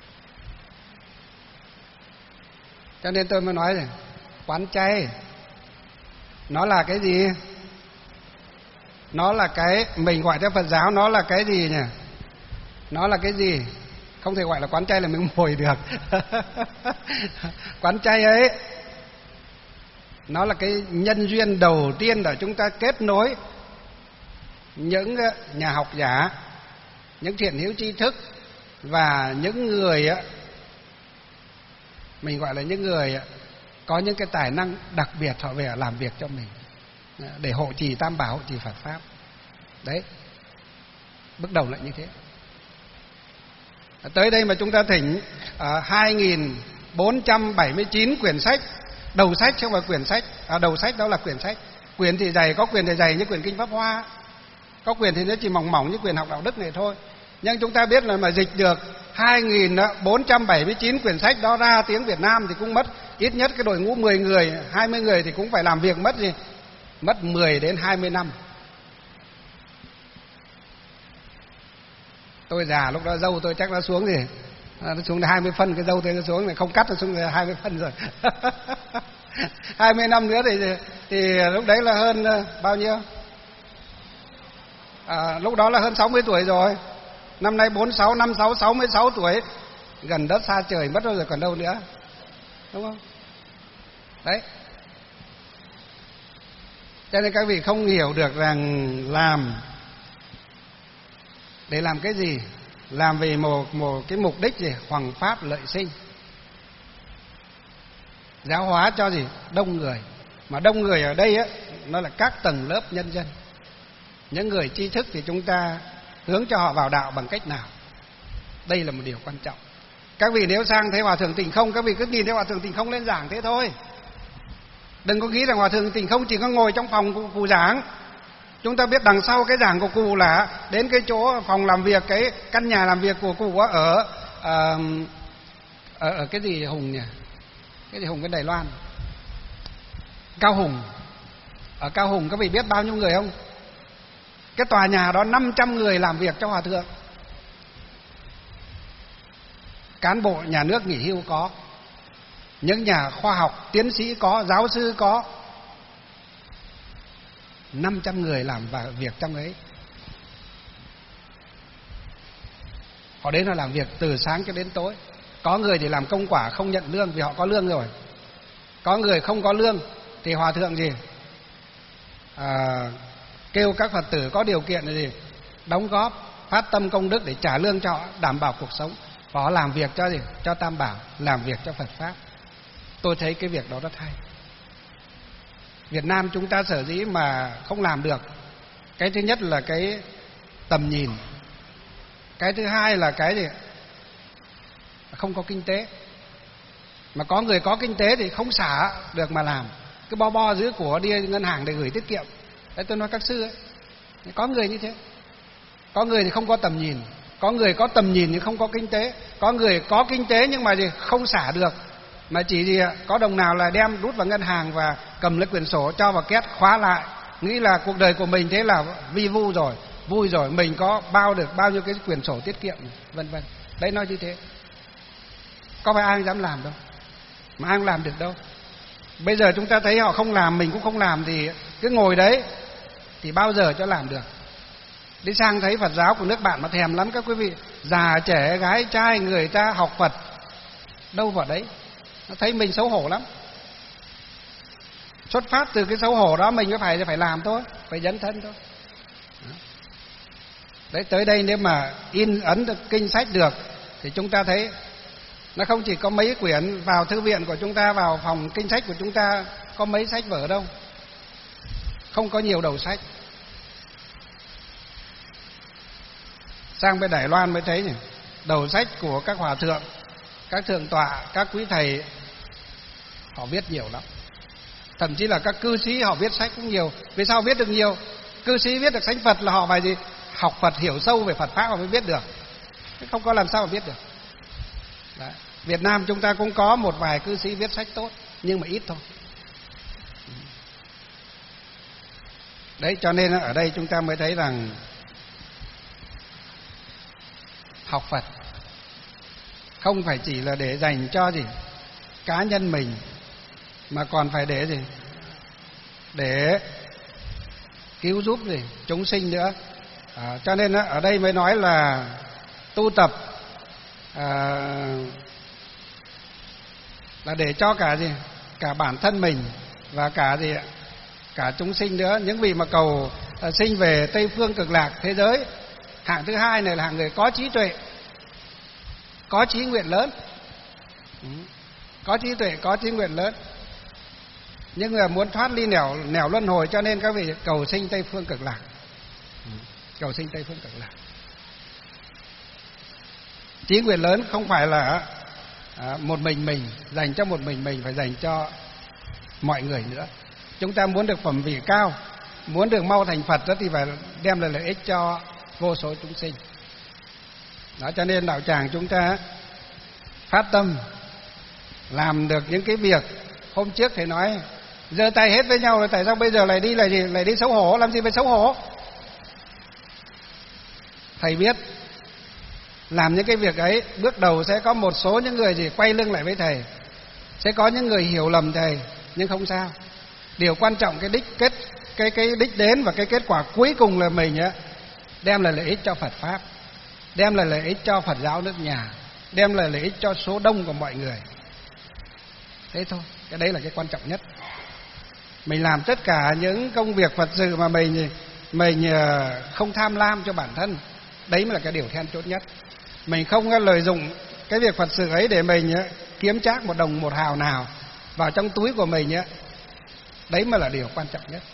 S2: Cho nên tôi mới nói rồi, quán chay nó là cái gì? Nó là cái mình gọi theo Phật giáo, nó là cái gì nhỉ? Nó là cái gì? Không thể gọi là quán chay là mình ngồi được. Quán chay ấy, nó là cái nhân duyên đầu tiên để chúng ta kết nối những nhà học giả, những thiện hữu tri thức và những người mình gọi là những người có những cái tài năng đặc biệt, họ về làm việc cho mình để hộ trì Tam Bảo, hộ trì Phật pháp. Đấy, bước đầu lại như thế. Tới đây mà chúng ta thỉnh uh, hai nghìn bốn trăm bảy mươi chín quyển sách, đầu sách chứ không phải quyển sách, à, đầu sách đó là quyển sách. Quyển thì dày, có quyển thì dày như quyển Kinh Pháp Hoa, có quyển thì nó chỉ mỏng mỏng như quyển Học Đạo Đức này thôi. Nhưng chúng ta biết là mà dịch được hai nghìn bốn trăm bảy mươi chín quyển sách đó ra tiếng Việt Nam thì cũng mất ít nhất cái đội ngũ mười người, hai mươi người thì cũng phải làm việc mất gì? Mất mười đến hai mươi năm. Tôi già lúc đó dâu tôi chắc nó xuống gì? Nó xuống hai mươi phân, cái dâu tôi nó xuống này không cắt nó xuống hai mươi phân rồi. hai mươi năm nữa thì thì lúc đấy là hơn bao nhiêu? À, lúc đó là hơn sáu mươi tuổi rồi. Năm nay bốn mươi sáu, năm mươi sáu, sáu mươi sáu tuổi, gần đất xa trời mất rồi còn đâu nữa, đúng không? Đấy. Cho nên các vị không hiểu được rằng làm để làm cái gì, làm vì một một cái mục đích gì? Hoằng pháp lợi sinh, giáo hóa cho gì? Đông người. Mà đông người ở đây á, nó là các tầng lớp nhân dân. Những người tri thức thì chúng ta hướng cho họ vào đạo bằng cách nào? Đây là một điều quan trọng. Các vị nếu sang thấy Hòa Thượng Tịnh Không, các vị cứ nhìn thấy Hòa Thượng Tịnh Không lên giảng thế thôi. Đừng có nghĩ rằng Hòa Thượng Tịnh Không chỉ có ngồi trong phòng cụ, cụ giảng. Chúng ta biết đằng sau cái giảng của cụ là đến cái chỗ phòng làm việc, cái căn nhà làm việc của cụ ở ở, ở, ở cái gì Hùng nhỉ? Cái gì Hùng bên Đài Loan? Cao Hùng. Ở Cao Hùng các vị biết bao nhiêu người không? Cái tòa nhà đó năm trăm người làm việc cho Hòa Thượng. Cán bộ nhà nước nghỉ hưu có, những nhà khoa học tiến sĩ có, giáo sư có, năm trăm người làm việc trong ấy. Họ đến là làm việc từ sáng cho đến tối. Có người thì làm công quả không nhận lương vì họ có lương rồi. Có người không có lương thì Hòa Thượng gì? À, kêu các Phật tử có điều kiện là gì? Đóng góp, phát tâm công đức để trả lương cho họ, đảm bảo cuộc sống. Và họ làm việc cho gì? Cho Tam Bảo, làm việc cho Phật Pháp. Tôi thấy cái việc đó rất hay. Việt Nam chúng ta sở dĩ mà không làm được, cái thứ nhất là cái tầm nhìn, cái thứ hai là cái gì? Không có kinh tế. Mà có người có kinh tế thì không xả được mà làm, cứ bo bo giữ của đi ngân hàng để gửi tiết kiệm. Đấy, tôi nói các sư ấy, có người như thế. Có người thì không có tầm nhìn, có người có tầm nhìn nhưng không có kinh tế, có người có kinh tế nhưng mà gì không xả được, mà chỉ gì có đồng nào là đem đút vào ngân hàng và cầm lấy quyển sổ cho vào két khóa lại, nghĩ là cuộc đời của mình thế là vi vu rồi, vui rồi, mình có bao được bao nhiêu cái quyển sổ tiết kiệm, vân vân. Đấy, nói như thế. Có phải ai dám làm đâu, mà ai làm được đâu. Bây giờ chúng ta thấy họ không làm, mình cũng không làm thì cứ ngồi đấy thì bao giờ cho làm được. Đi sang thấy Phật giáo của nước bạn mà thèm lắm các quý vị, già trẻ gái trai người ta học Phật đâu vào đấy, nó thấy mình xấu hổ lắm. Xuất phát từ cái xấu hổ đó mình mới phải phải làm thôi, phải dấn thân thôi. Đấy, tới đây nếu mà in ấn được kinh sách được thì chúng ta thấy nó không chỉ có mấy quyển, vào thư viện của chúng ta, vào phòng kinh sách của chúng ta có mấy sách vở đâu, không có nhiều đầu sách. Sang bên Đài Loan mới thấy nhỉ, đầu sách của các hòa thượng, các thượng tọa, các quý thầy họ viết nhiều lắm. Thậm chí là các cư sĩ họ viết sách cũng nhiều. Vì sao viết được nhiều? Cư sĩ viết được sách Phật là họ phải gì? Học Phật, hiểu sâu về Phật pháp họ mới viết được, không có làm sao mà viết được. Đấy. Việt Nam chúng ta cũng có một vài cư sĩ viết sách tốt, nhưng mà ít thôi. Đấy, cho nên ở đây chúng ta mới thấy rằng học Phật không phải chỉ là để dành cho gì cá nhân mình, mà còn phải để gì để cứu giúp gì chúng sinh nữa. À, cho nên ở đây mới nói là tu tập à, là để cho cả gì cả bản thân mình và cả gì cả chúng sinh nữa. Những vị mà cầu à, sinh về Tây Phương Cực Lạc thế giới, hạng thứ hai này là hạng người có trí tuệ, có chí nguyện lớn. Có trí tuệ, có chí nguyện lớn, nhưng mà muốn thoát ly nẻo nẻo luân hồi, cho nên các vị cầu sinh Tây Phương Cực Lạc. Cầu sinh Tây Phương Cực Lạc. Chí nguyện lớn không phải là à, một mình mình, dành cho một mình mình, phải dành cho mọi người nữa. Chúng ta muốn được phẩm vị cao, muốn được mau thành Phật đó, thì phải đem lại lợi ích cho vô số chúng sinh. Đó, cho nên đạo tràng chúng ta phát tâm làm được những cái việc hôm trước thầy nói giơ tay hết với nhau rồi, tại sao bây giờ lại đi là gì lại đi xấu hổ, làm gì phải xấu hổ. Thầy biết làm những cái việc ấy, bước đầu sẽ có một số những người gì quay lưng lại với thầy, sẽ có những người hiểu lầm thầy, nhưng không sao. Điều quan trọng cái đích kết cái cái đích đến và cái kết quả cuối cùng là mình á đem lại lợi ích cho Phật pháp, đem lại lợi ích cho Phật giáo nước nhà, đem lại lợi ích cho số đông của mọi người. Thế thôi, cái đấy là cái quan trọng nhất. Mình làm tất cả những công việc Phật sự mà mình mình không tham lam cho bản thân, đấy mới là cái điều then chốt nhất. Mình không lợi dụng cái việc Phật sự ấy để mình kiếm trác một đồng một hào nào vào trong túi của mình, đấy mới là điều quan trọng nhất.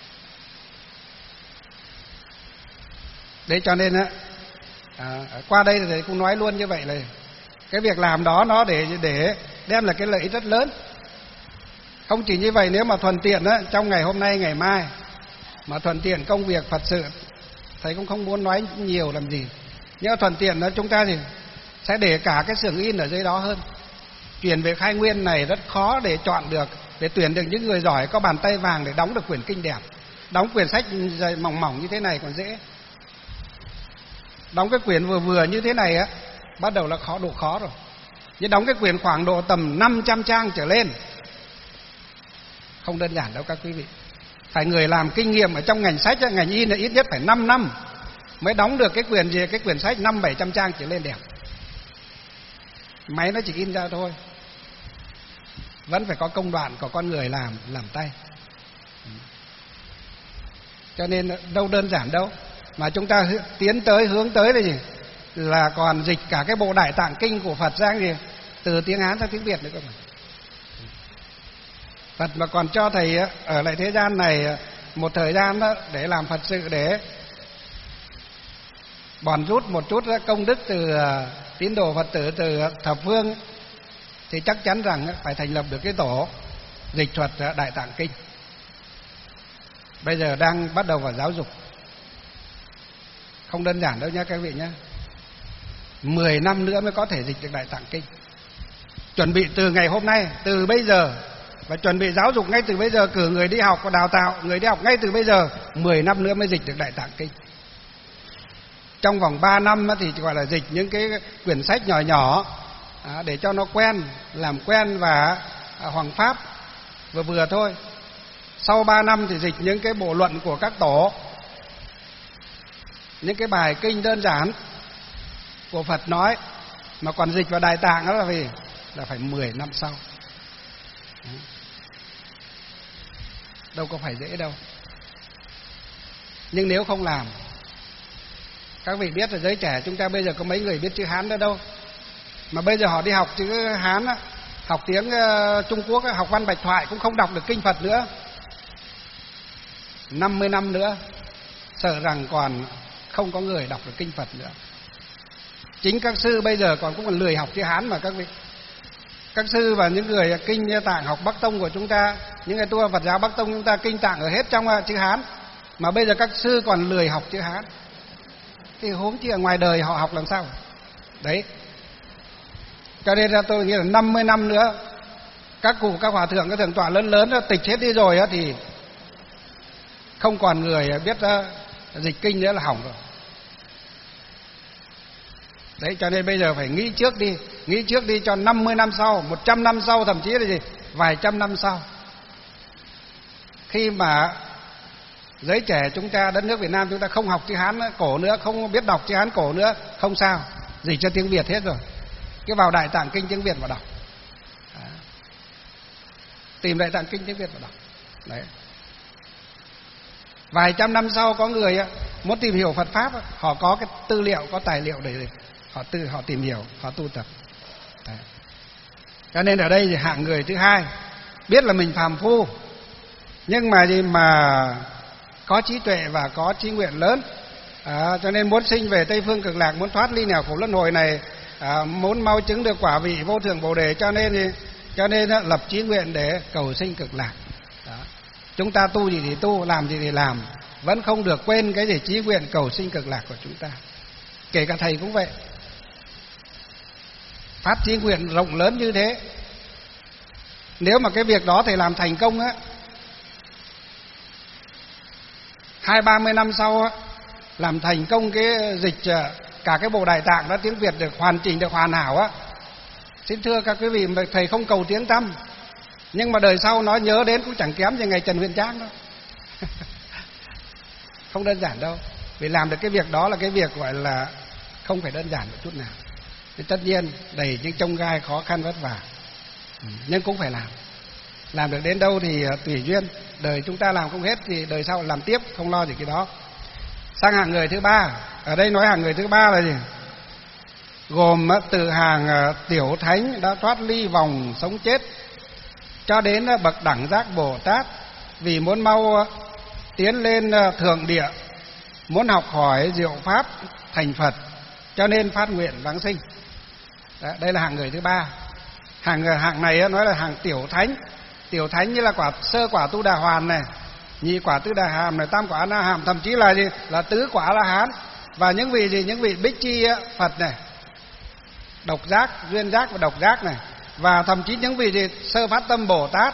S2: Đấy, cho nên á à, qua đây thì cũng nói luôn như vậy là cái việc làm đó nó để để đem lại cái lợi ích rất lớn. Không chỉ như vậy, nếu mà thuận tiện á, trong ngày hôm nay ngày mai mà thuận tiện công việc Phật sự, thầy cũng không muốn nói nhiều làm gì, nhưng mà thuận tiện đó chúng ta thì sẽ để cả cái xưởng in ở dưới đó hơn. Chuyển về Khai Nguyên này rất khó để chọn được, để tuyển được những người giỏi có bàn tay vàng để đóng được quyển kinh đẹp. Đóng quyển sách mỏng mỏng như thế này còn dễ, đóng cái quyển vừa vừa như thế này á bắt đầu là khó, độ khó rồi. Nhưng đóng cái quyển khoảng độ tầm năm trăm trang trở lên không đơn giản đâu các quý vị. Phải người làm kinh nghiệm ở trong ngành sách, ngành in là ít nhất phải năm năm mới đóng được cái quyển gì, cái quyển sách năm bảy trăm trang trở lên đẹp. Máy nó chỉ in ra thôi, vẫn phải có công đoạn, có con người làm làm tay. Cho nên đâu đơn giản đâu, mà chúng ta tiến tới hướng tới là gì, là còn dịch cả cái bộ Đại Tạng Kinh của Phật sang gì từ tiếng Hán sang tiếng Việt nữa cơ mà. Phật mà còn cho thầy ở lại thế gian này một thời gian đó để làm Phật sự, để bòn rút một chút công đức từ tín đồ Phật tử từ thập phương, thì chắc chắn rằng phải thành lập được cái tổ dịch thuật Đại Tạng Kinh. Bây giờ đang bắt đầu vào giáo dục, không đơn giản đâu nha các vị nhé. Mười năm nữa mới có thể dịch được Đại Tạng Kinh. Chuẩn bị từ ngày hôm nay, từ bây giờ, và chuẩn bị giáo dục ngay từ bây giờ, cử người đi học và đào tạo người đi học ngay từ bây giờ. Mười năm nữa mới dịch được Đại Tạng Kinh. Trong vòng ba năm thì gọi là dịch những cái quyển sách nhỏ nhỏ để cho nó quen, làm quen và hoằng pháp vừa vừa thôi. Sau ba năm thì dịch những cái bộ luận của các tổ, những cái bài kinh đơn giản của Phật nói, mà còn dịch vào Đại Tạng đó là vì là phải mười năm sau. Đâu có phải dễ đâu. Nhưng nếu không làm, các vị biết là giới trẻ chúng ta bây giờ có mấy người biết chữ Hán nữa đâu. Mà bây giờ họ đi học chữ Hán, học tiếng Trung Quốc, học văn bạch thoại cũng không đọc được kinh Phật nữa. Năm mươi năm nữa sợ rằng còn không có người đọc được kinh Phật nữa. Chính các sư bây giờ còn cũng còn lười học chữ Hán mà các vị. Các sư và những người kinh Tạng học Bắc Tông của chúng ta, những người tu Phật giáo Bắc Tông chúng ta, kinh Tạng ở hết trong chữ Hán, mà bây giờ các sư còn lười học chữ Hán, thì huống chi ở ngoài đời họ học làm sao? Đấy. Cho nên ra tôi nghĩ là năm mươi năm nữa các cụ các hòa thượng các thượng tọa lớn lớn tịch hết đi rồi á thì không còn người biết dịch kinh nữa là hỏng rồi. Đấy, cho nên bây giờ phải nghĩ trước đi, nghĩ trước đi cho năm mươi năm sau, một trăm năm sau, thậm chí là gì, vài trăm năm sau. Khi mà giới trẻ chúng ta, đất nước Việt Nam chúng ta không học chữ Hán cổ nữa, không biết đọc chữ Hán cổ nữa, không sao, dịch cho tiếng Việt hết rồi. Cứ vào Đại Tạng Kinh tiếng Việt mà đọc. Đó. Tìm Đại Tạng Kinh tiếng Việt mà đọc. Đấy. Vài trăm năm sau có người muốn tìm hiểu Phật Pháp, họ có cái tư liệu, có tài liệu để họ tự họ tìm hiểu, họ tu tập. Đấy. Cho nên ở đây thì hạng người thứ hai biết là mình phàm phu, nhưng mà gì mà có trí tuệ và có chí nguyện lớn, à, cho nên muốn sinh về Tây Phương Cực Lạc, muốn thoát ly nghèo khổ luân hồi này, à, muốn mau chứng được quả vị vô thượng Bồ Đề, cho nên cho nên lập chí nguyện để cầu sinh Cực Lạc. Đó. Chúng ta tu gì thì tu, làm gì thì làm, vẫn không được quên cái gì chí nguyện cầu sinh Cực Lạc của chúng ta. Kể cả thầy cũng vậy, phát chí nguyện rộng lớn như thế. Nếu mà cái việc đó thầy làm thành công á, hai ba mươi năm sau á, làm thành công cái dịch cả cái bộ Đại Tạng đó tiếng Việt được hoàn chỉnh, được hoàn hảo á, xin thưa các quý vị, thầy không cầu tiếng tăm, nhưng mà đời sau nó nhớ đến cũng chẳng kém gì ngày Trần Huyền Trang đâu. Không đơn giản đâu. Vì làm được cái việc đó là cái việc gọi là không phải đơn giản một chút nào. Thì tất nhiên đầy những chông gai khó khăn vất vả, nhưng cũng phải làm. Làm được đến đâu thì tùy duyên. Đời chúng ta làm không hết thì đời sau làm tiếp, không lo gì cái đó. Sang hạng người thứ ba. Ở đây nói hạng người thứ ba là gì? Gồm từ hàng tiểu thánh đã thoát ly vòng sống chết cho đến bậc đẳng giác Bồ Tát, vì muốn mau tiến lên thượng địa, muốn học hỏi diệu pháp thành Phật, cho nên phát nguyện vãng sinh. Đó, đây là hạng người thứ ba. Hạng hạng này nói là hàng tiểu thánh. Tiểu thánh như là quả sơ quả Tu Đà Hoàn này, nhị quả Tư Đà Hàm này, tam quả A Na Hàm, thậm chí là gì, là tứ quả A La Hán. Và những vị gì, những vị Bích Chi Phật này, độc giác, duyên giác và độc giác này, và thậm chí những vị gì sơ phát tâm Bồ Tát,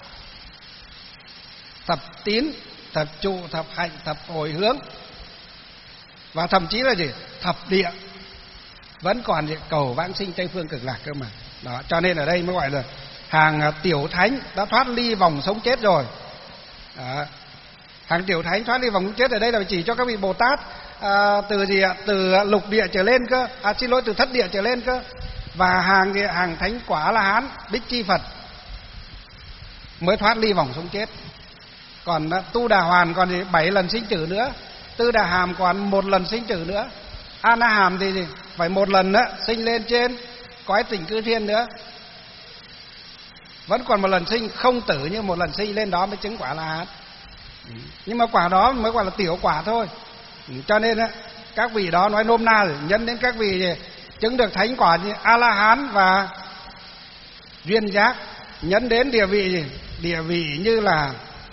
S2: thập tín, thập trụ, thập hạnh, thập hồi hướng, và thậm chí là gì, thập địa, vẫn còn gì, cầu vãng sinh Tây Phương Cực Lạc cơ mà. Đó, cho nên ở đây mới gọi là hàng tiểu thánh đã thoát ly vòng sống chết rồi. Đó. Hàng tiểu thánh thoát ly vòng sống chết ở đây là chỉ cho các vị Bồ Tát à, từ gì ạ? Từ lục địa trở lên cơ, à xin lỗi, từ thất địa trở lên cơ. Và hàng gì, hàng thánh quả A La Hán, Bích Chi Phật mới thoát ly vòng sống chết. Còn Tu Đà Hoàn còn gì, bảy lần sinh tử nữa. Tư Đà Hàm còn một lần sinh tử nữa. A Na Hàm thì gì, phải một lần nữa sinh lên trên cõi Tịnh Cư Thiên nữa. Vẫn còn một lần sinh không tử, như một lần sinh lên đó mới chứng quả La Hán. Nhưng mà quả đó mới gọi là tiểu quả thôi. Cho nên các vị đó nói nôm na rồi, nhân đến các vị gì, chứng được thánh quả như A La Hán và duyên giác, nhấn đến địa vị gì, địa vị như là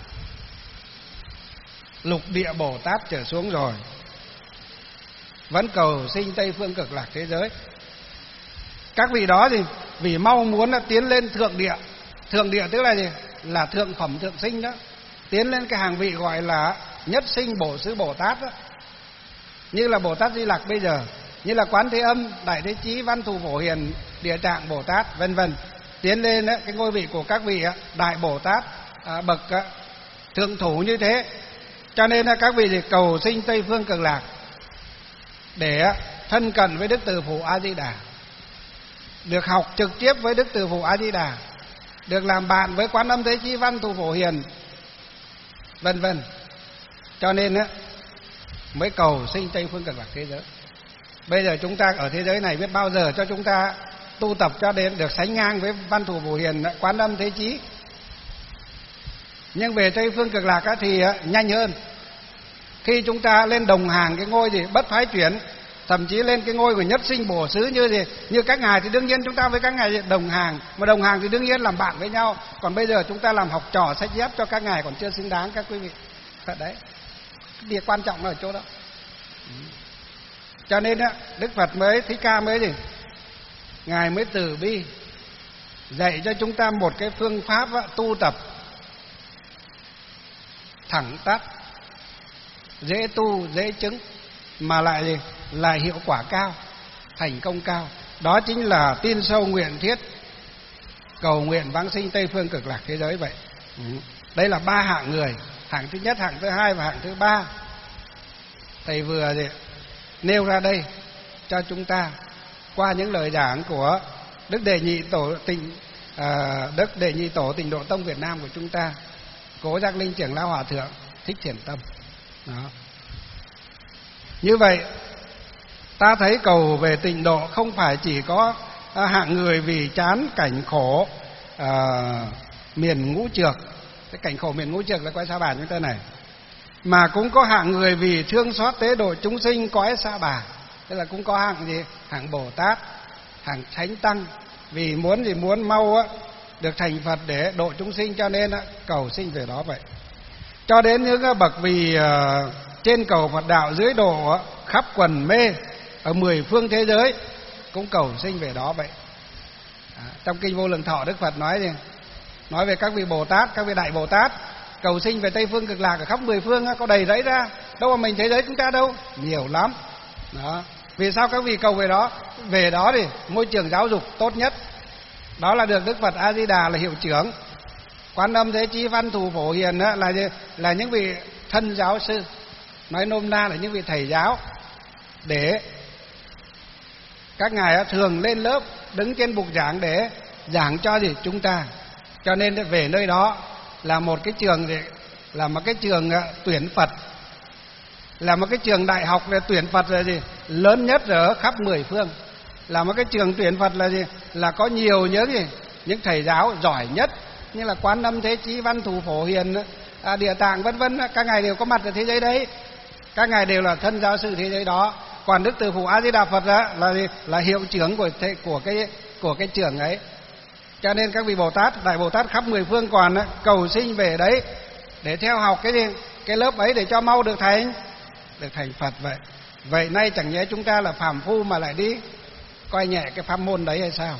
S2: lục địa Bồ Tát trở xuống rồi, vẫn cầu sinh Tây Phương Cực Lạc thế giới. Các vị đó thì vì mau muốn là tiến lên thượng địa. Thượng địa tức là gì? Là thượng phẩm thượng sinh đó. Tiến lên cái hàng vị gọi là nhất sinh bổ xứ Bồ Tát đó. Như là Bồ Tát Di Lặc bây giờ, như là Quán Thế Âm, Đại Thế Chí, Văn Thù Phổ Hiền, Địa Tạng Bồ Tát, vân vân. Tiến lên cái ngôi vị của các vị Đại Bồ Tát à, bậc thượng thủ như thế. Cho nên các vị thì cầu sinh Tây Phương Cực Lạc để thân cận với Đức Từ Phụ A Di Đà, được học trực tiếp với Đức Từ Phụ A Di Đà, được làm bạn với Quán Âm Thế Chí, Văn Thù Phổ Hiền, vân vân. Cho nên á mới cầu sinh Tây Phương Cực Lạc thế giới. Bây giờ chúng ta ở thế giới này biết bao giờ cho chúng ta tu tập cho đến được sánh ngang với Văn Thù Phổ Hiền, Quán Âm Thế Chí. Nhưng về Tây Phương Cực Lạc á, thì á, nhanh hơn. Khi chúng ta lên đồng hàng cái ngôi gì bất thoái chuyển, thậm chí lên cái ngôi của nhất sinh bổ xứ như gì, như các ngài, thì đương nhiên chúng ta với các ngài đồng hàng, mà đồng hàng thì đương nhiên làm bạn với nhau. Còn bây giờ chúng ta làm học trò sách dép cho các ngài còn chưa xứng đáng các quý vị. Đấy, việc quan trọng là ở chỗ đó. Cho nên á, Đức Phật mới, Thích Ca mới gì, ngài mới từ bi, dạy cho chúng ta một cái phương pháp tu tập thẳng tắp, dễ tu, dễ chứng, mà lại lại hiệu quả cao, thành công cao. Đó chính là tin sâu nguyện thiết, cầu nguyện vãng sinh Tây phương cực lạc thế giới vậy. Ừ. Đây là ba hạng người, hạng thứ nhất, hạng thứ hai và hạng thứ ba. Thầy vừa nêu ra đây cho chúng ta qua những lời giảng của Đức Đệ Nhị Tổ Tịnh à, Đức Đệ Nhị Tổ Tịnh Độ Tông Việt Nam của chúng ta, Cố Giác Linh Trưởng Lão Hòa Thượng Thích Thiền Tâm. Đó. Như vậy ta thấy cầu về tịnh độ không phải chỉ có à, hạng người vì chán cảnh khổ à, miền ngũ trược. Cái cảnh khổ miền ngũ trược là cõi Sa Bà chúng ta này, mà cũng có hạng người vì thương xót tế độ chúng sinh cõi Sa Bà. Tức là cũng có hạng gì? Hạng Bồ Tát, hạng Thánh Tăng, vì muốn gì muốn mau á, được thành Phật để độ chúng sinh, cho nên á, cầu sinh về đó vậy. Cho đến những bậc vì uh, trên cầu Phật đạo, dưới độ á, khắp quần mê ở mười phương thế giới cũng cầu sinh về đó vậy. À, trong kinh Vô Lượng Thọ Đức Phật nói gì? Nói về các vị Bồ Tát, các vị Đại Bồ Tát cầu sinh về Tây phương cực lạc ở khắp mười phương á, có đầy rẫy ra. Đâu mà mình thế giới chúng ta đâu, nhiều lắm. Đó. Vì sao các vị cầu về đó? Về đó thì môi trường giáo dục tốt nhất, đó là được Đức Phật A Di Đà là hiệu trưởng, Quan Âm Thế Chí Văn Thù Phổ Hiền á, là là những vị thân giáo sư, nói nôm na là những vị thầy giáo, để các ngài thường lên lớp đứng trên bục giảng để giảng cho gì chúng ta. Cho nên về nơi đó là một cái trường gì, là một cái trường tuyển Phật, là một cái trường đại học để tuyển Phật là gì lớn nhất ở khắp mười phương, là một cái trường tuyển Phật là gì là có nhiều những gì những thầy giáo giỏi nhất, như là Quan Âm Thế Chí Văn Thù Phổ Hiền, à, Địa Tạng vân vân, các ngài đều có mặt ở thế giới đấy, các ngài đều là thân giáo sư thế giới đó. Còn Đức Từ Phụ A Di Đà Phật đó là gì? Là hiệu trưởng của thế, của cái của cái trường ấy. Cho nên các vị Bồ Tát, Đại Bồ Tát khắp mười phương còn đó, cầu sinh về đấy để theo học cái gì cái lớp ấy để cho mau được thành được thành Phật vậy. Vậy nay chẳng nhẽ chúng ta là phàm phu mà lại đi coi nhẹ cái pháp môn đấy hay sao?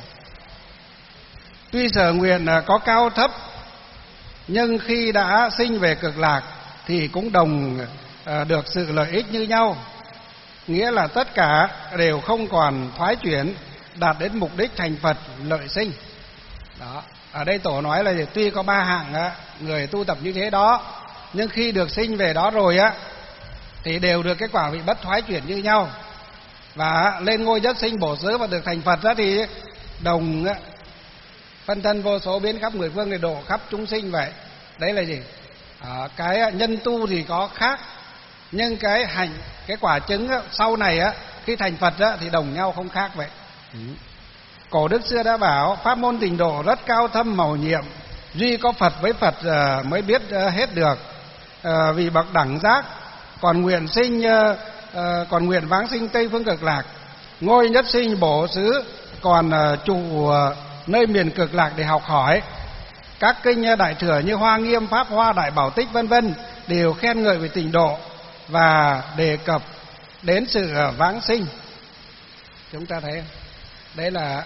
S2: Tuy sở nguyện có cao thấp, nhưng khi đã sinh về cực lạc thì cũng đồng được sự lợi ích như nhau. Nghĩa là tất cả đều không còn thoái chuyển, đạt đến mục đích thành Phật lợi sinh. Đó. Ở đây Tổ nói là tuy có ba hạng người tu tập như thế đó, nhưng khi được sinh về đó rồi á thì đều được cái quả vị bất thoái chuyển như nhau, và lên ngôi nhất sinh bổ xứ và được thành Phật đó thì đồng phân thân vô số biến khắp mười phương để độ khắp chúng sinh vậy. Đấy là gì? À, cái nhân tu thì có khác, nhưng cái hành cái quả chứng á, sau này á khi thành Phật á, thì đồng nhau không khác vậy. Ừ. Cổ đức xưa đã bảo pháp môn tịnh độ rất cao thâm màu nhiệm, duy có Phật với Phật uh, mới biết uh, hết được. Uh, vì bậc đẳng giác còn nguyện sinh uh, uh, còn nguyện vãng sinh Tây phương cực lạc, ngôi nhất sinh bổ xứ còn uh, trụ uh, nơi miền cực lạc để học hỏi. Các kinh uh, đại thừa như Hoa Nghiêm, Pháp Hoa, Đại Bảo Tích vân vân đều khen ngợi về tịnh độ và đề cập đến sự uh, vãng sinh. Chúng ta thấy đấy là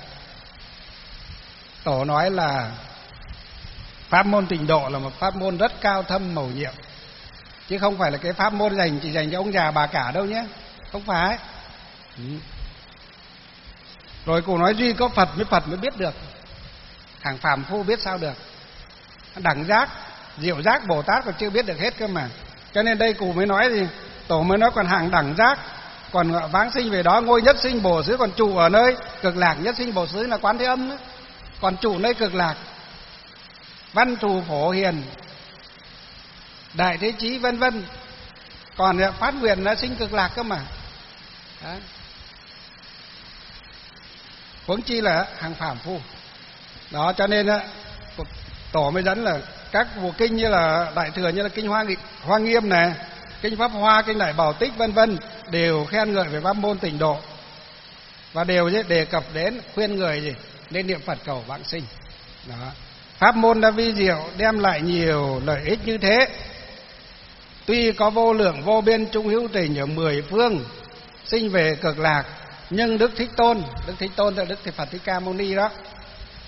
S2: Tổ nói là pháp môn tịnh độ là một pháp môn rất cao thâm mầu nhiệm, chứ không phải là cái pháp môn dành chỉ dành cho ông già bà cả đâu nhé, không phải. Ừ. Rồi cụ nói duy có Phật mới Phật mới biết được, hàng phàm phu biết sao được. Đẳng giác, diệu giác Bồ Tát còn chưa biết được hết cơ mà. Cho nên đây cụ mới nói gì, Tổ mới nói còn hàng đẳng giác còn vãng sinh về đó, ngôi nhất sinh bổ xứ còn trụ ở nơi cực lạc. Nhất sinh bổ xứ là Quán Thế Âm đó, còn trụ nơi cực lạc. Văn Thù Phổ Hiền, Đại Thế Chí vân vân còn phát nguyện là sinh cực lạc cơ mà. Đó. Huống chi là hàng phàm phu. Đó, cho nên Tổ mới dẫn là các bộ kinh như là đại thừa, như là kinh Hoa Hoa Nghiêm này, kinh Pháp Hoa, kinh Đại Bảo Tích vân vân đều khen ngợi về pháp môn tịnh độ, và đều đề cập đến khuyên người gì nên niệm Phật cầu vãng sinh. Đó. Pháp môn đã vi diệu, đem lại nhiều lợi ích như thế. Tuy có vô lượng vô biên trung hữu tình ở mười phương sinh về cực lạc, nhưng Đức Thích Tôn, Đức Thích Tôn là Đức Phật Thích Ca Mâu Ni đó,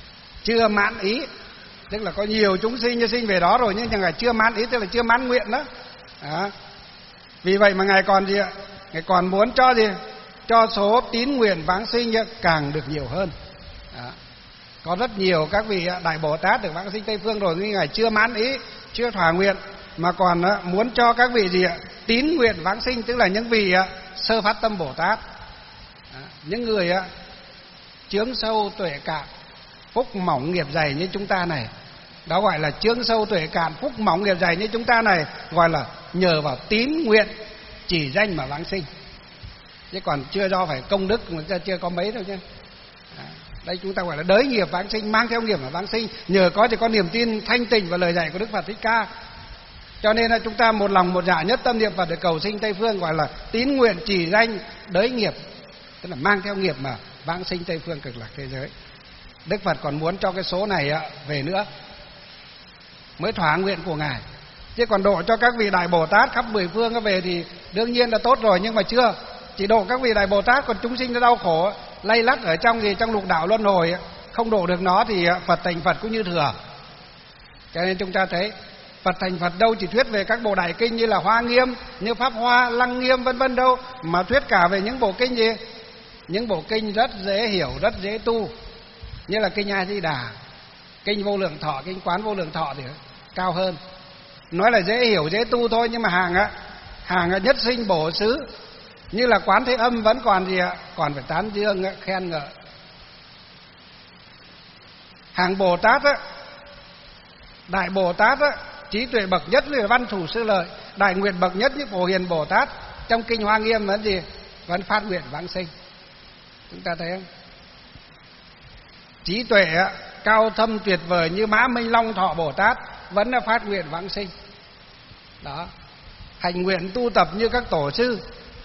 S2: chưa mãn ý, tức là có nhiều chúng sinh như sinh về đó rồi nhưng ngài chưa mãn ý, tức là chưa mãn nguyện đó. Đó. Vì vậy mà ngài còn gì ạ? Ngài còn muốn cho gì? Cho số tín nguyện vãng sinh càng được nhiều hơn. Đó. Có rất nhiều các vị đại Bồ Tát được vãng sinh Tây Phương rồi nhưng ngài chưa mãn ý, chưa thỏa nguyện, mà còn muốn cho các vị gì ạ? Tín nguyện vãng sinh, tức là những vị sơ phát tâm Bồ Tát. Đó. Những người chướng sâu tuệ cạn, phúc mỏng nghiệp dày như chúng ta này, đó gọi là chướng sâu tuệ cạn, phúc mỏng nghiệp dày như chúng ta này, gọi là nhờ vào tín nguyện chỉ danh mà vãng sinh, chứ còn chưa do phải công đức mà chưa có mấy đâu chứ. Đây chúng ta gọi là đới nghiệp vãng sinh, mang theo nghiệp mà vãng sinh, nhờ có thì có niềm tin thanh tịnh và lời dạy của Đức Phật Thích Ca. Cho nên là chúng ta một lòng một dạ nhất tâm niệm Phật để cầu sinh Tây Phương, gọi là tín nguyện chỉ danh đới nghiệp, tức là mang theo nghiệp mà vãng sinh Tây Phương cực lạc thế giới. Đức Phật còn muốn cho cái số này về nữa mới thỏa nguyện của ngài, chứ còn độ cho các vị đại Bồ Tát khắp mười phương về thì đương nhiên là tốt rồi, nhưng mà chưa. Chỉ độ các vị đại Bồ Tát, còn chúng sinh nó đau khổ lay lắt ở trong gì trong lục đạo luân hồi, không độ được nó thì Phật thành Phật cũng như thừa. Cho nên chúng ta thấy Phật thành Phật đâu chỉ thuyết về các bộ đại kinh như là Hoa Nghiêm, như Pháp Hoa, Lăng Nghiêm vân vân đâu, mà thuyết cả về những bộ kinh gì, những bộ kinh rất dễ hiểu, rất dễ tu, như là kinh A Di Đà, kinh Vô Lượng Thọ, kinh Quán Vô Lượng Thọ thì cao hơn. Nói là dễ hiểu, dễ tu thôi, nhưng mà hàng á, hàng nhất sinh bổ xứ, như là Quán Thế Âm vẫn còn gì ạ, còn phải tán dương khen ngợi. Hàng Bồ Tát á, đại Bồ Tát á, trí tuệ bậc nhất là Văn Thủ Sư Lợi, đại nguyện bậc nhất như Phổ Hiền Bồ Tát, trong kinh Hoa Nghiêm vẫn gì, vẫn phát nguyện vãng sinh. Chúng ta thấy không? Trí tuệ á, cao thâm tuyệt vời như Mã Minh Long Thọ Bồ Tát vẫn là phát nguyện vãng sinh. Đó. Hành nguyện tu tập như các tổ sư.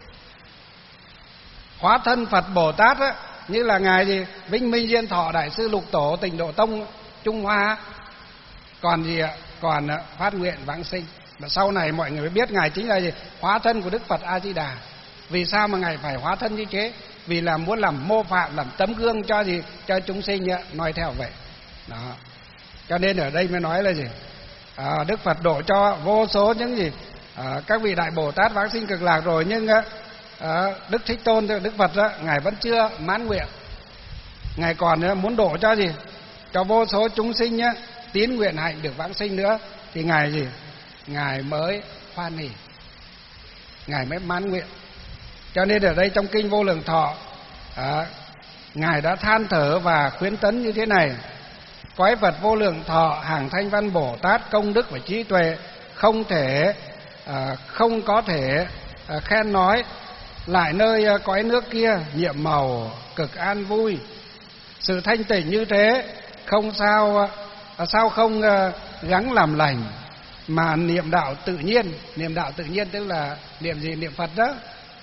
S2: Hóa thân Phật Bồ Tát á, như là ngài gì Vinh Minh Diên Thọ Đại sư Lục Tổ Tịnh Độ Tông Trung Hoa, còn gì ạ? Còn phát nguyện vãng sinh. Và sau này mọi người mới biết ngài chính là gì? Hóa thân của Đức Phật A Di Đà. Vì sao mà ngài phải hóa thân như thế? Vì là muốn làm mô phạm, làm tấm gương cho gì? Cho chúng sinh noi theo vậy. Đó. Cho nên ở đây mới nói là gì? À, Đức Phật độ cho vô số những gì? À, các vị đại Bồ Tát vãng sinh cực lạc rồi, nhưng à, Đức Thích Tôn, Đức Phật đó, ngài vẫn chưa mãn nguyện. Ngài còn muốn độ cho gì? Cho vô số chúng sinh nhá, tín nguyện hạnh được vãng sinh nữa, thì ngài gì? Ngài mới hoan hỉ, ngài mới mãn nguyện. Cho nên ở đây trong kinh Vô Lượng Thọ, à, ngài đã than thở và khuyến tấn như thế này: cõi Phật Vô Lượng Thọ, hàng Thanh Văn Bồ Tát công đức và trí tuệ, không thể à, không có thể à, khen nói. Lại nơi à, cõi nước kia nhiệm màu cực an vui, sự thanh tịnh như thế, không sao à, sao không à, gắng làm lành mà niệm đạo tự nhiên. Niệm đạo tự nhiên tức là niệm gì? Niệm Phật đó.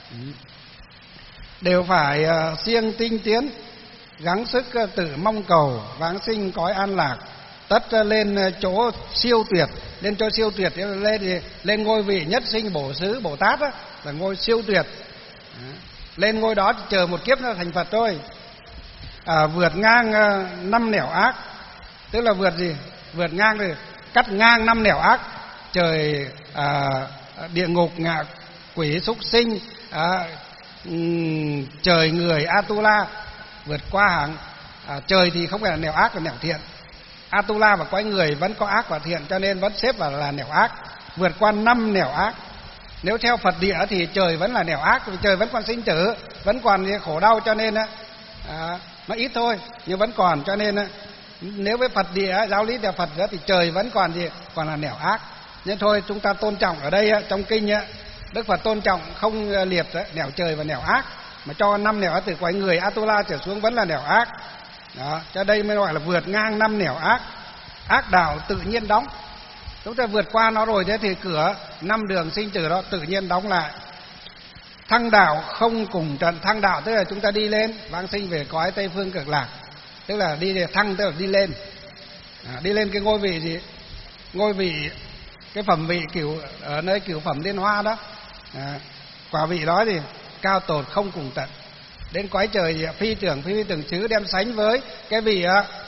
S2: Đều phải uh, siêng tinh tiến, gắng sức uh, tự mong cầu vãng sinh cõi an lạc, tất uh, lên uh, chỗ siêu tuyệt. Lên chỗ siêu tuyệt lên thì lên ngôi vị nhất sinh bổ xứ Bồ Tát đó, là ngôi siêu tuyệt. Đó. Lên ngôi đó thì chờ một kiếp nữa thành Phật thôi. À, vượt ngang uh, năm nẻo ác, tức là vượt gì? Vượt ngang thì cắt ngang năm nẻo ác, trời à, địa ngục, ngạ quỷ, súc sinh, à, trời người, Atula, vượt qua hàng à, trời thì không phải là nẻo ác, là nẻo thiện. Atula và cõi người vẫn có ác và thiện, cho nên vẫn xếp vào là nẻo ác, vượt qua năm nẻo ác. Nếu theo Phật địa thì trời vẫn là nẻo ác, vì trời vẫn còn sinh tử, vẫn còn khổ đau, cho nên à, nó ít thôi nhưng vẫn còn. Cho nên nếu với Phật địa, giáo lý địa Phật đó, thì trời vẫn còn gì? Còn là nẻo ác. Nhưng thôi chúng ta tôn trọng ở đây trong kinh Đức Phật tôn trọng không liệt nẻo trời và nẻo ác, mà cho năm nẻo từ cõi người Atula trở xuống vẫn là nẻo ác. Đó, cho đây mới gọi là vượt ngang năm nẻo ác. Ác đạo tự nhiên đóng. Chúng ta vượt qua nó rồi thế thì cửa năm đường sinh tử đó tự nhiên đóng lại. Thăng đạo không cùng trận. Thăng đạo tức là chúng ta đi lên vãng sinh về cõi Tây Phương Cực Lạc, tức là đi để thăng, tức là đi lên. À, đi lên cái ngôi vị gì? Ngôi vị, cái phẩm vị cửu, ở nơi cửu phẩm liên hoa đó. À, quả vị đó thì cao tột không cùng tận. Đến cõi trời phi tưởng phi tưởng chứ, đem sánh với cái vị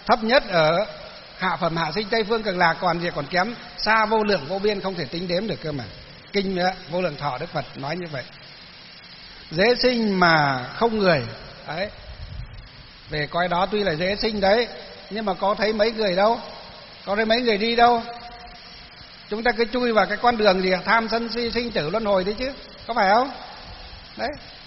S2: thấp nhất ở hạ phẩm hạ sinh Tây Phương Cực Lạc, còn gì còn kém xa vô lượng vô biên không thể tính đếm được cơ mà. Kinh Vô Lượng Thọ Đức Phật nói như vậy. Dễ sinh mà không người đấy, về coi đó tuy là dễ sinh đấy, nhưng mà có thấy mấy người đâu, có thấy mấy người đi đâu. Chúng ta cứ chui vào cái con đường gì tham sân si sinh tử luân hồi đấy chứ, có phải không? Đấy.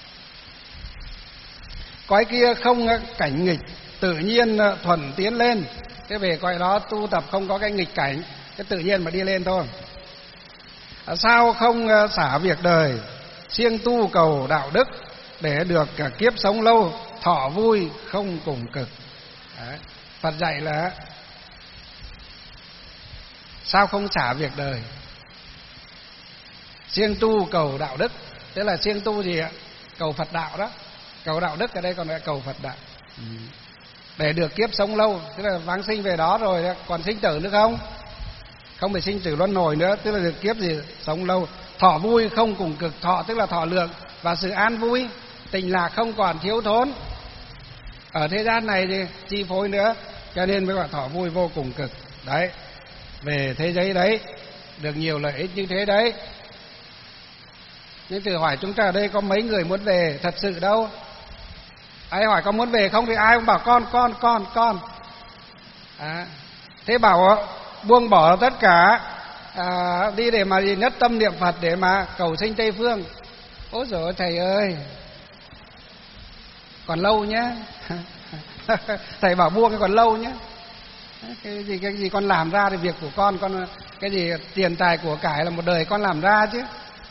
S2: Cõi kia không cảnh nghịch, tự nhiên thuần tiến lên. Thế về cõi đó tu tập không có cái nghịch cảnh, cái tự nhiên mà đi lên thôi. Sao không xả việc đời, siêng tu cầu đạo đức, để được cả kiếp sống lâu, thọ vui không cùng cực. Đấy. Phật dạy là sao không xả việc đời, siêng tu cầu đạo đức. Tức là siêng tu gì ạ? Cầu Phật đạo đó. Cầu đạo đức ở đây còn gọi cầu Phật đạo. Ừ. Để được kiếp sống lâu, tức là vãng sinh về đó rồi còn sinh tử nữa không? Không phải sinh tử luân hồi nữa, tức là được kiếp gì? Sống lâu. Thọ vui không cùng cực, thọ tức là thọ lượng và sự an vui, tình lạc không còn thiếu thốn. Ở thế gian này thì chi phối nữa, cho nên mới gọi thọ vui vô cùng cực. Đấy. Về thế giới đấy được nhiều lợi ích như thế đấy. Nhưng thử hỏi chúng ta ở đây có mấy người muốn về thật sự đâu? Ai hỏi có muốn về không thì ai cũng bảo con con con con. À, thế bảo buông bỏ tất cả, à, đi để mà gì nhất tâm niệm Phật để mà cầu sinh Tây Phương. Ôi giời ơi thầy ơi, còn lâu nhé. Thầy bảo buông cái còn lâu nhé. Cái gì cái gì con làm ra thì việc của con, con cái gì tiền tài của cải là một đời con làm ra chứ.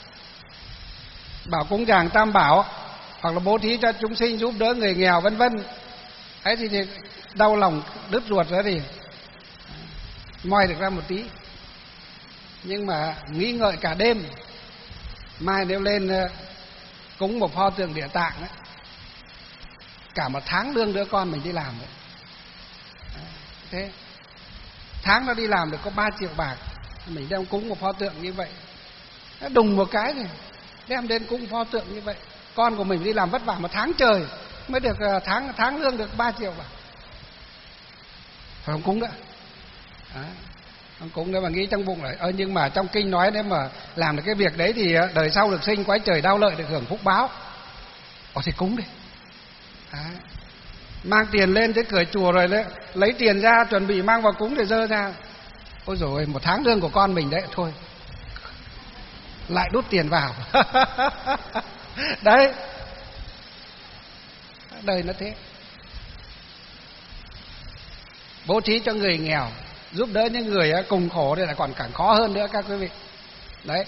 S2: Bảo cúng dường Tam Bảo hoặc là bố thí cho chúng sinh, giúp đỡ người nghèo vân vân. Ấy thì, thì đau lòng đứt ruột rồi thì moi được ra một tí. Nhưng mà nghĩ ngợi cả đêm, mai nếu lên cúng một pho tượng Địa Tạng ấy, cả một tháng lương đứa con mình đi làm đấy. Thế tháng nó đi làm được có ba triệu bạc, mình đem cúng một pho tượng như vậy, nó đùng một cái thì đem đến cúng pho tượng như vậy. Con của mình đi làm vất vả một tháng trời mới được tháng tháng lương được ba triệu bạc, phải không cúng nữa? Đấy. Không cúng nữa mà nghĩ trong bụng lại ơ nhưng mà trong kinh nói nếu mà làm được cái việc đấy thì đời sau được sinh quái trời đau lợi, được hưởng phúc báo. Ồ thì cúng đi. Đấy. Mang tiền lên tới cửa chùa rồi đấy, lấy tiền ra chuẩn bị mang vào cúng để dơ ra. Ôi dồi ôi, một tháng lương của con mình đấy, thôi lại đút tiền vào. Đấy, đời nó thế. Bố thí cho người nghèo, giúp đỡ những người cùng khổ thì lại còn càng khó hơn nữa các quý vị. Đấy,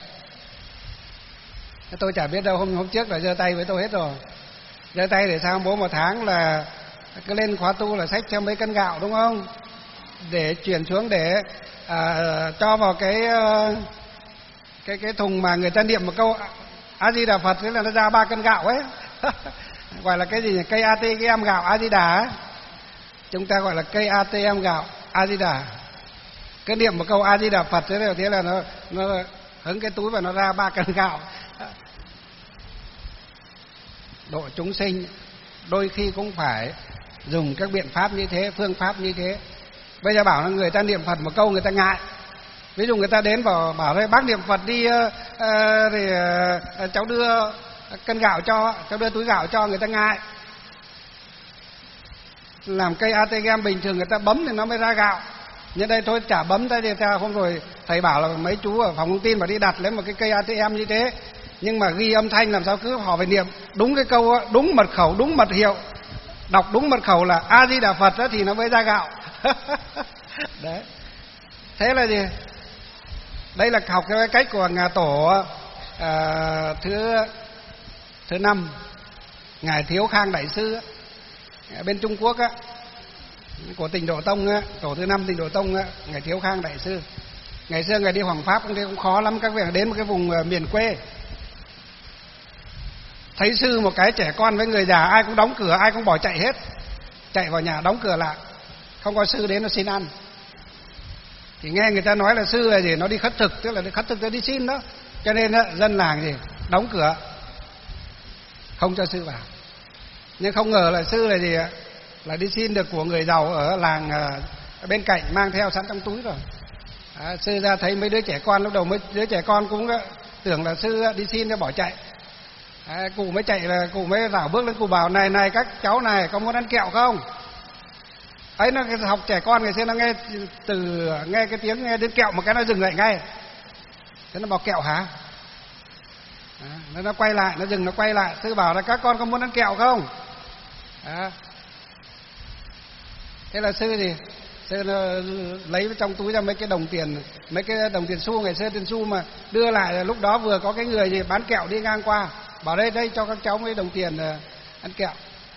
S2: tôi chả biết đâu, hôm hôm trước là giơ tay với tôi hết rồi. Giơ tay để sao? Bố một tháng là cứ lên khóa tu là xách theo mấy cân gạo đúng không, để chuyển xuống để à, cho vào cái cái cái thùng mà người ta niệm một câu A Di Đà Phật, thế là nó ra ba cân gạo ấy. Gọi là cái gì nhỉ? Cây a tê em gạo A Di Đà ấy. Chúng ta gọi là cây a tê em gạo A Di Đà. Cứ niệm một câu A Di Đà Phật thế là thế là nó nó hứng cái túi và nó ra ba cân gạo. Độ chúng sinh đôi khi cũng phải dùng các biện pháp như thế, phương pháp như thế. Bây giờ bảo là người ta niệm Phật một câu người ta ngại. Ví dụ người ta đến bảo bảo đây bác niệm Phật đi, uh, thì uh, cháu đưa cân gạo cho, cháu đưa túi gạo cho, người ta ngại. Làm cây a tê em bình thường người ta bấm thì nó mới ra gạo. Nhưng đây thôi chả bấm tay thì sao. Hôm rồi thầy bảo là mấy chú ở phòng thông tin mà đi đặt lấy một cái cây a tê em như thế, nhưng mà ghi âm thanh làm sao cứ họ phải niệm đúng cái câu, đúng mật khẩu, đúng mật hiệu, đọc đúng mật khẩu là A Di Đà Phật đó thì nó mới ra gạo. Đấy. Thế là gì? Đây là học cái cách của ngài tổ à, thứ thứ năm, ngài Thiếu Khang Đại Sư á, bên Trung Quốc á, của Tịnh Độ Tông á, tổ thứ năm Tịnh Độ Tông á, ngài Thiếu Khang Đại Sư. Ngày xưa ngài đi Hoàng Pháp cũng, cũng khó lắm, các vị đến một cái vùng miền quê, thấy sư một cái trẻ con với người già ai cũng đóng cửa, ai cũng bỏ chạy hết, chạy vào nhà đóng cửa lại, không có sư đến nó xin ăn. Thì nghe người ta nói là sư là gì, nó đi khất thực, tức là đi khất thực, nó đi xin đó, cho nên đó, dân làng gì đóng cửa không cho sư vào. Nhưng không ngờ là sư là gì, là đi xin được của người giàu ở làng ở bên cạnh, mang theo sẵn trong túi rồi. À, sư ra thấy mấy đứa trẻ con, lúc đầu mấy đứa trẻ con cũng tưởng là sư đi xin cho bỏ chạy. À, cụ mới chạy là cụ mới rảo bước lên, cụ bảo này này các cháu này có muốn ăn kẹo không? Ấy nó học trẻ con ngày xưa nó nghe từ nghe cái tiếng nghe đến kẹo một cái nó dừng lại ngay. Thế nó bảo kẹo hả? À, nó, nó quay lại, nó dừng nó quay lại. Sư bảo là các con có muốn ăn kẹo không? À. Thế là sư thì sư nó lấy trong túi ra mấy cái đồng tiền, mấy cái đồng tiền xu, ngày xưa tiền xu mà đưa lại. Lúc đó vừa có cái người gì bán kẹo đi ngang qua, bảo đây đây cho các cháu mấy đồng tiền ăn kẹo.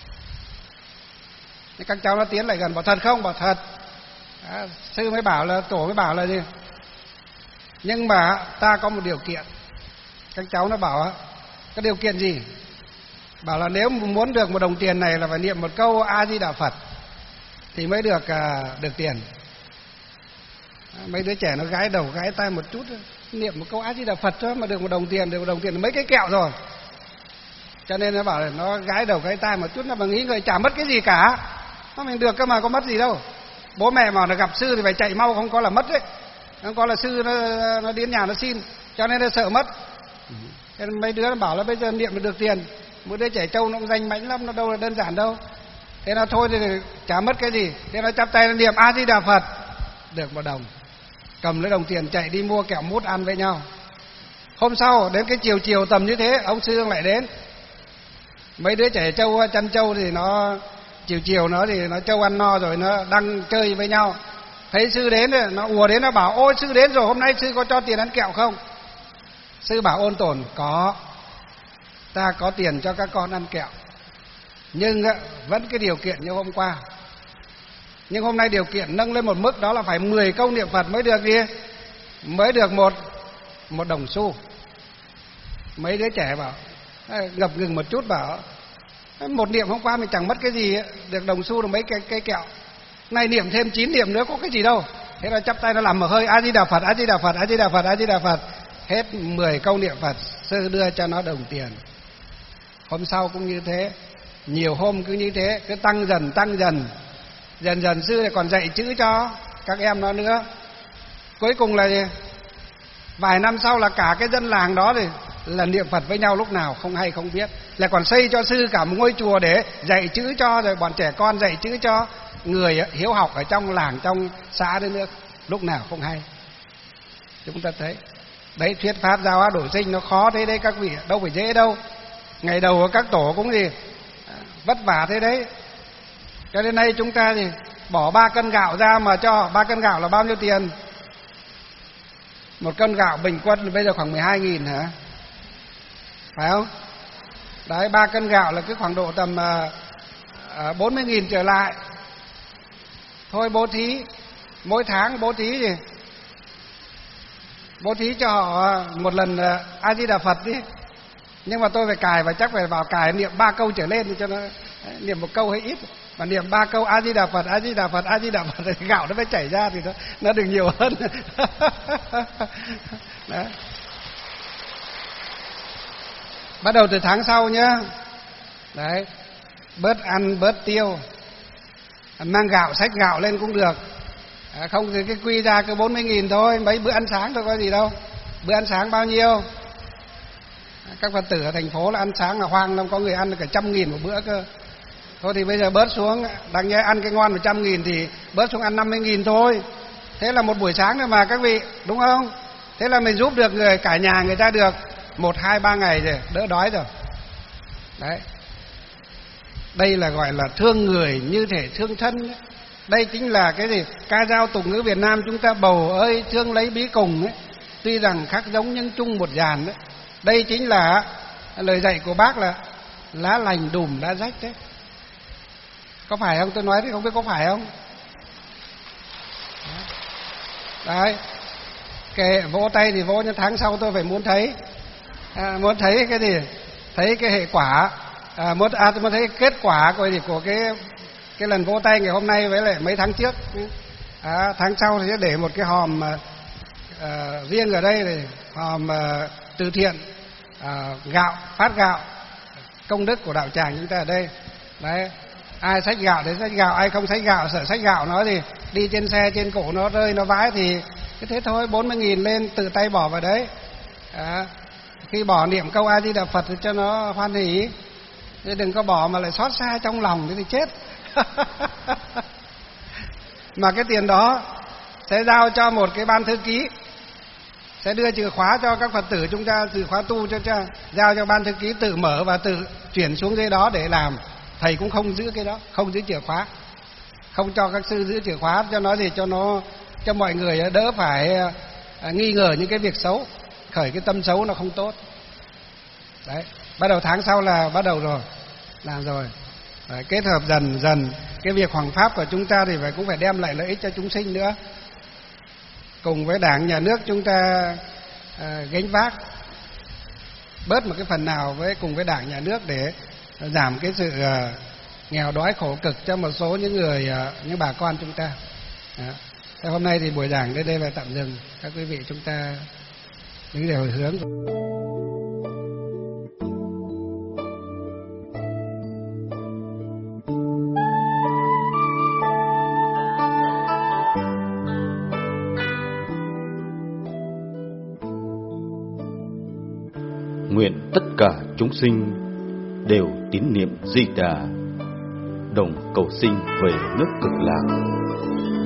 S2: Thế các cháu nó tiến lại gần, bảo thật không? Bảo thật. À, sư mới bảo là, tổ mới bảo là gì? Nhưng mà ta có một điều kiện. Các cháu nó bảo cái điều kiện gì? Bảo là nếu muốn được một đồng tiền này là phải niệm một câu A Di Đà Phật thì mới được à, được tiền. À, mấy đứa trẻ nó gãi đầu gãi tai một chút, niệm một câu A Di Đà Phật thôi mà được một đồng tiền, được một đồng tiền là mấy cái kẹo rồi. Cho nên nó bảo là nó gãi đầu gãi tai một chút, nó mà nghĩ người chả mất cái gì cả, nó mình được cơ mà, có mất gì đâu. Bố mẹ mà nó gặp sư thì phải chạy mau, không có là mất đấy, không có là sư nó nó đến nhà nó xin, cho nên nó sợ mất. Thế mấy đứa nó bảo là bây giờ niệm được tiền, một đứa trẻ trâu nó cũng danh mãnh lắm, nó đâu là đơn giản đâu. Thế nó thôi thì chả mất cái gì, thế nó chắp tay nó niệm A Di Đà Phật, được một đồng, cầm lấy đồng tiền chạy đi mua kẹo mút ăn với nhau. Hôm sau đến cái chiều chiều tầm như thế, ông sư lại đến. Mấy đứa trẻ trâu chăn trâu thì nó chiều chiều nó thì nó trâu ăn no rồi, nó đang chơi với nhau, thấy sư đến rồi nó ùa đến, nó bảo ôi sư đến rồi, hôm nay sư có cho tiền ăn kẹo không? Sư bảo ôn tồn, có, ta có tiền cho các con ăn kẹo, nhưng vẫn cái điều kiện như hôm qua. Nhưng hôm nay điều kiện nâng lên một mức, đó là phải mười câu niệm Phật mới được gì? Mới được một một đồng xu. Mấy đứa trẻ bảo ngập ngừng một chút, bảo một niệm hôm qua mình chẳng mất cái gì, được đồng xu được mấy cái cây kẹo, nay niệm thêm chín niệm nữa có cái gì đâu. Thế là chắp tay nó làm một hơi A Di Đà Phật, A Di Đà Phật, A Di Đà Phật, A Di Đà Phật, hết mười câu niệm Phật, sư đưa cho nó đồng tiền. Hôm sau cũng như thế, nhiều hôm cứ như thế, cứ tăng dần tăng dần, dần dần sư lại còn dạy chữ cho các em nó nữa. Cuối cùng là gì? Vài năm sau là cả cái dân làng đó thì là niệm Phật với nhau lúc nào không hay không biết, lại còn xây cho sư cả một ngôi chùa để dạy chữ cho, rồi bọn trẻ con dạy chữ cho người hiếu học ở trong làng trong xã đấy nữa, lúc nào không hay. Chúng ta thấy đấy, thuyết pháp giáo hóa độ sinh nó khó thế đấy các vị, đâu phải dễ đâu. Ngày đầu các tổ cũng gì vất vả thế đấy. Cho đến nay chúng ta thì bỏ ba cân gạo ra mà cho, ba cân gạo là bao nhiêu tiền? Một cân gạo bình quân bây giờ khoảng mười hai nghìn hả? Phải không? Đấy, ba cân gạo là cứ khoảng độ tầm uh, bốn mươi nghìn trở lại. Thôi bố thí, mỗi tháng bố thí gì? Bố thí cho họ một lần uh, A Di Đà Phật đi. Nhưng mà tôi phải cài, và chắc phải vào cài niệm ba câu trở lên cho nó, niệm một câu hơi ít, mà niệm ba câu A Di Đà Phật, A Di Đà Phật, A Di Đà Phật thì gạo nó mới chảy ra thì nó nó được nhiều hơn. Đấy. Bắt đầu từ tháng sau nhá. Đấy, bớt ăn bớt tiêu, mang gạo xách gạo lên cũng được. À, không thì cái quy ra cứ bốn mươi nghìn thôi, mấy bữa ăn sáng thôi có gì đâu. Bữa ăn sáng bao nhiêu? Các Phật tử ở thành phố là ăn sáng là hoang lắm, có người ăn cả trăm nghìn một bữa cơ. Thôi thì bây giờ bớt xuống, đáng nhẽ ăn cái ngon một trăm nghìn thì bớt xuống ăn năm mươi nghìn thôi. Thế là một buổi sáng rồi mà các vị, đúng không? Thế là mình giúp được người, cả nhà người ta được một, hai, ba ngày rồi, đỡ đói rồi. Đấy. Đây là gọi là thương người như thể thương thân. Đây chính là cái gì? Ca dao tục ngữ Việt Nam chúng ta bầu ơi thương lấy bí cùng ấy. Tuy rằng khác giống nhưng chung một dàn đấy. Đây chính là lời dạy của bác là lá lành đùm lá rách đấy. Có phải không? Tôi nói thì không biết có phải không? Đấy. Cái vỗ tay thì vỗ, nhưng tháng sau tôi phải muốn thấy. À, muốn thấy cái gì? Thấy cái hệ quả. À, muốn, à, tôi muốn thấy kết quả của, của cái cái lần vỗ tay ngày hôm nay với lại mấy tháng trước. À, tháng sau thì sẽ để một cái hòm à, riêng ở đây này, hòm à, từ thiện à, gạo, phát gạo, công đức của đạo tràng chúng ta ở đây. Đấy. Ai xách gạo để xách gạo, ai không xách gạo sợ xách gạo nó thì đi trên xe trên cổ nó rơi nó vãi thì cái thế thôi, bốn mươi nghìn lên tự tay bỏ vào đấy. À, khi bỏ niệm câu A Di Đà Phật thì cho nó hoan hỉ, chứ đừng có bỏ mà lại xót xa trong lòng thì chết. Mà cái tiền đó sẽ giao cho một cái ban thư ký, sẽ đưa chìa khóa cho các Phật tử chúng ta, chìa khóa tu cho cha, giao cho ban thư ký tự mở và tự chuyển xuống dưới đó để làm. Thầy cũng không giữ cái đó, không giữ chìa khóa, không cho các sư giữ chìa khóa, cho nó gì cho nó cho mọi người đỡ phải à, nghi ngờ những cái việc xấu, khởi cái tâm xấu nó không tốt. Đấy, bắt đầu tháng sau là bắt đầu rồi, làm rồi. Đấy, kết hợp dần dần cái việc hoằng pháp của chúng ta thì phải cũng phải đem lại lợi ích cho chúng sinh nữa. Cùng với Đảng Nhà nước chúng ta à, gánh vác bớt một cái phần nào với cùng với Đảng Nhà nước để giảm cái sự à, nghèo đói khổ cực cho một số những người à, những bà con chúng ta. Đó. Thế hôm nay thì buổi giảng đến đây là tạm dừng. Các quý vị chúng ta những điều hồi hướng.
S1: Nguyện tất cả chúng sinh đều tín niệm Di Đà, đồng cầu sinh về nước Cực Lạc.